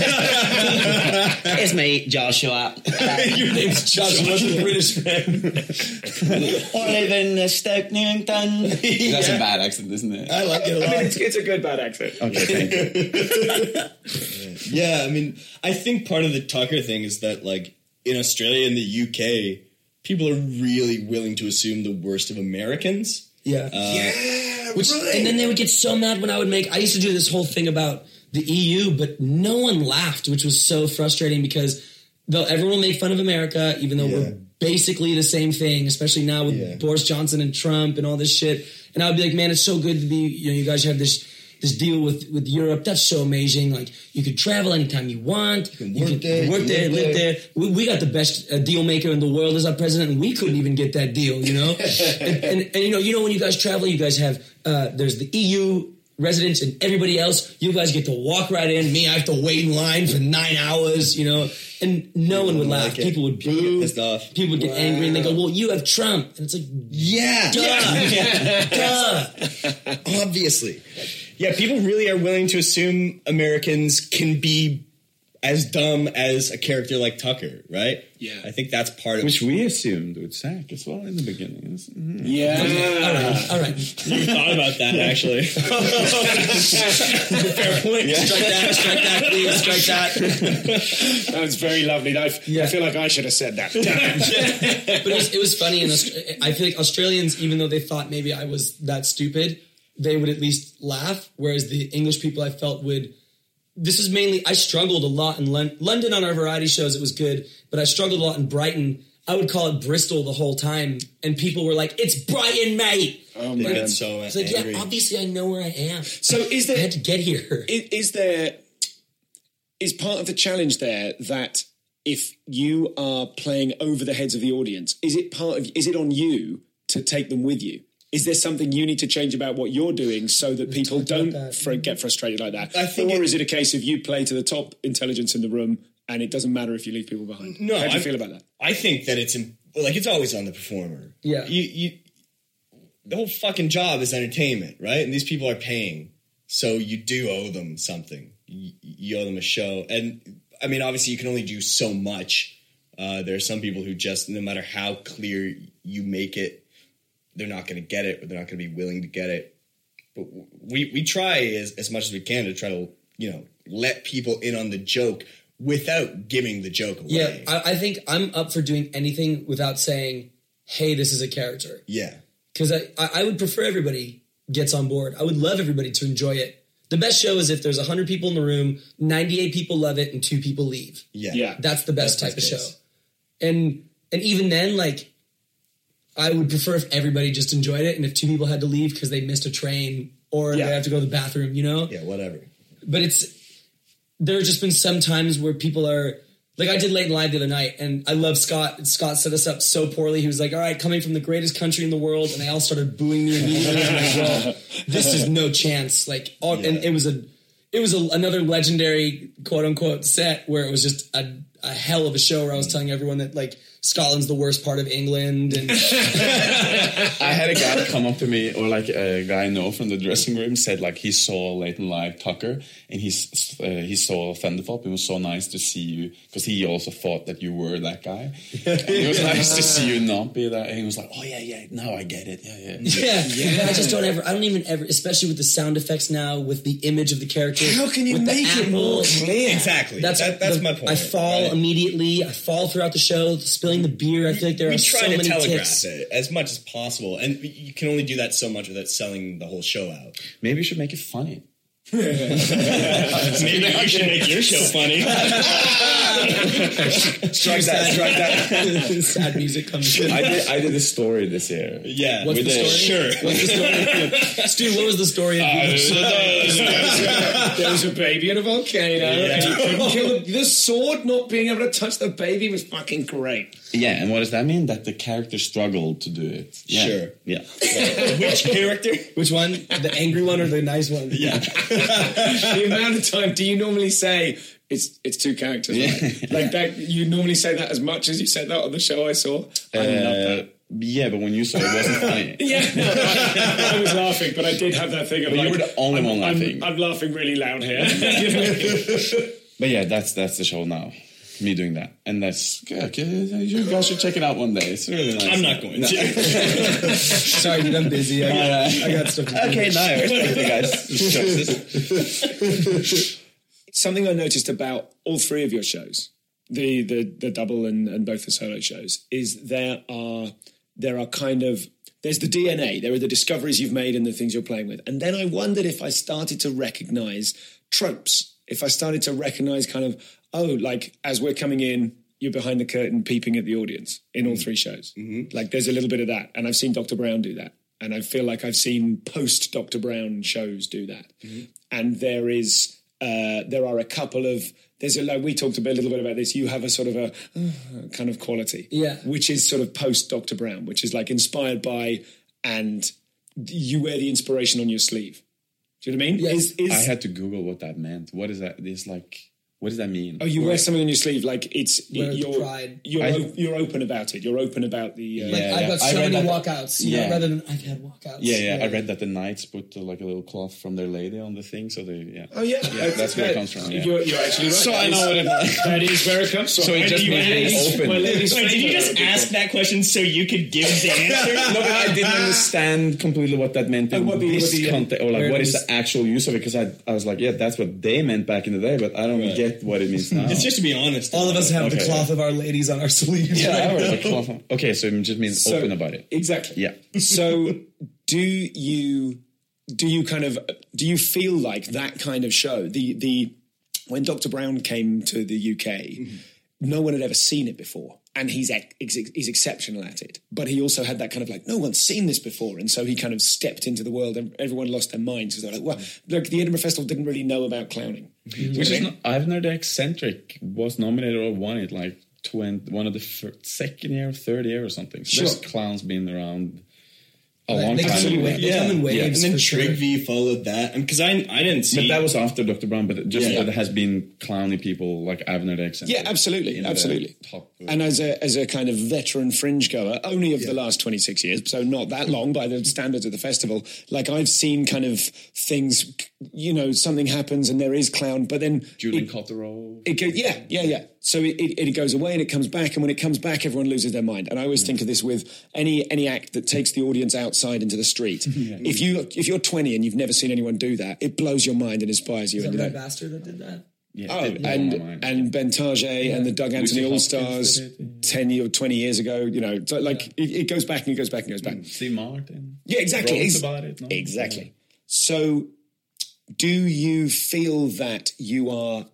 It's me, Joshua. Your name's Joshua, the British man. I live in uh, Stoke Newington. That's a bad accent, isn't it? I like it a lot. I mean, it's, it's a good bad accent. Okay, thank you. Yeah, I mean, I think part of the Tucker thing is that, like, in Australia and the U K, people are really willing to assume the worst of Americans. Yeah. Uh, Yeah, Which, right. and then they would get so mad when I would make, I used to do this whole thing about the E U, but no one laughed, which was so frustrating because they'll, everyone will make fun of America, even though Yeah. we're basically the same thing, especially now with Yeah. Boris Johnson and Trump and all this shit. And I would be like, man, it's so good to be, you know, you guys have this this deal with, with Europe. That's so amazing. Like, you could travel anytime you want. You can work there, work you there, live live there. there. We, we got the best uh, deal maker in the world as our president, and we couldn't even get that deal, you know? and, and, and, you know, you know, when you guys travel, you guys have, uh, there's the E U residents and everybody else. You guys get to walk right in. Me, I have to wait in line for nine hours, you know? And no one would laugh. like it. People would People get boo. pissed off. People would get Wow. angry, and they go, well, you have Trump. And it's like, Yeah. duh. duh. Obviously. Yeah, people really are willing to assume Americans can be as dumb as a character like Tucker, right? Yeah. I think that's part of Which we assumed with Zach as well in the beginning. Mm. Yeah. All right, all right. Never thought about that, actually. Fair point. Yeah. Strike that, strike that, please, strike that. That was very lovely. I, Yeah. I feel like I should have said that. But it was, it was funny. In Aust- I feel like Australians, even though they thought maybe I was that stupid, they would at least laugh. Whereas the English people, I felt would. This is mainly, I struggled a lot in Lon- London on our variety shows. It was good, but I struggled a lot in Brighton. I would call it Bristol the whole time, and people were like, "It's Brighton, mate." Oh They man. get so It's like, angry. yeah, obviously I know where I am. So is I there had to get here. is, is there is part of the challenge there that if you are playing over the heads of the audience, is it part of is it on you to take them with you? Is there something you need to change about what you're doing so that people talked about don't that. fr- get frustrated like that? I think or it- is it a case of you play to the top intelligence in the room and it doesn't matter if you leave people behind? No, How do you I- feel about that? I think that it's in, like it's always on the performer. Yeah. You you the whole fucking job is entertainment, right? And these people are paying, so you do owe them something. You, you owe them a show, and I mean, obviously, you can only do so much. Uh, there are some people who just, no matter how clear you make it, they're not going to get it, or they're not going to be willing to get it. But we we try as as much as we can to try to you know let people in on the joke without giving the joke away. Yeah, I, I think I'm up for doing anything without saying, "Hey, this is a character." yeah. Because I, I I would prefer everybody gets on board. I would love everybody to enjoy it. The best show is if there's one hundred people in the room, ninety-eight people love it, and two people leave. Yeah. Yeah. That's the best That's type of the show. case. And and even then, like, I would prefer if everybody just enjoyed it, and if two people had to leave because they missed a train or Yeah. they have to go to the bathroom, you know. Yeah, whatever. But it's there have just been some times where people are like, I did Late and Live the other night, and I love Scott. Scott set us up so poorly. He was like, "All right, coming from the greatest country in the world," and they all started booing me immediately. I'm like, "Well, this is no chance." Like, all, and it was a, it was a, another legendary quote unquote set where it was just a, a hell of a show where I was telling everyone that like Scotland's the worst part of England, and I had a guy come up to me, or like a guy I know from the dressing room, said like he saw Late and Live Tucker, and he s- uh, he saw Thunderpop. It was so nice to see you, because he also thought that you were that guy. And it was nice to see you not be that. And he was like, "Oh yeah, yeah, now I get it. Yeah, yeah." yeah, But I just don't ever. I don't even ever, especially with the sound effects now, with the image of the character. How can you with the make it more apples. clear? Exactly. That's That- that's the- my point. I fall right? immediately. I fall throughout the show, spilling the beer. I feel like there We are try so to many telegraph ticks. it as much as possible, and you can only do that so much without selling the whole show out. Maybe you should make it funny. Maybe you should make your show funny. Strike that, strike that. Sad music comes in. I did, I did a story this year. Yeah. What's with the a- story? Sure. What's the story? Stu, what was the story? Of There was a baby in a volcano, and you couldn't kill the, the sword. Not being able to touch the baby was fucking great. Yeah, and what does that mean? That the character struggled to do it. Yeah. Sure. Yeah. Which character? Which one? The angry one or the nice one? Yeah. The amount of time do you normally say it's it's two characters? Right? Like that, you normally say that as much as you said that on the show I saw. I love that. Uh, yeah, but when you saw it, it wasn't funny. Yeah, no, I, I was laughing, but I did have that thing of But you like, were the only I'm, one I'm- laughing. I'm, laughing really loud here. You know? But yeah, that's that's the show now. Me doing that, and that's good. Okay, you guys should check it out one day. It's really nice. I'm not going No. to. Sorry, dude, I'm busy. I got, I got stuff to do. Okay, no, I respect you guys. Something I noticed about all three of your shows, the the the double and, and both the solo shows, is there are there are kind of there's the D N A, there are the discoveries you've made and the things you're playing with, and then I wondered if I started to recognise tropes, if I started to recognise kind of oh, like as we're coming in, you're behind the curtain peeping at the audience in all three shows. Mm-hmm. Like there's a little bit of that, and I've seen Doctor Brown do that, and I feel like I've seen post Doctor Brown shows do that, mm-hmm. and there is. Uh, there are a couple of there's a, like we talked a, bit, a little bit about this. You have a sort of a uh, kind of quality, yeah, which is sort of post Doctor Brown, which is like inspired by, and you wear the inspiration on your sleeve. Do you know what I mean? Yes. Is, is, I had to Google what that meant. What is that? It's like What does that mean? Oh, you wear something on your sleeve, like it's Wear it, the you're pride. you're I- o- you're open about it. You're open about the. Uh, Like Yeah, I've yeah. got I so read many that- walkouts, you know, Yeah. rather than I've had walkouts. Yeah, yeah, I read that the knights put uh, like a little cloth from their lady on the thing, so they, yeah. Oh yeah, Yeah, that's where it comes from, yeah. You're, you're actually right. So That I is- know what it- that is where it comes from. So it I- just you- means being ladies- open. my ladies' Wait, did you favourite. just ask that question so you could give the answer? No, but I didn't understand completely what that meant in And what the- this what the, um, context, or like where what it is was- the actual use of it, because I, I was like, yeah, that's what they meant back in the day, but I don't Right. get what it means now. It's just to be honest. All of us have the Okay. cloth of our ladies on our sleeves. yeah, right I now. read the cloth. Okay, so it just means So- open about it. Exactly. Yeah. So do you do you kind of do you feel like that kind of show, the the when Doctor Brown came to the U K, Mm-hmm. no one had ever seen it before, and he's ex- ex- he's exceptional at it. But he also had that kind of like, no one's seen this before, and so he kind of stepped into the world, and everyone lost their minds because they're like, well, like the Edinburgh Festival didn't really know about clowning. Which is not, Ivner the Eccentric was nominated or won it like twenty, one of the fir- second year, third year or something. So Sure. there's clowns been around a They- long they time. come in Absolutely. wa- they come in waves Yeah. And then for sure. Trigby followed that. Because I, I didn't see. But that was after Doctor Brown, but just Yeah. that there has been clowny people like Avner the Eccentric. Yeah, absolutely, in the absolutely. top, uh, And as a as a kind of veteran fringe goer, only of the last twenty six years, so not that long by the standards of the festival. Like I've seen kind of things, you know, something happens and there is clown, but then Julian it, Cotterill. it go, yeah, yeah, yeah. So it, it, it goes away and it comes back, and when it comes back, everyone loses their mind. And I always think of this with any any act that takes the audience outside into the street. If you if you're twenty and you've never seen anyone do that, it blows your mind and inspires you. Is that and, you Red know, Bastard that did that? Yeah, Oh, it did blow and my mind. and Ben Target and the Doug Anthony Lucy All Hopkins Stars did it. ten year, twenty years ago. You know, so like it, it goes back and it goes back and it goes back. Steve Martin. Yeah, exactly. Wrote Ex- about it. No? Exactly. So, do you feel that you are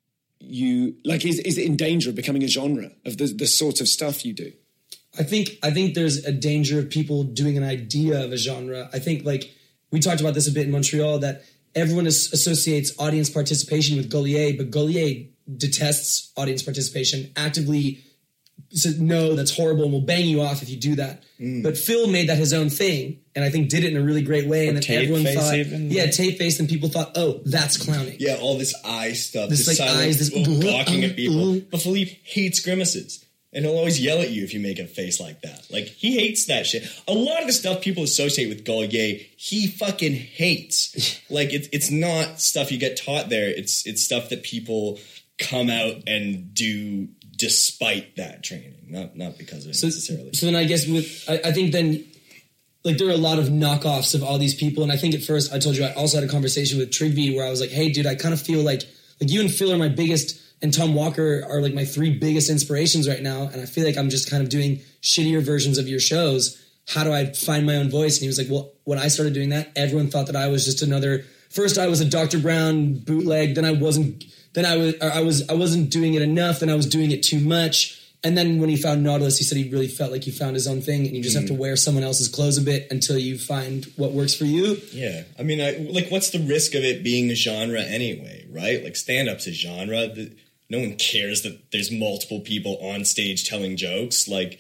you like is is it in danger of becoming a genre of the the sort of stuff you do? I think I think there's a danger of people doing an idea of a genre. I think like we talked about this a bit in Montreal that everyone is, associates audience participation with Gaulier, but Gaulier detests audience participation, actively says no, that's horrible and will bang you off if you do that. But Phil made that his own thing, and I think did it in a really great way. And then tape everyone face thought, even. yeah, tape face, and people thought, oh, that's clowning. Yeah, all this eye stuff. This, This, like, silent eyes, this- gawking at people. uh, But Philippe hates grimaces. And he'll always yell at you if you make a face like that. Like, he hates that shit. A lot of the stuff people associate with Gaulier, he fucking hates. Like, it's it's not stuff you get taught there. It's it's stuff that people come out and do despite that training, not not because of it So, necessarily. so then I guess with I, I think then like there are a lot of knockoffs of all these people, and I think at first I told you I also had a conversation with Trigby where I was like, hey dude, I kind of feel like like you and Phil are my biggest, and Tom Walker are like my three biggest inspirations right now, and I feel like I'm just kind of doing shittier versions of your shows. How do I find my own voice? And he was like, well, when I started doing that, everyone thought that I was just another. First, I was a Doctor Brown bootleg. Then I wasn't. Then I was. I was. I wasn't doing it enough. Then I was doing it too much. And then when he found Nautilus, he said he really felt like he found his own thing, and you just have to wear someone else's clothes a bit until you find what works for you. Yeah, I mean, I, like, what's the risk of it being a genre anyway, right? Like, stand-up's a genre. The, no one cares that there's multiple people on stage telling jokes. Like,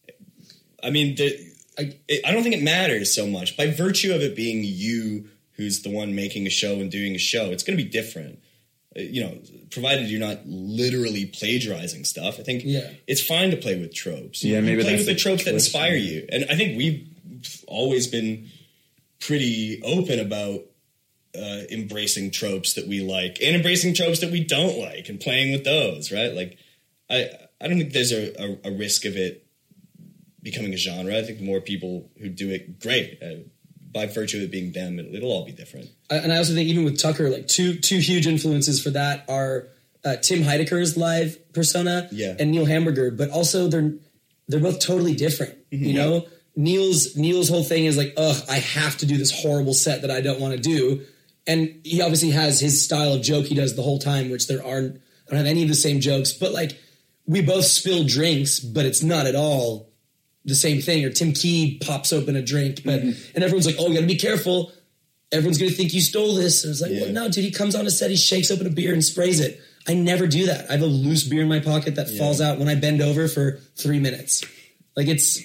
I mean, the, I, it, I don't think it matters so much. By virtue of it being you who's the one making a show and doing a show, it's going to be different. Uh, You know, provided you're not literally plagiarizing stuff. I think Yeah. it's fine to play with tropes. Yeah, You maybe play that's with the the tropes that twist, inspire yeah. you. And I think we've always been pretty open about uh, embracing tropes that we like and embracing tropes that we don't like and playing with those, right? Like, I I don't think there's a, a, a risk of it becoming a genre. I think the more people who do it, great. Uh, by virtue of it being them, it, it'll all be different. I- and I also think even with Tucker, like two two huge influences for that are uh, Tim Heidecker's live persona Yeah. and Neil Hamburger, but also they're they're both totally different. You know, Neil's Neil's whole thing is like, ugh, I have to do this horrible set that I don't want to do, and he obviously has his style of joke he does the whole time, which there aren't. I don't have any of the same jokes, but like we both spill drinks, but it's not at all the same thing. Or Tim Key pops open a drink, but and everyone's like, oh, you got to be careful. Everyone's going to think you stole this. And it's like, Yeah. well, no, dude, he comes on a set, he shakes open a beer and sprays it. I never do that. I have a loose beer in my pocket that falls out when I bend over for three minutes. Like it's,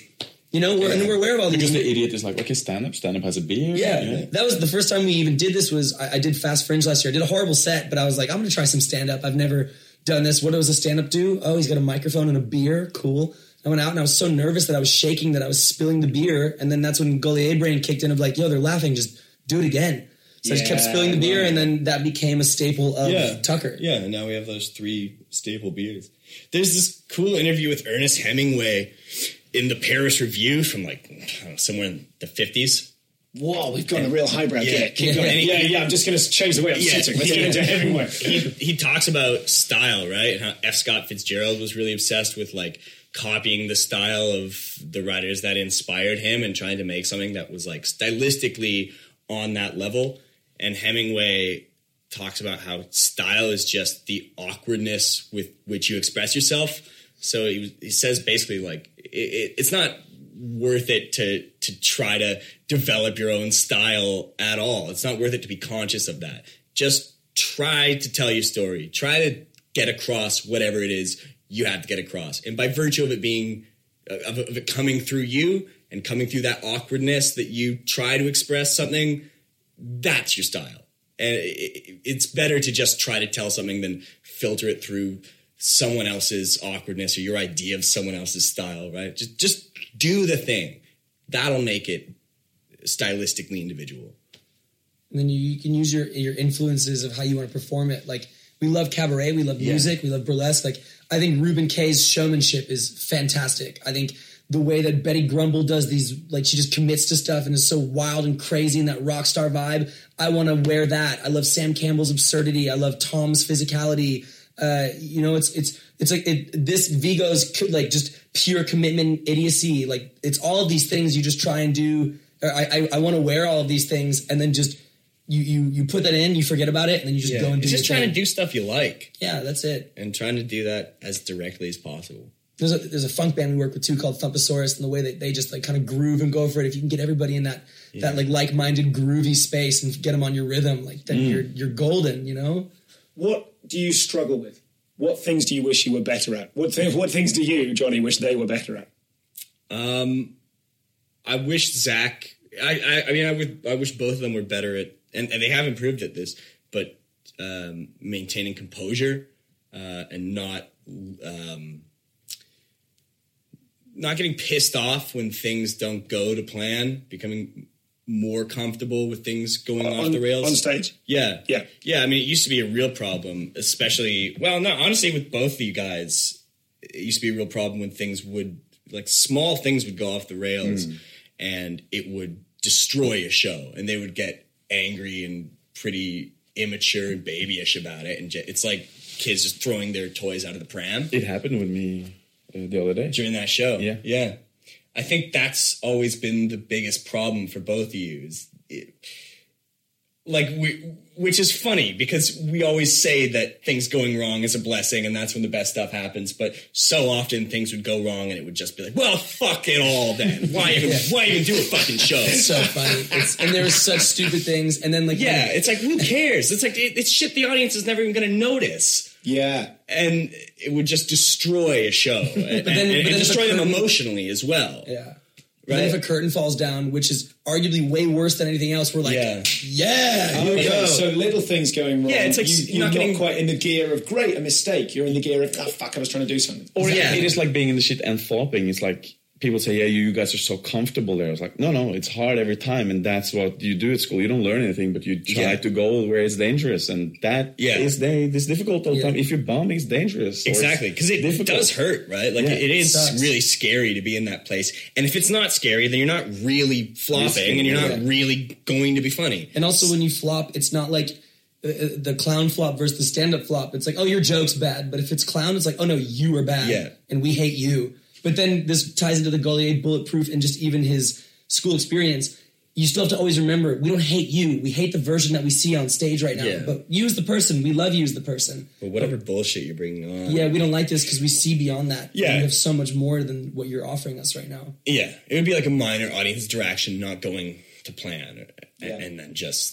You know, we're, yeah. and we're aware of all these. Because the idiot is like, okay, stand up, stand up has a beer. Yeah, yeah. that was the first time we even did this. Was I, I did Fast Fringe last year. I did a horrible set, but I was like, I'm going to try some stand up. I've never done this. What does a stand up do? Oh, he's got a microphone and a beer. Cool. I went out and I was so nervous that I was shaking that I was spilling the beer. And then that's when Gaulier brain kicked in of like, yo, they're laughing. Just do it again. So yeah, I just kept spilling the beer, and then that became a staple of yeah. Tucker. Yeah, and now we have those three staple beers. There's this cool interview with Ernest Hemingway in the Paris Review from like I don't know, somewhere in the fifties. Whoa, we've got a real highbrow. Yeah, Yeah, keep yeah. going. Yeah, yeah, I'm just going to change the way I'm Yeah, sitting. Let's yeah. get into Hemingway. He, he talks about style, right? And how F. Scott Fitzgerald was really obsessed with like copying the style of the writers that inspired him and trying to make something that was like stylistically on that level. And Hemingway talks about how style is just the awkwardness with which you express yourself. So he, he says basically like it, it, it's not worth it to to try to develop your own style at all. It's not worth it to be conscious of that. Just try to tell your story. Try to get across whatever it is you have to get across. And by virtue of it being of, of it coming through you and coming through that awkwardness that you try to express something, that's your style. And it, it's better to just try to tell something than filter it through someone else's awkwardness or your idea of someone else's style, right? Just just do the thing. That'll make it stylistically individual. And then you, you can use your your influences of how you want to perform it. Like, we love cabaret, we love music, yeah. we love burlesque. Like, I think Reuben Kaye's showmanship is fantastic. I think the way that Betty Grumble does these, like, she just commits to stuff and is so wild and crazy in that rock star vibe. I want to wear that. I love Sam Campbell's absurdity. I love Tom's physicality. Uh, you know, it's it's it's like it, this Vigo's like just pure commitment, idiocy. Like, it's all of these things you just try and do. Or I I, I want to wear all of these things, and then just you you you put that in, you forget about it, and then you just yeah. go and do. It's just trying thing. to do stuff you like. Yeah, that's it. And trying to do that as directly as possible. There's a there's a funk band we work with too called Thumpasaurus, and the way that they just like kind of groove and go for it. If you can get everybody in that yeah. that like like minded groovy space and get them on your rhythm, like then mm. you're you're golden. You know. What do you struggle with? What things do you wish you were better at? What th- what things do you, Johnny, wish they were better at? Um, I wish Zach. I, I I mean I would I wish both of them were better at, and, and they have improved at this, but um, maintaining composure uh, and not. Um, Not getting pissed off when things don't go to plan, becoming more comfortable with things going uh, off on, the rails. On stage? Yeah. Yeah. Yeah, I mean, it used to be a real problem, especially, well, no, honestly, with both of you guys, it used to be a real problem when things would, like, small things would go off the rails mm. and it would destroy a show, and they would get angry and pretty immature and babyish about it, and it's like kids just throwing their toys out of the pram. It happened with me. Uh, the other day during that show. Yeah. Yeah. I think that's always been the biggest problem for both of you is it, like we, which is funny because we always say that things going wrong is a blessing and that's when the best stuff happens. But so often things would go wrong and it would just be like, well, fuck it all then. Why even, yeah. why even do a fucking show? It's so funny. It's, and there were such stupid things. And then like, yeah, it's like, who cares? It's like, it, it's shit the audience is never even going to notice. Yeah. And it would just destroy a show. but then, and, but and, then and destroy them curtain, emotionally as well. Yeah. Right? Then if a curtain falls down, which is arguably way worse than anything else, we're like, yeah, yeah here we okay, go. So little things going wrong. Yeah, it's like you, you're, you're not, not getting quite in the gear of, great, a mistake. You're in the gear of, oh, fuck, I was trying to do something. Or yeah, it is like being in the shit and flopping. It's like, people say, yeah, you guys are so comfortable there. I was like, no, no, it's hard every time. And that's what you do at school. You don't learn anything, but you try yeah. to go where it's dangerous. And that yeah. is they, it's difficult all the yeah. time. If you're bombing, it's dangerous. Exactly. Because it difficult. does hurt, right? Like, yeah, it is it really scary to be in that place. And if it's not scary, then you're not really flopping Risking, and you're not yeah. really going to be funny. And also when you flop, it's not like uh, the clown flop versus the stand-up flop. It's like, oh, your joke's bad. But if it's clown, it's like, oh, no, you are bad. Yeah. And we hate you. But then this ties into the Gaulier bulletproof and just even his school experience. You still have to always remember, we don't hate you. We hate the version that we see on stage right now. Yeah. But you as the person, we love you as the person. But whatever but, bullshit you're bringing on. Yeah, we don't like this because we see beyond that. Yeah. We have so much more than what you're offering us right now. Yeah. It would be like a minor audience interaction not going to plan. Yeah. And, and then just...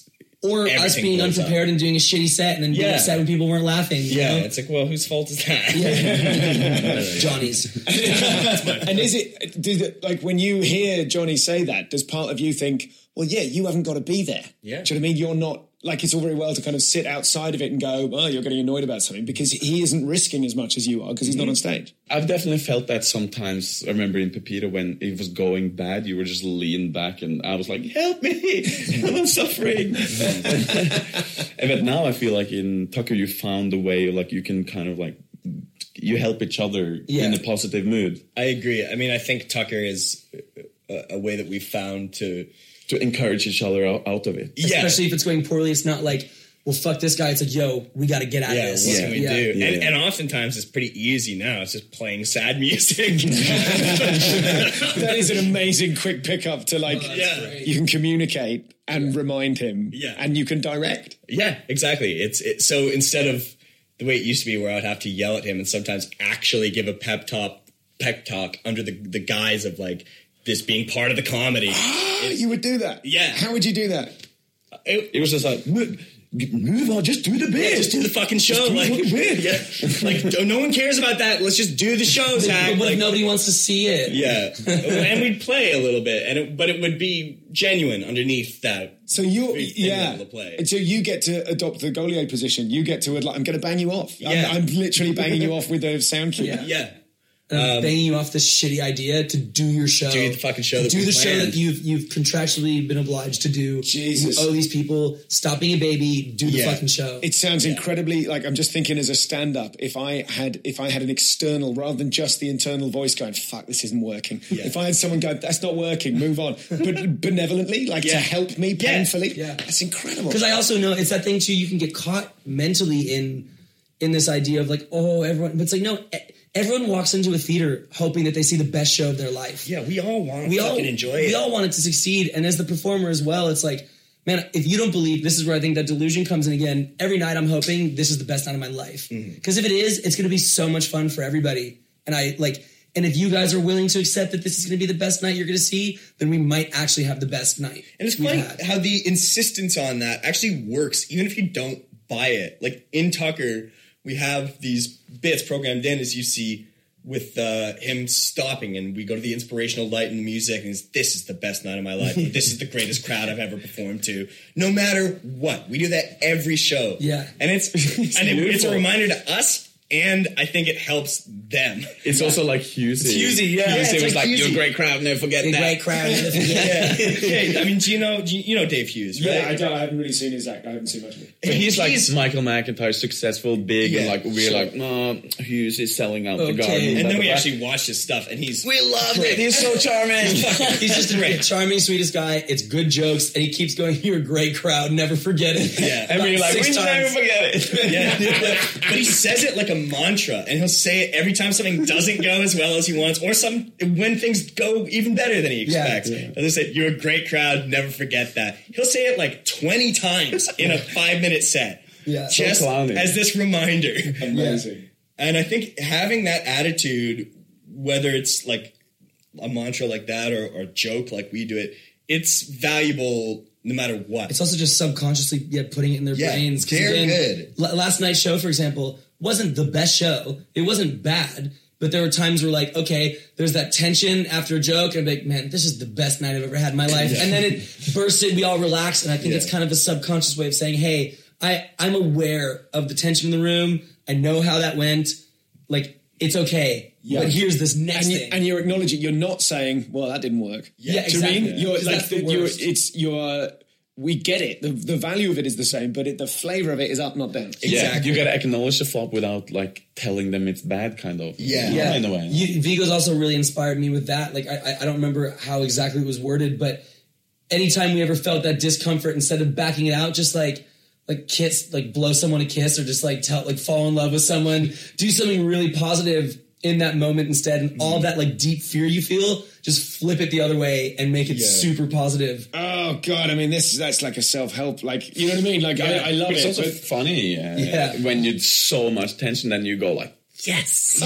Or us everything being blows up. unprepared and doing a shitty set and then being Yeah. upset when people weren't laughing. You Yeah, know? it's like, well, whose fault is that? Johnny's. And is it, do the, like, when you hear Johnny say that, does part of you think, well, yeah, you haven't got to be there? Yeah. Do you know what I mean? You're not, like, it's all very well to kind of sit outside of it and go, well, you're getting annoyed about something, because he isn't risking as much as you are because he's not on stage. I've definitely felt that sometimes. I remember in Pepito when it was going bad, you were just leaned back and I was like, help me, I'm suffering. And but now I feel like in Tucker you found a way, like you can kind of like, you help each other Yeah. in a positive mood. I agree. I mean, I think Tucker is a, a way that we've found to... To encourage each other out, out of it. Yeah. Especially if it's going poorly, it's not like, well, fuck this guy. It's like, yo, we got to get out Yeah, of what this. can we Yeah. do? Yeah. And, and oftentimes it's pretty easy now. It's just playing sad music. That is an amazing quick pickup to, like, Yeah. you can communicate and remind him, Yeah. and you can direct. Yeah, exactly. It's it, so instead of the way it used to be, where I'd have to yell at him and sometimes actually give a pep talk, pep talk under the the guise of like this being part of the comedy. It's- You would do that? Yeah. How would you do that? it, It was just like, move, move on, just do the bit. yeah, just do the fucking show. Just do the Like, fucking bit. yeah, like no- no one cares about that. Let's just do the show, But, Zach. but what Like, if nobody wants to see it? yeah, and we'd play a little bit, and it, but it would be genuine underneath that. So you, Big thing yeah. able to play. And so you get to adopt the Goliath position. You get to, like, I'm going to bang you off. Yeah. I'm, I'm literally banging you off with a sound cue. Yeah. Yeah, And I'm banging you off this shitty idea to do your show. Do the fucking show that do we the show planned. that you've you've contractually been obliged to do. Jesus. You owe these people. Stop being a baby. Do the Yeah. fucking show. It sounds incredibly, like, I'm just thinking as a stand-up, if I had if I had an external rather than just the internal voice going, fuck, this isn't working. Yeah. If I had someone go, that's not working, move on. But benevolently, like, to Yeah. help me Yeah. painfully, Yeah. that's incredible. Because I also know it's that thing too. You can get caught mentally in in this idea of like, oh, everyone. But it's like, no, e- everyone walks into a theater hoping that they see the best show of their life. yeah. We all want to we fucking all enjoy it. We all want it to succeed, and as the performer as well, it's like, man, if you don't believe, this is where I think that delusion comes in again. Every night I'm hoping this is the best night of my life, because if it is, it's going to be so much fun for everybody. And I like, and if you guys are willing to accept that this is going to be the best night you're going to see, then we might actually have the best night. And it's we've funny had. how the insistence on that actually works, even if you don't buy it. Like in Tucker, we have these bits programmed in, as you see, with uh, him stopping, and we go to the inspirational light and the music, and it's, this is the best night of my life. This is the greatest crowd I've ever performed to. No matter what, we do that every show. Yeah. and it's and it, it's a reminder to us. And I think it helps them. It's also like Husey. Husey, yeah. Yeah, Husey it's was like like, you're a Husey. great crowd, never forget A that. great crowd. yeah. yeah, I mean, do you know do you, you know Dave Hughes, right? yeah, I, don't, I haven't really seen his act. I haven't seen much of it. But he's like He's- Michael McIntyre, successful, big, and Yeah, like we're sure. like, no, Hughes is selling out Okay. the garden. And blah, then we blah, actually watched his stuff, and he's we loved it. He's so charming. He's just a Great. charming, sweetest guy. It's good jokes, and he keeps going, "You're a great crowd. Never forget it." Yeah. And we're About like, we six should times. never forget it. yeah. But he says it like a mantra, and he'll say it every time something doesn't go as well as he wants, or some when things go even better than he expects. Yeah, yeah. As I said, you're a great crowd. Never forget that. He'll say it like twenty times in a five minute set. Yeah. So just clowny. as this reminder. Amazing. And I think having that attitude, whether it's like a mantra like that or, or a joke like we do it, it's valuable no matter what. It's also just subconsciously yeah, putting it in their Yeah, brains. 'Cause they're again, good. l- last night's show, for example, wasn't the best show. It wasn't bad, but there were times where like, okay, there's that tension after a joke, and I'm like, man, this is the best night I've ever had in my life. And then it bursted, we all relaxed, and I think Yeah. it's kind of a subconscious way of saying, hey, I, I'm aware of the tension in the room. I know how that went. Like, it's okay. Yeah. But here's this next And, you, thing. and you're acknowledging, you're not saying, well, that didn't work. Yeah, Do you know what I mean? exactly. You're Because like, that's the the- you're, worst. it's, you're, we get it. The, the value of it is the same, but it, the flavor of it is up, not down. Yeah, Exactly. you gotta acknowledge the flop without like telling them it's bad, kind of. Yeah. Yeah, in a way. You, Vigo's also really inspired me with that. Like, I, I- I don't remember how exactly it was worded, but anytime we ever felt that discomfort, instead of backing it out, just like, like kiss, like blow someone a kiss, or just like tell, like fall in love with someone, do something really positive in that moment instead, and all that like deep fear you feel, just flip it the other way and make it Yeah. super positive. Oh God! I mean, this that's like a self-help. Like, you know what I mean? Like, I, I love But it's it. also but- funny uh, Yeah. when you so much tension, then you go like, yes.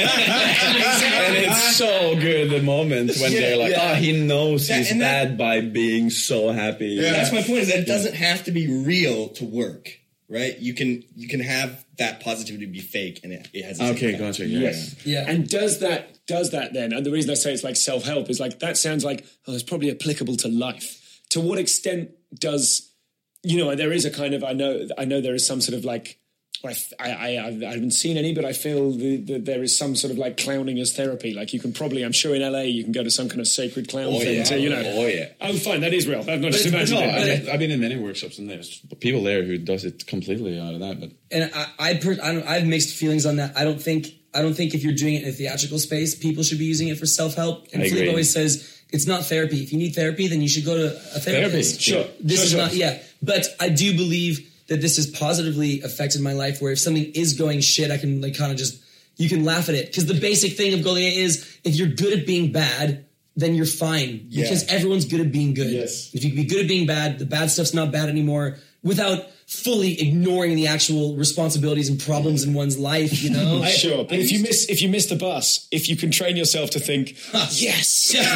And it's so good the moment when Yeah, they're like, yeah. oh, he knows That- he's and that- bad by being so happy. That's my point. Is that it doesn't have to be real to work, right? You can you can have that positivity be fake, and it, it has. A Okay, gotcha. Yeah. Yes. Yeah. And does that does that then? And the reason I say it's like self help is like that sounds like oh, it's probably applicable to life. To what extent does you know there is a kind of I know I know there is some sort of like I I, I I haven't seen any, but I feel the, the, there is some sort of like clowning as therapy. Like you can probably I'm sure in L A you can go to some kind of sacred clown Oh, thing yeah. to you know. Oh, yeah. Oh, fine, that is real. I've not just But- imagined No, it. I, Okay. I've been in many workshops and there's people there who does it completely out of that. But And I, I, per, I, don't, I have mixed feelings on that. I don't think, I don't think if you're doing it in a theatrical space, people should be using it for self help. And I Philippe agree. always says it's not therapy. If you need therapy, then you should go to a therapist. Therapy, sure. This Sure, is sure. not, yeah. But I do believe that this has positively affected my life. Where if something is going shit, I can like kind of just you can laugh at it because the basic thing of Goliath is if you're good at being bad, then you're fine Yeah. because everyone's good at being good. Yes. If you can be good at being bad, the bad stuff's not bad anymore without fully ignoring the actual responsibilities and problems in one's life, you know? Sure, but if you miss if you miss the bus, if you can train yourself to think, yes, Yeah,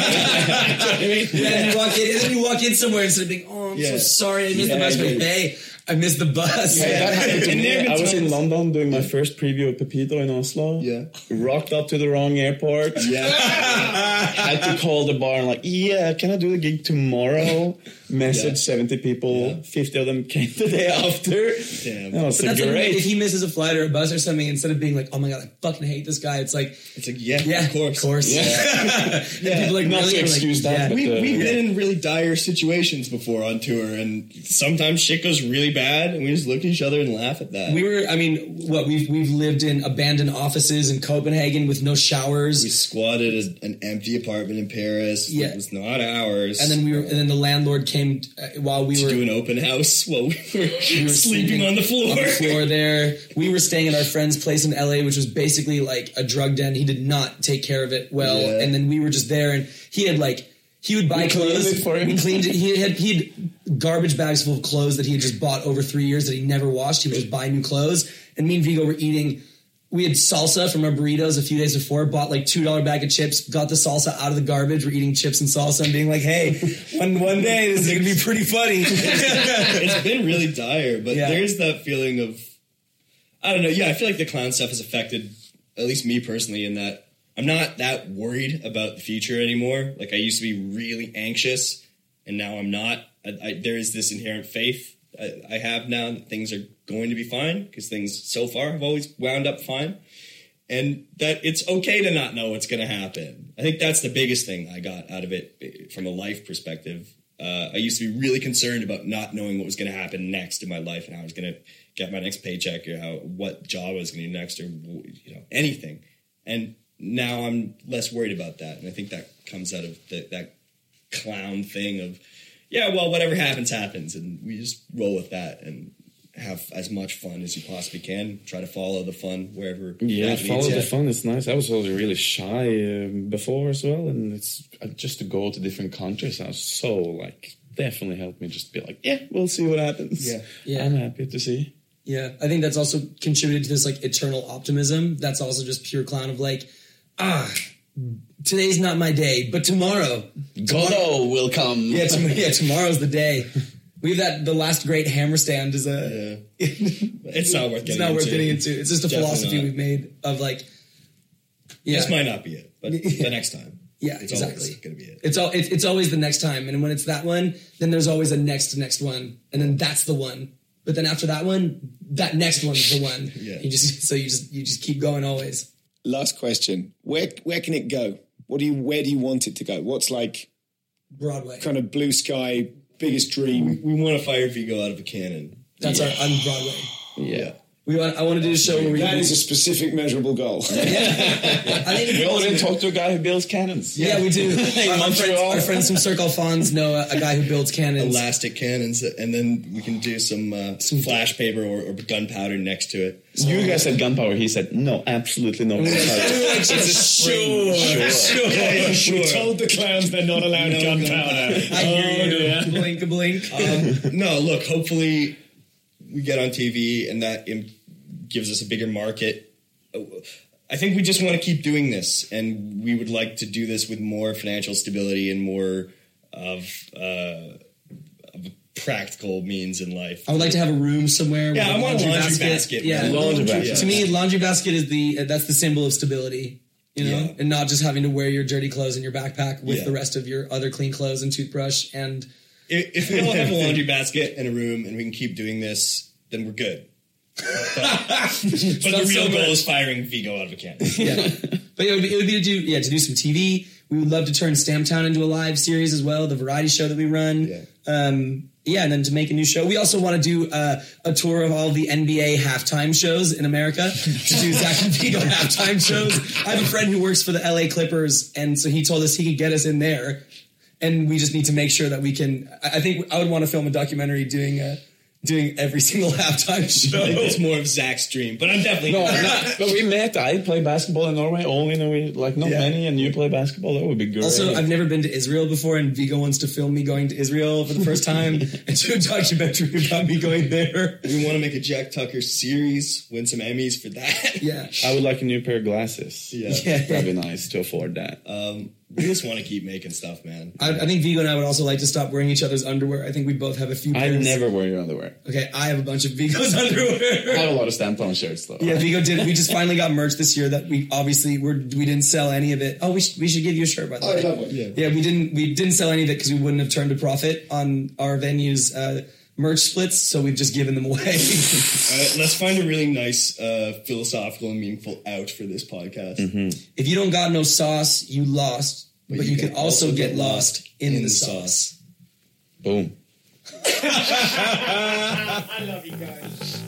and then you walk in, and then you walk in somewhere instead of being, oh, I'm so Yeah. sorry, I missed Yeah, the bus. I But agree. hey, I missed the bus. Hey, that happened to And me. there have been I was in times- London doing my first preview of Pepito in Oslo. Yeah. Rocked up to the wrong airport. Yeah. Had to call the bar and like, yeah, can I do the gig tomorrow? Message Yeah. seventy people. Yeah. fifty of them came the day after. Damn. That was But that's like great. if he misses a flight or a bus or something, instead of being like, "Oh my god, I fucking hate this guy," it's like, It's like yeah, "Yeah, of course, of course." Yeah. yeah. People like Not really to are excuse like, that, yeah. but We, uh, we've yeah. been in really dire situations before on tour, and sometimes shit goes really bad, and we just look at each other and laugh at that. We were, I mean, what we've we've lived in abandoned offices in Copenhagen with no showers, We squatted as an empty apartment in Paris. Yeah. It was not ours. and then we were, and then the landlord came uh, while we to were do an open house while we were, we were sleeping on the floor. on the floor there. We were staying at our friend's place in L A, which was basically like a drug den. He did not take care of it well, Yeah. and then we were just there, and he had like he would buy We cleaned clothes it for him. We cleaned it. He had he had garbage bags full of clothes that he had just bought over three years that he never washed. He would just buy new clothes, and me and Vigo were eating. We had salsa from our burritos a few days before, bought like two dollar bag of chips, got the salsa out of the garbage. We're eating chips and salsa and being like, hey, one, one day this is going to be pretty funny. It's been really dire, but Yeah. there's that feeling of, I don't know. Yeah, I feel like the clown stuff has affected at least me personally in that I'm not that worried about the future anymore. Like I used to be really anxious, and now I'm not. I, I, there is this inherent faith I, I have now that things are going to be fine because things so far have always wound up fine. And that it's okay to not know what's going to happen. I think that's the biggest thing I got out of it from a life perspective. Uh, I used to be really concerned about not knowing what was going to happen next in my life and how I was going to get my next paycheck or how what job I was going to do next or you know anything. And now I'm less worried about that. And I think that comes out of the, that clown thing of, yeah, well, whatever happens, happens. And we just roll with that and have as much fun as you possibly can. Try to follow the fun wherever Yeah, that follow leads the you. fun. It's nice. I was also really shy um, before as well, and it's uh, just to go to different countries. I was so like definitely helped me just be like, yeah, we'll see what happens. Yeah. Yeah. I'm happy to see. Yeah, I think that's also contributed to this like eternal optimism. That's also just pure clown of like, ah, today's not my day, but tomorrow, Godot will come. yeah, tom- yeah, tomorrow's the day. We have that. The last great hammer stand is a. Yeah. It's not worth getting It's not worth into. getting into. It's just a Definitely philosophy not. we've made of like. Yeah, This might not be it, but the next time. yeah, it's exactly. always going to be it. It's all. It's, it's always the next time, and when it's that one, then there's always a next next one, and then that's the one. But then after that one, that next one's the one. Yeah. You just so you just you just keep going always. Last question: Where where can it go? What do you where do you want it to go? What's like Broadway. kind of blue sky, biggest dream? We want to fire Vigo out of a cannon. That's our on Broadway. Yeah. We want. I want to do a show where we. That is a specific, measurable goal. I think We already talked to a guy who builds cannons. Yeah, we do. our, our, friends, Montreal. our friends from Cirque Alphonse know a, a guy who builds cannons. Elastic cannons, and then we can do some uh, some flash paper or, or gunpowder next to it. You guys said gunpowder. He said, no, absolutely no gunpowder. It's a sure, sure. Yeah, sure. We told the clowns they're not allowed No gunpowder. I hear you. dear. Blink a blink. Um, no, look. Hopefully, we get on T V, and that im- gives us a bigger market. I think we just want to keep doing this, and we would like to do this with more financial stability and more of, uh, of practical means in life. I would like to have a room somewhere. Yeah, with I want a laundry basket. basket yeah, laundry basket. To me, laundry basket is the that's the symbol of stability. You know, Yeah. and not just having to wear your dirty clothes in your backpack with Yeah. the rest of your other clean clothes and toothbrush. And If, if we all have a laundry basket and a room, and we can keep doing this, then we're good. But, but the real goal is firing Vigo out of a cannon. yeah, but it would, be, it would be to do yeah to do some T V. We would love to turn Stamptown into a live series as well, the variety show that we run. Yeah. Um, yeah, and then to make a new show. We also want to do uh, a tour of all the N B A halftime shows in America, to do Zach and Vigo halftime shows. I have a friend who works for the L A Clippers, and so he told us he could get us in there, and we just need to make sure that we can. I I think I would want to film a documentary doing uh, doing every single halftime show. I think it's more of Zach's dream, but I'm definitely No, no, but we met. I play basketball in Norway. Only know we like not Yeah. many, and you play basketball. That would be great. Also, I've never been to Israel before, and Vigo wants to film me going to Israel for the first time and do a documentary about me going there. We want to make a Jack Tucker series, win some Emmys for that. Yeah. I would like a new pair of glasses. Yeah. Yeah. That'd be nice to afford that. Um, we just want to keep making stuff, man. I, I think Vigo and I would also like to stop wearing each other's underwear. I think we both have a few I pairs. never wear your underwear. Okay, I have a bunch of Vigo's I underwear. have a lot of Stamptown shirts though. Yeah, Vigo did. We just finally got merch this year that we obviously were we didn't sell any of it. Oh, we should, we should give you a shirt by the way. love one. Yeah. Yeah, we didn't we didn't sell any of it because we wouldn't have turned a profit on our venue's uh, merch splits, so we've just given them away. All right, let's find a really nice, uh, philosophical and meaningful out for this podcast. If you don't got no sauce, you lost. But, you, can, also get lost in, the, sauce. Boom. I love you guys.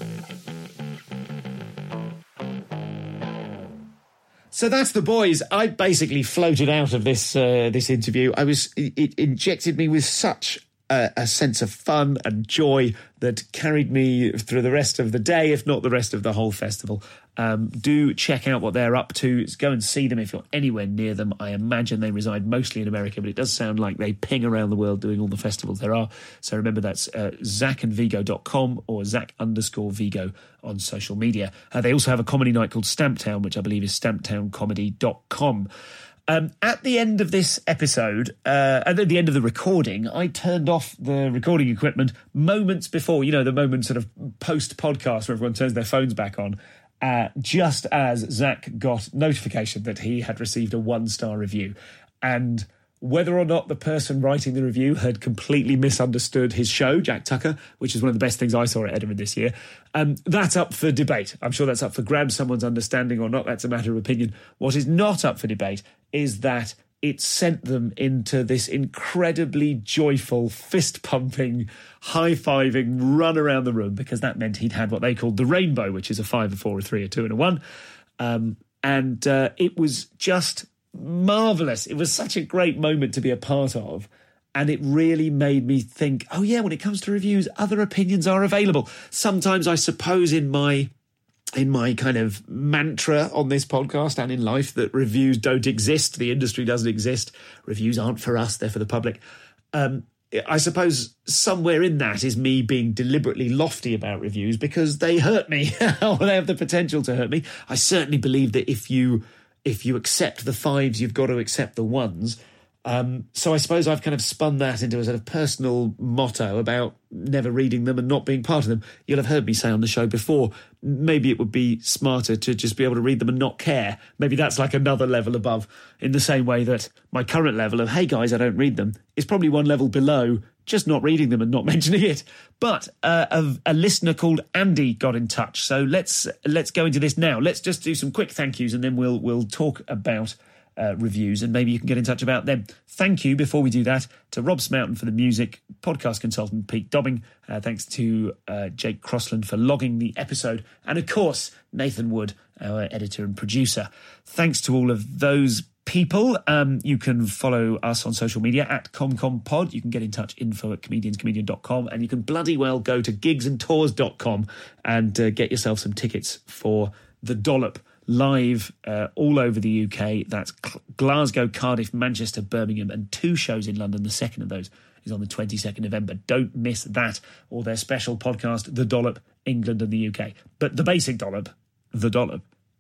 So that's the boys. I basically floated out of this uh, this interview. I was it, it injected me with such a, a sense of fun and joy that carried me through the rest of the day, if not the rest of the whole festival. Um, do check out what they're up to. Go and see them if you're anywhere near them. I imagine they reside mostly in America, but it does sound like they ping around the world doing all the festivals there are. So remember, that's uh, zach and vigo dot com or Zach underscore Vigo on social media. Uh, they also have a comedy night called Stamptown, which I believe is stamptown comedy dot com. Um, at the end of this episode, uh, at the end of the recording, I turned off the recording equipment moments before, you know, the moment sort of post-podcast where everyone turns their phones back on, uh, just as Zach got notification that he had received a one-star review. And whether or not the person writing the review had completely misunderstood his show, Jack Tucker, which is one of the best things I saw at Edinburgh this year, um, that's up for debate. I'm sure that's up for grabs, someone's understanding or not. That's a matter of opinion. What is not up for debate is that it sent them into this incredibly joyful, fist-pumping, high-fiving run around the room, because that meant he'd had what they called the rainbow, which is a five, a four, a three, a two, and a one. Um, and uh, it was just marvellous. It was such a great moment to be a part of. And it really made me think, oh yeah, when it comes to reviews, other opinions are available. Sometimes I suppose in my in my kind of mantra on this podcast and in life that reviews don't exist, the industry doesn't exist, reviews aren't for us, they're for the public. Um, I suppose somewhere in that is me being deliberately lofty about reviews because they hurt me, or they have the potential to hurt me. I certainly believe that if you if you accept the fives, you've got to accept the ones. Um, so I suppose I've kind of spun that into a sort of personal motto about never reading them and not being part of them. You'll have heard me say on the show before, maybe it would be smarter to just be able to read them and not care. Maybe that's like another level above, in the same way that my current level of, hey guys, I don't read them, is probably one level below just not reading them and not mentioning it. But uh, a, a listener called Andy got in touch. So let's let's go into this now. Let's just do some quick thank yous and then we'll we'll talk about Uh, reviews, and maybe you can get in touch about them. Thank you, before we do that, to Rob Smoughton for the music, podcast consultant Pete Dobbing. Uh, thanks to uh, Jake Crossland for logging the episode, and of course, Nathan Wood, our editor and producer. Thanks to all of those people. Um, you can follow us on social media at ComComPod. You can get in touch, info at comedians comedian dot com, and you can bloody well go to gigs and tours dot com and uh, get yourself some tickets for The Dollop, live uh, all over the U K. That's Glasgow, Cardiff, Manchester, Birmingham, and two shows in London. The second of those is on the twenty-second of November. Don't miss that, or their special podcast, The Dollop, England and the U K. But the basic Dollop, The Dollop,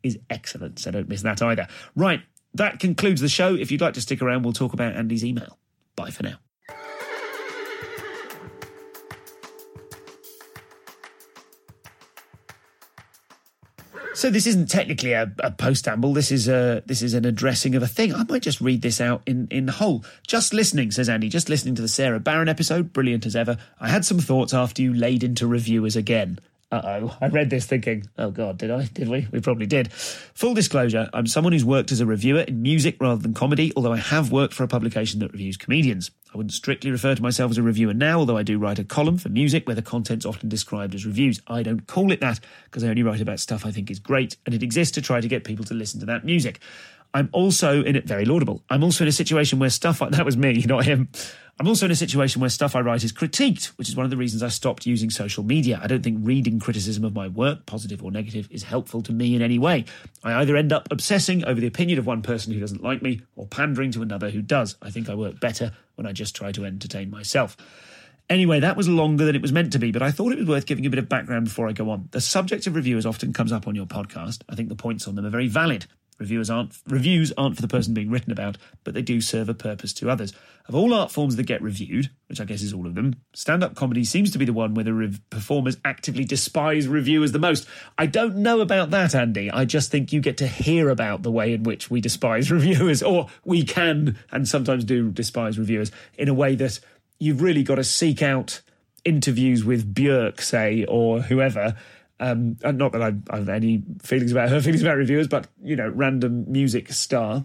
is excellent, so don't miss that either. Right, that concludes the show. If you'd like to stick around, we'll talk about Andy's email. Bye for now. So this isn't technically a, a postamble. This is a this is an addressing of a thing. I might just read this out in, in whole. Just listening, says Andy, just listening to the Sarah Barron episode, brilliant as ever. I had some thoughts after you laid into reviewers again. Uh-oh, I read this thinking, oh God, did I? Did we? We probably did. Full disclosure, I'm someone who's worked as a reviewer in music rather than comedy, although I have worked for a publication that reviews comedians. I wouldn't strictly refer to myself as a reviewer now, although I do write a column for music where the content's often described as reviews. I don't call it that because I only write about stuff I think is great, and it exists to try to get people to listen to that music. I'm also in it, very laudable. I'm also in a situation where stuff like, that was me, not him. I'm also in a situation where stuff I write is critiqued, which is one of the reasons I stopped using social media. I don't think reading criticism of my work, positive or negative, is helpful to me in any way. I either end up obsessing over the opinion of one person who doesn't like me or pandering to another who does. I think I work better when I just try to entertain myself. Anyway, that was longer than it was meant to be, but I thought it was worth giving a bit of background before I go on. The subject of reviewers often comes up on your podcast. I think the points on them are very valid. Reviewers aren't reviews aren't for the person being written about, but they do serve a purpose to others. Of all art forms that get reviewed, which I guess is all of them, stand-up comedy seems to be the one where the rev- performers actively despise reviewers the most. I don't know about that, Andy. I just think you get to hear about the way in which we despise reviewers, or we can and sometimes do despise reviewers, in a way that you've really got to seek out interviews with Björk, say, or whoever. Um, and not that I, I have any feelings about her feelings about reviewers, but, you know, random music star.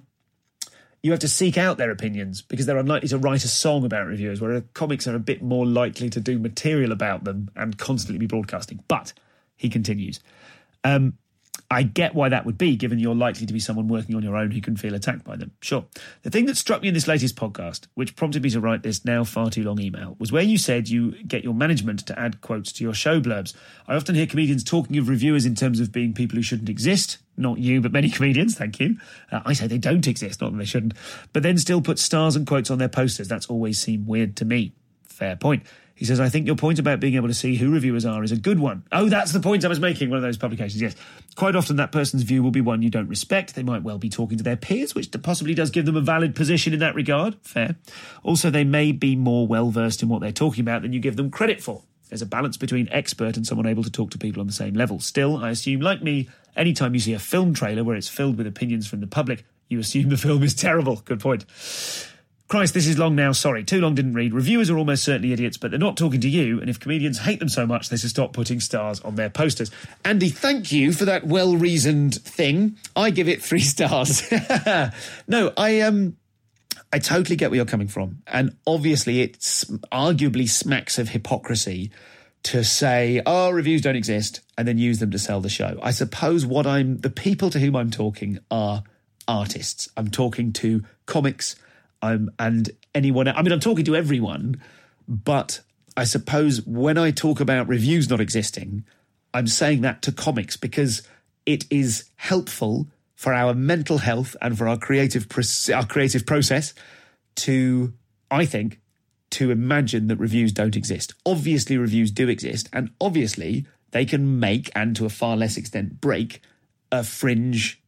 You have to seek out their opinions because they're unlikely to write a song about reviewers, whereas comics are a bit more likely to do material about them and constantly be broadcasting. But, he continues, um, I get why that would be, given you're likely to be someone working on your own who can feel attacked by them. Sure. The thing that struck me in this latest podcast, which prompted me to write this now far too long email, was where you said you get your management to add quotes to your show blurbs. I often hear comedians talking of reviewers in terms of being people who shouldn't exist. Not you, but many comedians, thank you. Uh, I say they don't exist, not that they shouldn't. But then still put stars and quotes on their posters. That's always seemed weird to me. Fair point. He says, I think your point about being able to see who reviewers are is a good one. Oh, that's the point I was making, one of those publications, yes. Quite often that person's view will be one you don't respect. They might well be talking to their peers, which possibly does give them a valid position in that regard. Fair. Also, they may be more well-versed in what they're talking about than you give them credit for. There's a balance between expert and someone able to talk to people on the same level. Still, I assume, like me, anytime you see a film trailer where it's filled with opinions from the public, you assume the film is terrible. Good point. Christ, this is long now, sorry. Too long, didn't read. Reviewers are almost certainly idiots, but they're not talking to you, and if comedians hate them so much, they should stop putting stars on their posters. Andy, thank you for that well-reasoned thing. I give it three stars. No, I um, I totally get where you're coming from, and obviously it's arguably smacks of hypocrisy to say, oh, reviews don't exist, and then use them to sell the show. I suppose what I'm, the people to whom I'm talking are artists. I'm talking to comics, Um, and anyone, I mean, I'm talking to everyone, but I suppose when I talk about reviews not existing, I'm saying that to comics because it is helpful for our mental health and for our creative our creative process to, I think, to imagine that reviews don't exist. Obviously, reviews do exist, and obviously they can make, and to a far less extent break, a fringe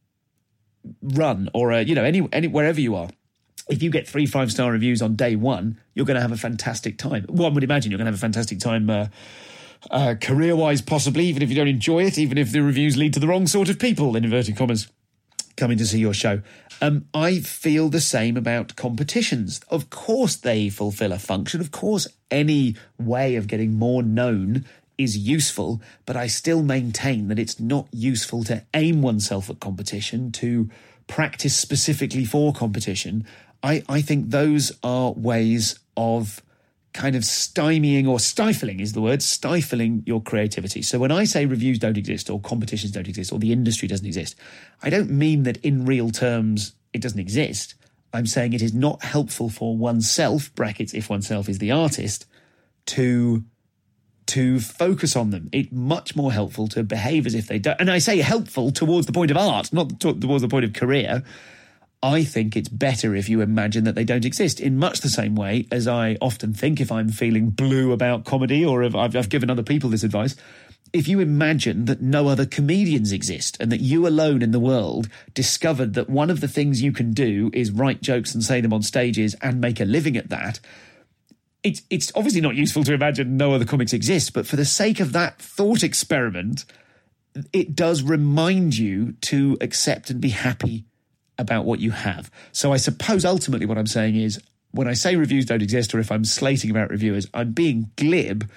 run or a, you know, any, any wherever you are. If you get three five-star reviews on day one, you're going to have a fantastic time. One would imagine you're going to have a fantastic time uh, uh, career-wise, possibly, even if you don't enjoy it, even if the reviews lead to the wrong sort of people, in inverted commas, coming to see your show. Um, I feel the same about competitions. Of course they fulfill a function. Of course any way of getting more known is useful, but I still maintain that it's not useful to aim oneself at competition, to practice specifically for competition. I, I think those are ways of kind of stymieing, or stifling is the word, stifling your creativity. So when I say reviews don't exist or competitions don't exist or the industry doesn't exist, I don't mean that in real terms it doesn't exist. I'm saying it is not helpful for oneself, brackets if oneself is the artist, to to focus on them. It's much more helpful to behave as if they don't. And I say helpful towards the point of art, not to, towards the point of career. I think it's better if you imagine that they don't exist, in much the same way as I often think if I'm feeling blue about comedy, or if I've, I've given other people this advice, if you imagine that no other comedians exist and that you alone in the world discovered that one of the things you can do is write jokes and say them on stages and make a living at that, it's it's obviously not useful to imagine no other comics exist, but for the sake of that thought experiment, it does remind you to accept and be happy about what you have. So I suppose ultimately what I'm saying is, when I say reviews don't exist, or if I'm slating about reviewers, I'm being glib.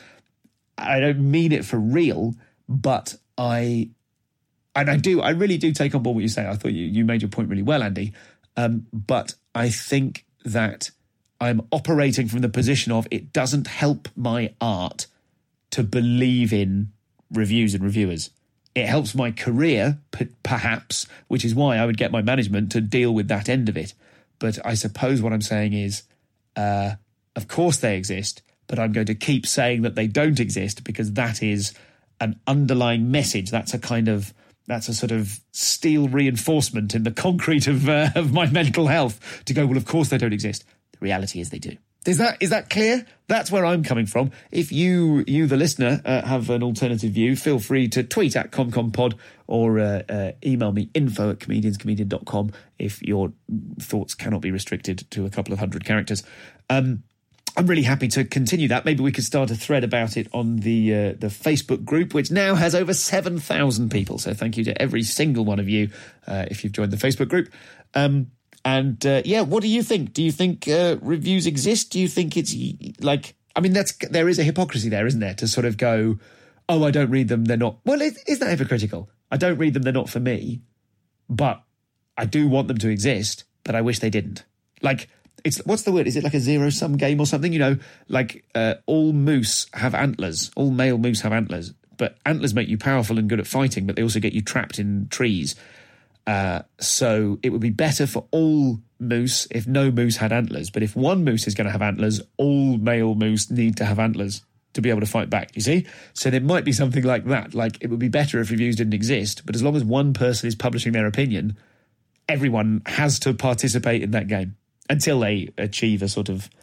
I don't mean it for real, but I, and I do, I really do take on board what you say. I thought you, you made your point really well, Andy. Um, but I think that I'm operating from the position of it doesn't help my art to believe in reviews and reviewers. It helps my career, p- perhaps, which is why I would get my management to deal with that end of it. But I suppose what I'm saying is, uh, of course they exist, but I'm going to keep saying that they don't exist because that is an underlying message. That's a kind of, that's a sort of steel reinforcement in the concrete of uh, of my mental health to go, well, of course they don't exist. The reality is they do. Is that is that clear? That's where I'm coming from. If you, you the listener, uh, have an alternative view, feel free to tweet at ComComPod or uh, uh, email me info at comedianscomedian dot com if your thoughts cannot be restricted to a couple of hundred characters. Um, I'm really happy to continue that. Maybe we could start a thread about it on the uh, the Facebook group, which now has over seven thousand people. So thank you to every single one of you uh, if you've joined the Facebook group. Um And, uh, yeah, what do you think? Do you think uh, reviews exist? Do you think it's like, I mean, that's there is a hypocrisy there, isn't there? To sort of go, oh, I don't read them, they're not. Well, it, is that hypocritical? I don't read them, they're not for me. But I do want them to exist, but I wish they didn't. Like, it's what's the word? Is it like a zero-sum game or something? You know, like uh, all moose have antlers. All male moose have antlers. But antlers make you powerful and good at fighting, but they also get you trapped in trees. Uh, so it would be better for all moose if no moose had antlers. But if one moose is going to have antlers, all male moose need to have antlers to be able to fight back, you see? So there might be something like that. Like, it would be better if reviews didn't exist, but as long as one person is publishing their opinion, everyone has to participate in that game until they achieve a sort of,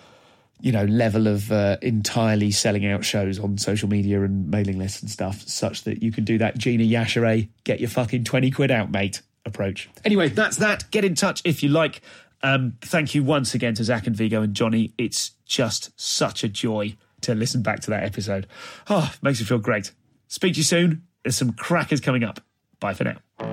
you know, level of uh, entirely selling out shows on social media and mailing lists and stuff, such that you can do that Gina Yashere, get your fucking twenty quid out, mate, approach. Anyway, that's that. Get in touch if you like. Um, thank you once again to Zach and Vigo and Johnny. It's just such a joy to listen back to that episode. Oh, makes me feel great. Speak to you soon. There's some crackers coming up. Bye for now.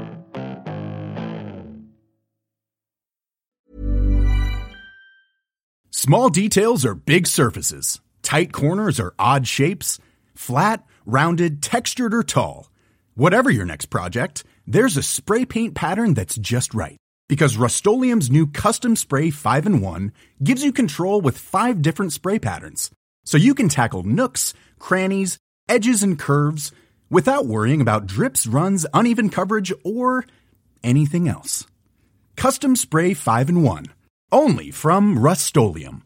Small details are big surfaces. Tight corners are odd shapes. Flat, rounded, textured, or tall. Whatever your next project, there's a spray paint pattern that's just right. Because Rust-Oleum's new Custom Spray five in one gives you control with five different spray patterns. So you can tackle nooks, crannies, edges, and curves without worrying about drips, runs, uneven coverage, or anything else. Custom Spray five in one. Only from Rust-Oleum.